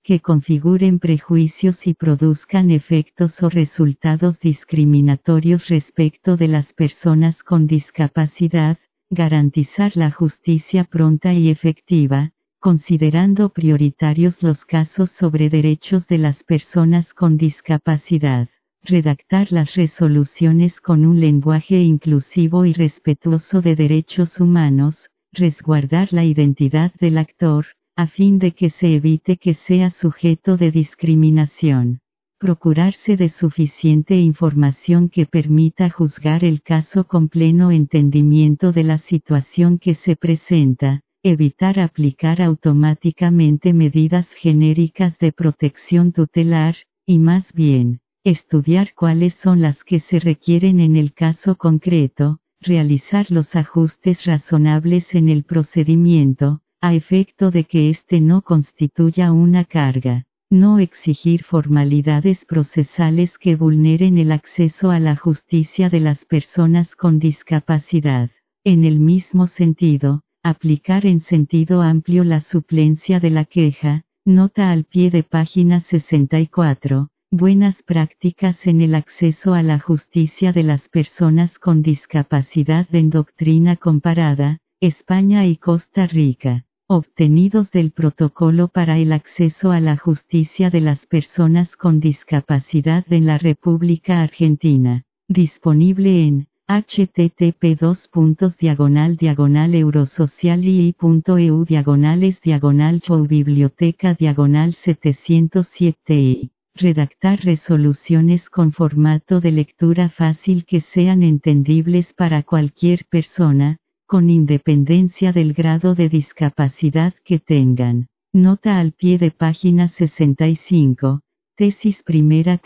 que configuren prejuicios y produzcan efectos o resultados discriminatorios respecto de las personas con discapacidad, garantizar la justicia pronta y efectiva, considerando prioritarios los casos sobre derechos de las personas con discapacidad. Redactar las resoluciones con un lenguaje inclusivo y respetuoso de derechos humanos, resguardar la identidad del actor, a fin de que se evite que sea sujeto de discriminación. Procurarse de suficiente información que permita juzgar el caso con pleno entendimiento de la situación que se presenta, evitar aplicar automáticamente medidas genéricas de protección tutelar, y más bien, estudiar cuáles son las que se requieren en el caso concreto, realizar los ajustes razonables en el procedimiento, a efecto de que éste no constituya una carga. No exigir formalidades procesales que vulneren el acceso a la justicia de las personas con discapacidad. En el mismo sentido, aplicar en sentido amplio la suplencia de la queja, nota al pie de página sesenta y cuatro, buenas prácticas en el acceso a la justicia de las personas con discapacidad en doctrina comparada, España y Costa Rica. Obtenidos del Protocolo para el acceso a la justicia de las personas con discapacidad en la República Argentina. Disponible en http dos puntos diagonal diagonal eurosociali.eu diagonales diagonal show biblioteca diagonal setecientos siete i. Redactar resoluciones con formato de lectura fácil que sean entendibles para cualquier persona, con independencia del grado de discapacidad que tengan. Nota al pie de página sesenta y cinco, tesis primera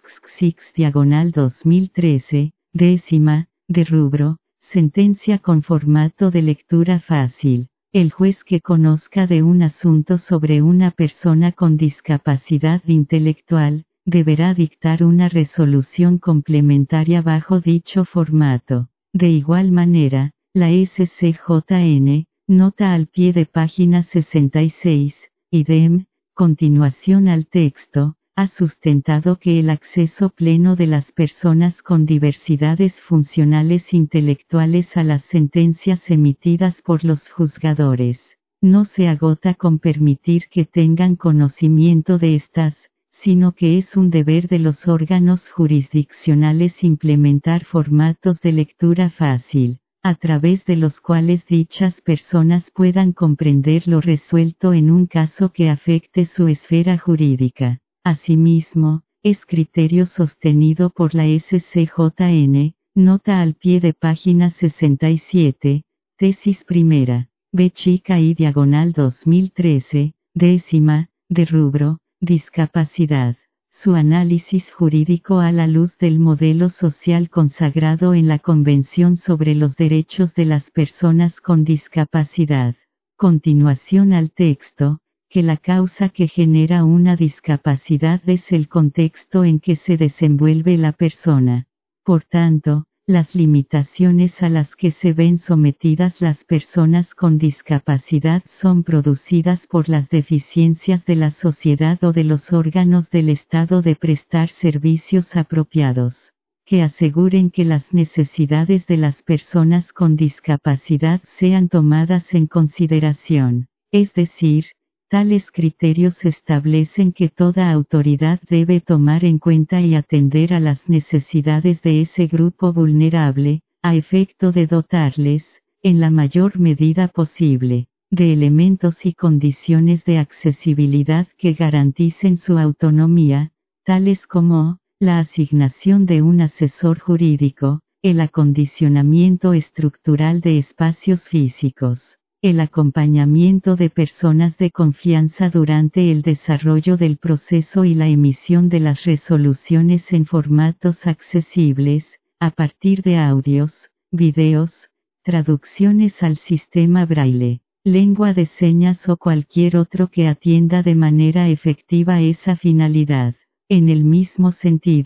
diagonal dos mil trece, décima, de rubro, sentencia con formato de lectura fácil. El juez que conozca de un asunto sobre una persona con discapacidad intelectual, deberá dictar una resolución complementaria bajo dicho formato. De igual manera, la S C J N, nota al pie de página sesenta y seis, idem, continuación al texto, ha sustentado que el acceso pleno de las personas con diversidades funcionales intelectuales a las sentencias emitidas por los juzgadores, no se agota con permitir que tengan conocimiento de estas, sino que es un deber de los órganos jurisdiccionales implementar formatos de lectura fácil, a través de los cuales dichas personas puedan comprender lo resuelto en un caso que afecte su esfera jurídica. Asimismo, es criterio sostenido por la S C J N, nota al pie de página sesenta y siete, tesis primera, B chica y diagonal dos mil trece, décima, de rubro, discapacidad. Su análisis jurídico a la luz del modelo social consagrado en la Convención sobre los Derechos de las Personas con Discapacidad. Continuación al texto, que la causa que genera una discapacidad es el contexto en que se desenvuelve la persona. Por tanto, las limitaciones a las que se ven sometidas las personas con discapacidad son producidas por las deficiencias de la sociedad o de los órganos del Estado de prestar servicios apropiados, que aseguren que las necesidades de las personas con discapacidad sean tomadas en consideración. Es decir, tales criterios establecen que toda autoridad debe tomar en cuenta y atender a las necesidades de ese grupo vulnerable, a efecto de dotarles, en la mayor medida posible, de elementos y condiciones de accesibilidad que garanticen su autonomía, tales como, la asignación de un asesor jurídico, el acondicionamiento estructural de espacios físicos, el acompañamiento de personas de confianza durante el desarrollo del proceso y la emisión de las resoluciones en formatos accesibles, a partir de audios, videos, traducciones al sistema braille, lengua de señas o cualquier otro que atienda de manera efectiva esa finalidad. En el mismo sentido,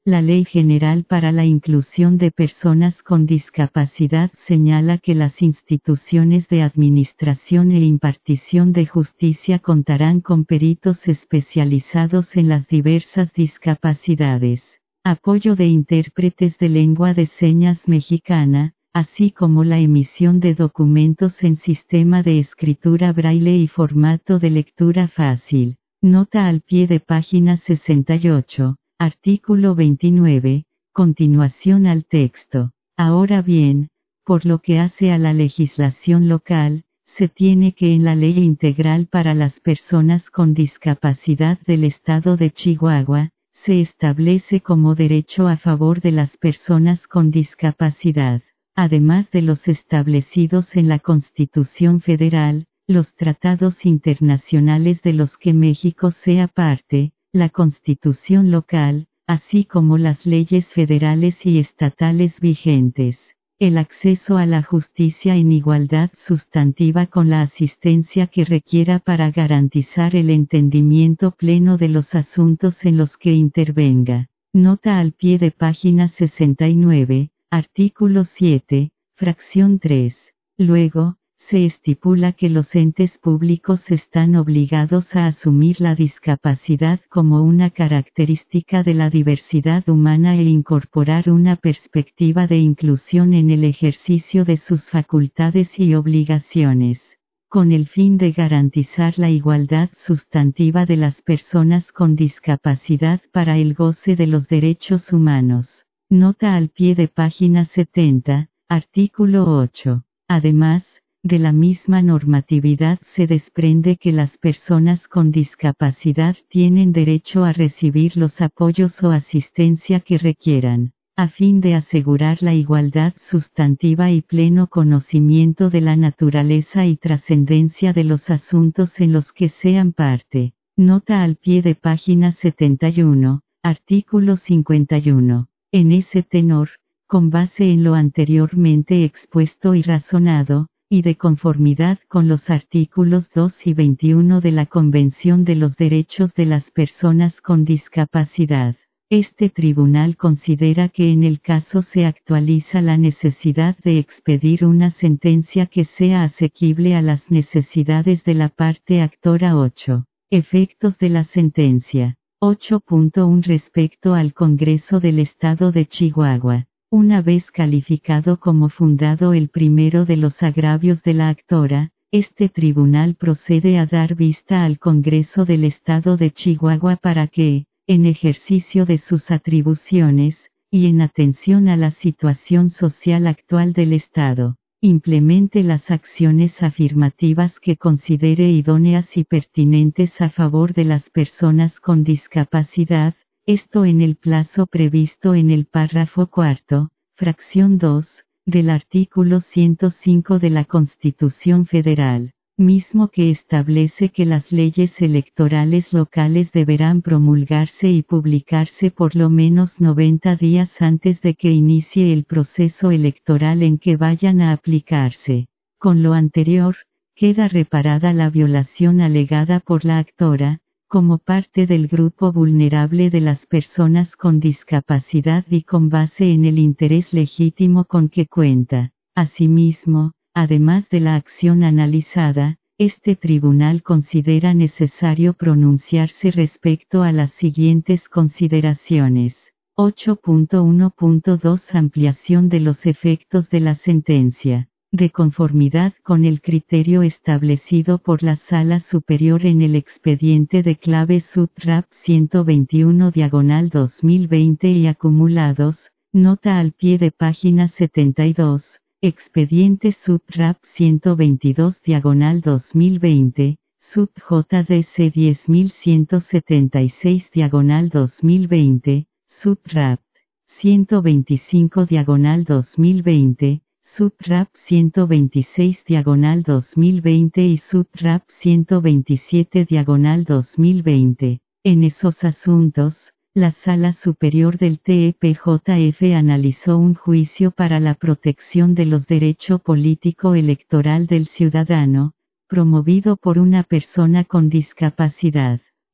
La Ley General para la Inclusión de Personas con Discapacidad señala que las instituciones de administración e impartición de justicia contarán con peritos especializados en las diversas discapacidades, apoyo de intérpretes de lengua de señas mexicana, así como la emisión de documentos en sistema de escritura braille y formato de lectura fácil. Nota al pie de página sesenta y ocho. Artículo veintinueve, continuación al texto. Ahora bien, por lo que hace a la legislación local, se tiene que en la Ley Integral para las Personas con Discapacidad del Estado de Chihuahua, se establece como derecho a favor de las personas con discapacidad, además de los establecidos en la Constitución Federal, los tratados internacionales de los que México sea parte, la Constitución local, así como las leyes federales y estatales vigentes. El acceso a la justicia en igualdad sustantiva con la asistencia que requiera para garantizar el entendimiento pleno de los asuntos en los que intervenga. Nota al pie de página sesenta y nueve, artículo siete, fracción tres. Luego, se estipula que los entes públicos están obligados a asumir la discapacidad como una característica de la diversidad humana e incorporar una perspectiva de inclusión en el ejercicio de sus facultades y obligaciones, con el fin de garantizar la igualdad sustantiva de las personas con discapacidad para el goce de los derechos humanos. Nota al pie de página setenta, artículo ocho. Además, de la misma normatividad se desprende que las personas con discapacidad tienen derecho a recibir los apoyos o asistencia que requieran, a fin de asegurar la igualdad sustantiva y pleno conocimiento de la naturaleza y trascendencia de los asuntos en los que sean parte. Nota al pie de página setenta y uno, artículo cincuenta y uno. En ese tenor, con base en lo anteriormente expuesto y razonado, y de conformidad con los artículos dos y veintiuno de la Convención de los Derechos de las Personas con Discapacidad, este tribunal considera que en el caso se actualiza la necesidad de expedir una sentencia que sea asequible a las necesidades de la parte actora. ocho. Efectos de la sentencia. ocho punto uno Respecto al Congreso del Estado de Chihuahua. Una vez calificado como fundado el primero de los agravios de la actora, este tribunal procede a dar vista al Congreso del Estado de Chihuahua para que, en ejercicio de sus atribuciones, y en atención a la situación social actual del Estado, implemente las acciones afirmativas que considere idóneas y pertinentes a favor de las personas con discapacidad, esto en el plazo previsto en el párrafo cuarto, fracción dos, del artículo ciento cinco de la Constitución Federal, mismo que establece que las leyes electorales locales deberán promulgarse y publicarse por lo menos noventa días antes de que inicie el proceso electoral en que vayan a aplicarse. Con lo anterior, queda reparada la violación alegada por la actora, como parte del grupo vulnerable de las personas con discapacidad y con base en el interés legítimo con que cuenta. Asimismo, además de la acción analizada, este tribunal considera necesario pronunciarse respecto a las siguientes consideraciones. ocho punto uno punto dos Ampliación de los efectos de la sentencia. De conformidad con el criterio establecido por la Sala Superior en el expediente de clave SUTRAP ciento veintiuno diagonal dos mil veinte y acumulados, nota al pie de página setenta y dos, expediente SUTRAP ciento veintidós diagonal dos mil veinte, SUT J D C diez mil ciento setenta y seis diagonal dos mil veinte, SUTRAP ciento veinticinco diagonal dos mil veinte, SUTRAP ciento veintiséis diagonal dos mil veinte y SUTRAP ciento veintisiete diagonal dos mil veinte. En esos asuntos, la Sala Superior del T E P J F analizó un juicio para la protección de los derechos político electoral del ciudadano, promovido por una persona con discapacidad.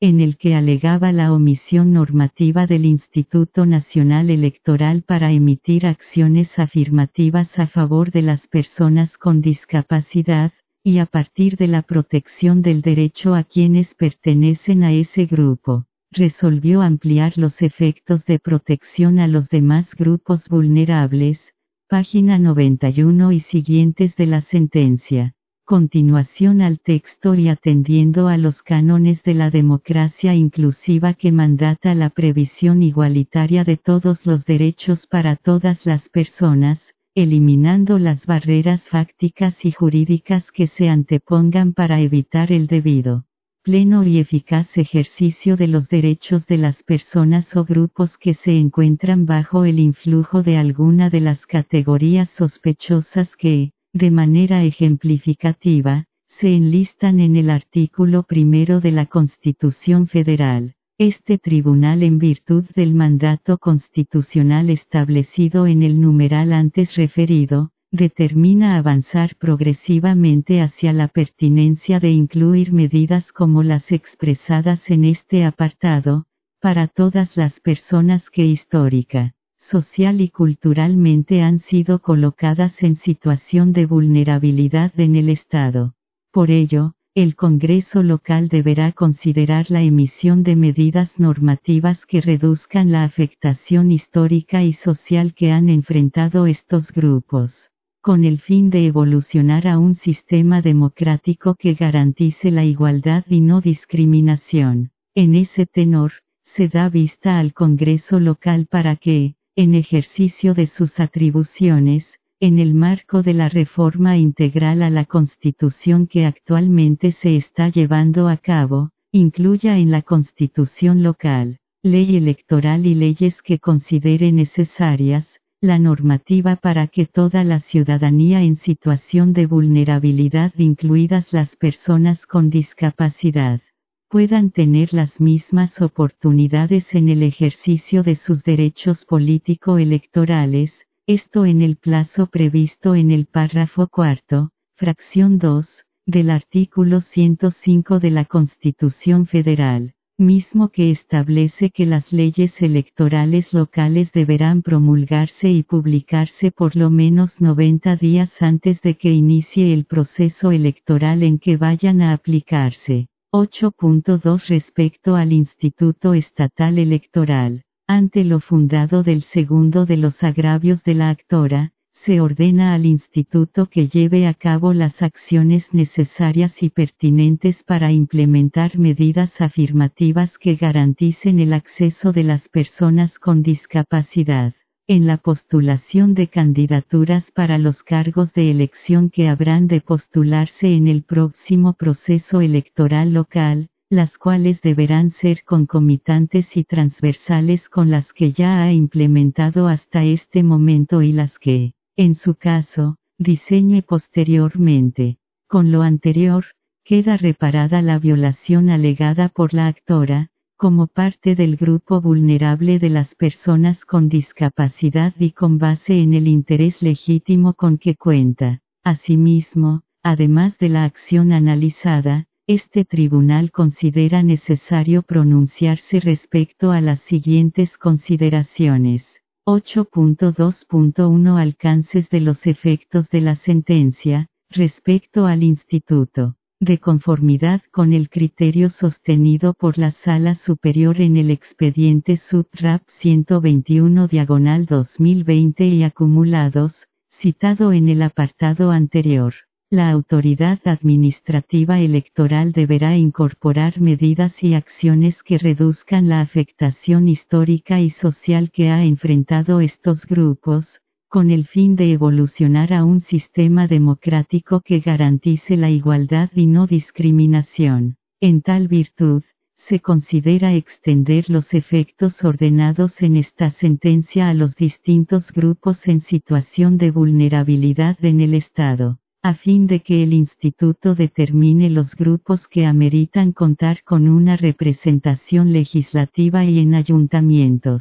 en el que alegaba la omisión normativa del Instituto Nacional Electoral para emitir acciones afirmativas a favor de las personas con discapacidad, y a partir de la protección del derecho a quienes pertenecen a ese grupo, resolvió ampliar los efectos de protección a los demás grupos vulnerables, página noventa y uno y siguientes de la sentencia. Continuación al texto y atendiendo a los cánones de la democracia inclusiva que mandata la previsión igualitaria de todos los derechos para todas las personas, eliminando las barreras fácticas y jurídicas que se antepongan para evitar el debido, pleno y eficaz ejercicio de los derechos de las personas o grupos que se encuentran bajo el influjo de alguna de las categorías sospechosas que, de manera ejemplificativa, se enlistan en el artículo primero de la Constitución Federal. Este tribunal, en virtud del mandato constitucional establecido en el numeral antes referido, determina avanzar progresivamente hacia la pertinencia de incluir medidas como las expresadas en este apartado, para todas las personas que histórica, social y culturalmente han sido colocadas en situación de vulnerabilidad en el Estado. Por ello, el Congreso local deberá considerar la emisión de medidas normativas que reduzcan la afectación histórica y social que han enfrentado estos grupos, con el fin de evolucionar a un sistema democrático que garantice la igualdad y no discriminación. En ese tenor, se da vista al Congreso local para que, en ejercicio de sus atribuciones, en el marco de la reforma integral a la Constitución que actualmente se está llevando a cabo, incluya en la Constitución local, ley electoral y leyes que considere necesarias, la normativa para que toda la ciudadanía en situación de vulnerabilidad, incluidas las personas con discapacidad, puedan tener las mismas oportunidades en el ejercicio de sus derechos político-electorales, esto en el plazo previsto en el párrafo cuarto, fracción dos, del artículo ciento cinco de la Constitución Federal, mismo que establece que las leyes electorales locales deberán promulgarse y publicarse por lo menos noventa días antes de que inicie el proceso electoral en que vayan a aplicarse. ocho punto dos Respecto al Instituto Estatal Electoral, ante lo fundado del segundo de los agravios de la actora, se ordena al Instituto que lleve a cabo las acciones necesarias y pertinentes para implementar medidas afirmativas que garanticen el acceso de las personas con discapacidad, en la postulación de candidaturas para los cargos de elección que habrán de postularse en el próximo proceso electoral local, las cuales deberán ser concomitantes y transversales con las que ya ha implementado hasta este momento y las que, en su caso, diseñe posteriormente. Con lo anterior, queda reparada la violación alegada por la actora, como parte del grupo vulnerable de las personas con discapacidad y con base en el interés legítimo con que cuenta. Asimismo, además de la acción analizada, este tribunal considera necesario pronunciarse respecto a las siguientes consideraciones. ocho punto dos punto uno Alcances de los efectos de la sentencia, respecto al Instituto. De conformidad con el criterio sostenido por la Sala Superior en el expediente SUTRAP ciento veintiuno diagonal dos mil veinte y acumulados, citado en el apartado anterior, la autoridad administrativa electoral deberá incorporar medidas y acciones que reduzcan la afectación histórica y social que ha enfrentado estos grupos, con el fin de evolucionar a un sistema democrático que garantice la igualdad y no discriminación. En tal virtud, se considera extender los efectos ordenados en esta sentencia a los distintos grupos en situación de vulnerabilidad en el Estado, a fin de que el Instituto determine los grupos que ameritan contar con una representación legislativa y en ayuntamientos.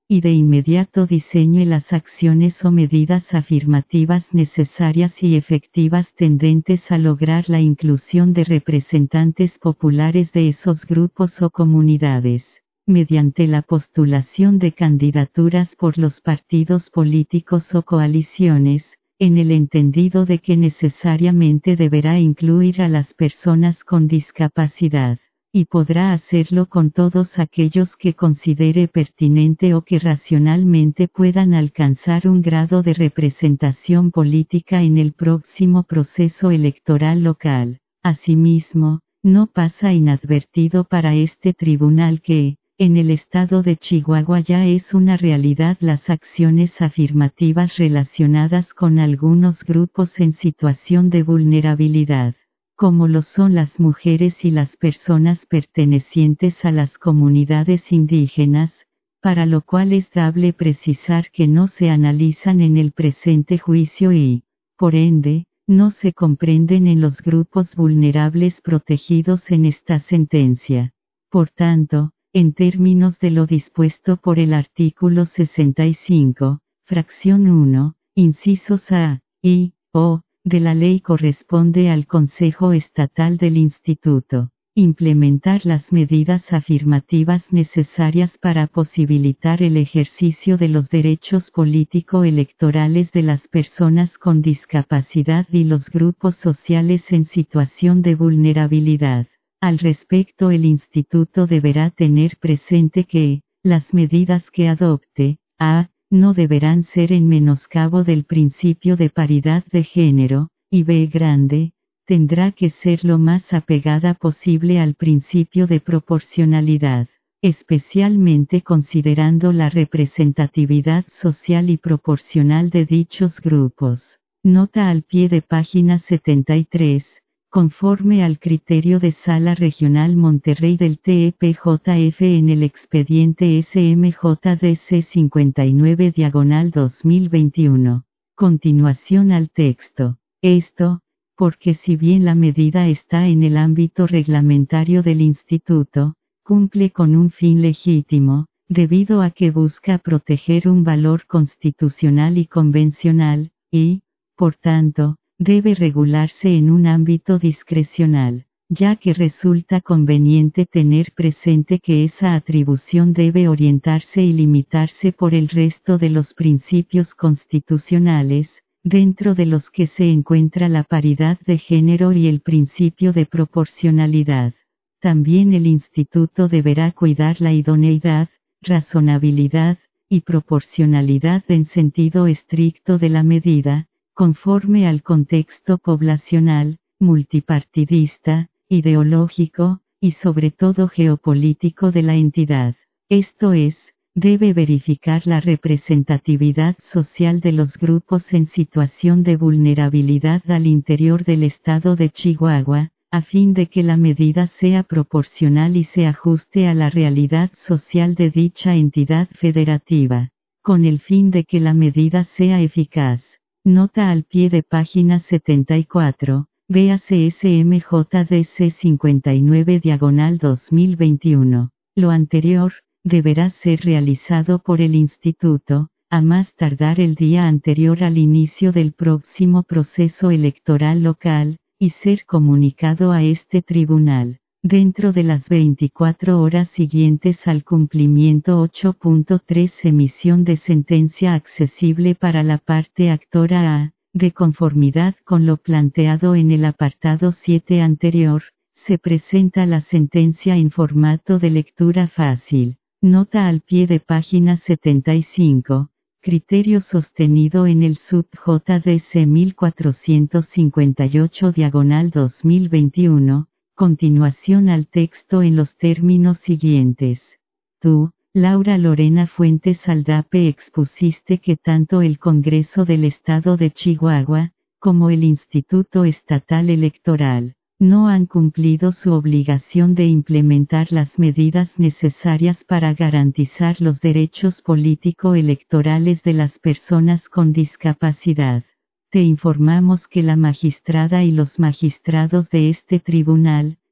y de inmediato diseñe las acciones o medidas afirmativas necesarias y efectivas tendentes a lograr la inclusión de representantes populares de esos grupos o comunidades, mediante la postulación de candidaturas por los partidos políticos o coaliciones, en el entendido de que necesariamente deberá incluir a las personas con discapacidad, y podrá hacerlo con todos aquellos que considere pertinente o que racionalmente puedan alcanzar un grado de representación política en el próximo proceso electoral local. Asimismo, no pasa inadvertido para este tribunal que, en el estado de Chihuahua ya es una realidad las acciones afirmativas relacionadas con algunos grupos en situación de vulnerabilidad, como lo son las mujeres y las personas pertenecientes a las comunidades indígenas, para lo cual es dable precisar que no se analizan en el presente juicio y, por ende, no se comprenden en los grupos vulnerables protegidos en esta sentencia. Por tanto, en términos de lo dispuesto por el artículo sesenta y cinco, fracción uno, incisos A, I, O, de la ley corresponde al Consejo Estatal del Instituto implementar las medidas afirmativas necesarias para posibilitar el ejercicio de los derechos político-electorales de las personas con discapacidad y los grupos sociales en situación de vulnerabilidad. Al respecto, el Instituto deberá tener presente que, las medidas que adopte, a. no deberán ser en menoscabo del principio de paridad de género, y b. grande, tendrá que ser lo más apegada posible al principio de proporcionalidad, especialmente considerando la representatividad social y proporcional de dichos grupos. Nota al pie de página setenta y tres. Conforme al criterio de Sala Regional Monterrey del T E P J F en el expediente S M J D C cincuenta y nueve diagonal dos mil veintiuno. Continuación al texto. Esto, porque si bien la medida está en el ámbito reglamentario del Instituto, cumple con un fin legítimo, debido a que busca proteger un valor constitucional y convencional, y, por tanto, debe regularse en un ámbito discrecional, ya que resulta conveniente tener presente que esa atribución debe orientarse y limitarse por el resto de los principios constitucionales, dentro de los que se encuentra la paridad de género y el principio de proporcionalidad. También el Instituto deberá cuidar la idoneidad, razonabilidad, y proporcionalidad en sentido estricto de la medida, conforme al contexto poblacional, multipartidista, ideológico, y sobre todo geopolítico de la entidad. Esto es, debe verificar la representatividad social de los grupos en situación de vulnerabilidad al interior del estado de Chihuahua, a fin de que la medida sea proporcional y se ajuste a la realidad social de dicha entidad federativa, con el fin de que la medida sea eficaz. Nota al pie de página setenta y cuatro, véase S M J D C cincuenta y nueve diagonal dos mil veintiuno. Lo anterior, deberá ser realizado por el Instituto, a más tardar el día anterior al inicio del próximo proceso electoral local, y ser comunicado a este tribunal, dentro de las veinticuatro horas siguientes al cumplimiento ocho punto tres emisión de sentencia accesible para la parte actora A, de conformidad con lo planteado en el apartado siete anterior, se presenta la sentencia en formato de lectura fácil. Nota al pie de página setenta y cinco. Criterio sostenido en el sub J D C mil cuatrocientos cincuenta y ocho diagonal dos mil veintiuno. Continuación al texto en los términos siguientes. Tú, Laura Lorena Fuentes Aldape, expusiste que tanto el Congreso del Estado de Chihuahua, como el Instituto Estatal Electoral, no han cumplido su obligación de implementar las medidas necesarias para garantizar los derechos político-electorales de las personas con discapacidad. Te informamos que la magistrada y los magistrados de este tribunal,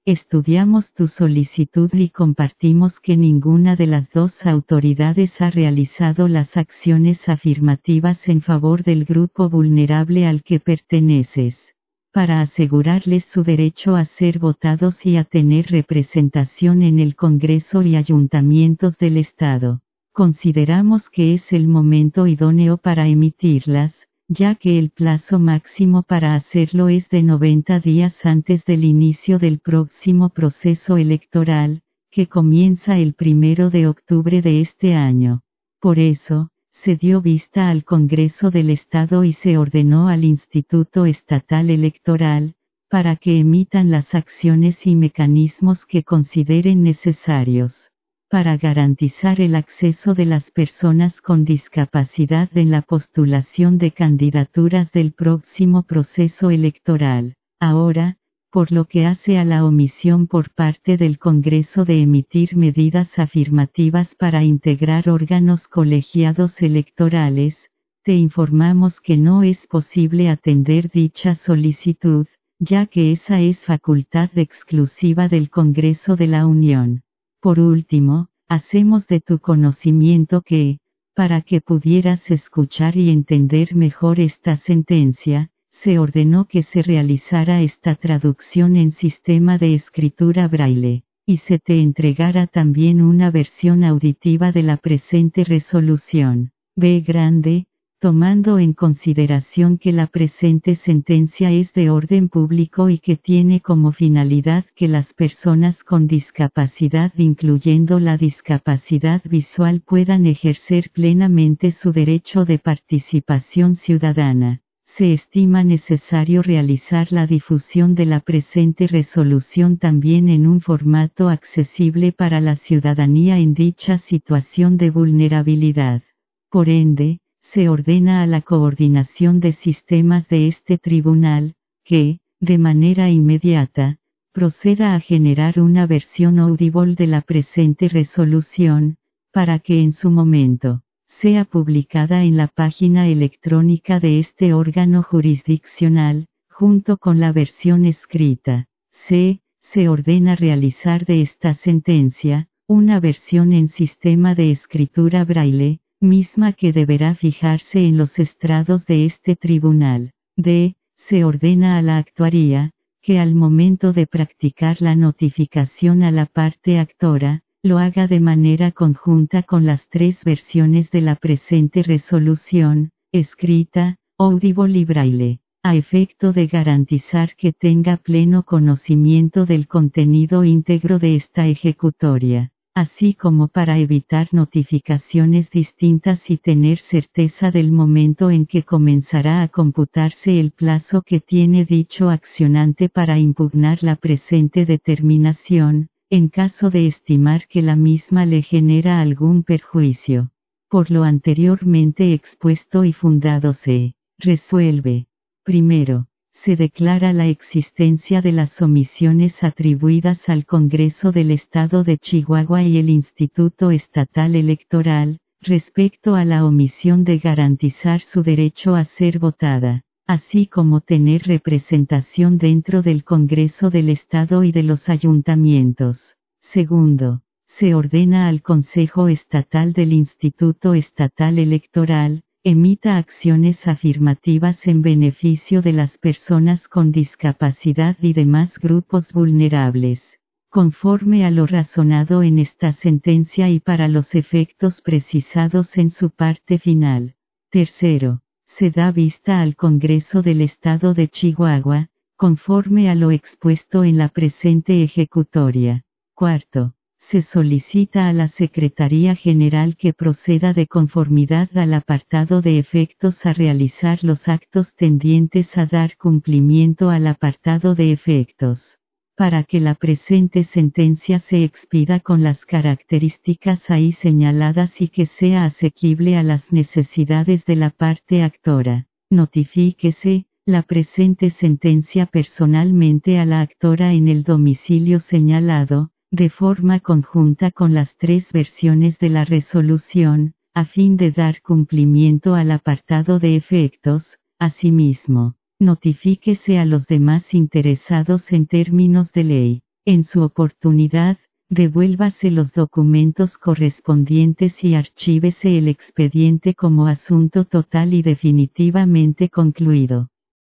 Estudiamos tu solicitud y compartimos que ninguna de las dos autoridades ha realizado las acciones afirmativas en favor del grupo vulnerable al que perteneces. Para asegurarles su derecho a ser votados y a tener representación en el Congreso y ayuntamientos del Estado. Consideramos que es el momento idóneo para emitirlas, ya que el plazo máximo para hacerlo es de noventa días antes del inicio del próximo proceso electoral, que comienza el primero de octubre de este año. Por eso, se dio vista al Congreso del Estado y se ordenó al Instituto Estatal Electoral, para que emitan las acciones y mecanismos que consideren necesarios para garantizar el acceso de las personas con discapacidad en la postulación de candidaturas del próximo proceso electoral. Ahora, por lo que hace a la omisión por parte del Congreso de emitir medidas afirmativas para integrar órganos colegiados electorales, te informamos que no es posible atender dicha solicitud, ya que esa es facultad exclusiva del Congreso de la Unión. Por último, hacemos de tu conocimiento que, para que pudieras escuchar y entender mejor esta sentencia, se ordenó que se realizara esta traducción en sistema de escritura braille, y se te entregara también una versión auditiva de la presente resolución. B grande, tomando en consideración que la presente sentencia es de orden público y que tiene como finalidad que las personas con discapacidad, incluyendo la discapacidad visual, puedan ejercer plenamente su derecho de participación ciudadana. Se estima necesario realizar la difusión de la presente resolución también en un formato accesible para la ciudadanía en dicha situación de vulnerabilidad. Por ende, se ordena a la Coordinación de Sistemas de este tribunal, que, de manera inmediata, proceda a generar una versión audible de la presente resolución, para que en su momento, sea publicada en la página electrónica de este órgano jurisdiccional, junto con la versión escrita. C. Se ordena realizar de esta sentencia, una versión en sistema de escritura braille, misma que deberá fijarse en los estrados de este tribunal. D. Se ordena a la actuaría, que al momento de practicar la notificación a la parte actora, lo haga de manera conjunta con las tres versiones de la presente resolución, escrita, audible y braille, a efecto de garantizar que tenga pleno conocimiento del contenido íntegro de esta ejecutoria, así como para evitar notificaciones distintas y tener certeza del momento en que comenzará a computarse el plazo que tiene dicho accionante para impugnar la presente determinación, en caso de estimar que la misma le genera algún perjuicio. Por lo anteriormente expuesto y fundado se resuelve. Primero, se declara la existencia de las omisiones atribuidas al Congreso del Estado de Chihuahua y el Instituto Estatal Electoral, respecto a la omisión de garantizar su derecho a ser votada, así como tener representación dentro del Congreso del Estado y de los ayuntamientos. Segundo, se ordena al Consejo Estatal del Instituto Estatal Electoral, emita acciones afirmativas en beneficio de las personas con discapacidad y demás grupos vulnerables, conforme a lo razonado en esta sentencia y para los efectos precisados en su parte final. Tercero, se da vista al Congreso del Estado de Chihuahua, conforme a lo expuesto en la presente ejecutoria. Cuarto, se solicita a la Secretaría General que proceda de conformidad al apartado de efectos a realizar los actos tendientes a dar cumplimiento al apartado de efectos, para que la presente sentencia se expida con las características ahí señaladas y que sea asequible a las necesidades de la parte actora. Notifíquese la presente sentencia personalmente a la actora en el domicilio señalado, de forma conjunta con las tres versiones de la resolución, a fin de dar cumplimiento al apartado de efectos. Asimismo, notifíquese a los demás interesados en términos de ley. En su oportunidad, devuélvase los documentos correspondientes y archívese el expediente como asunto total y definitivamente concluido.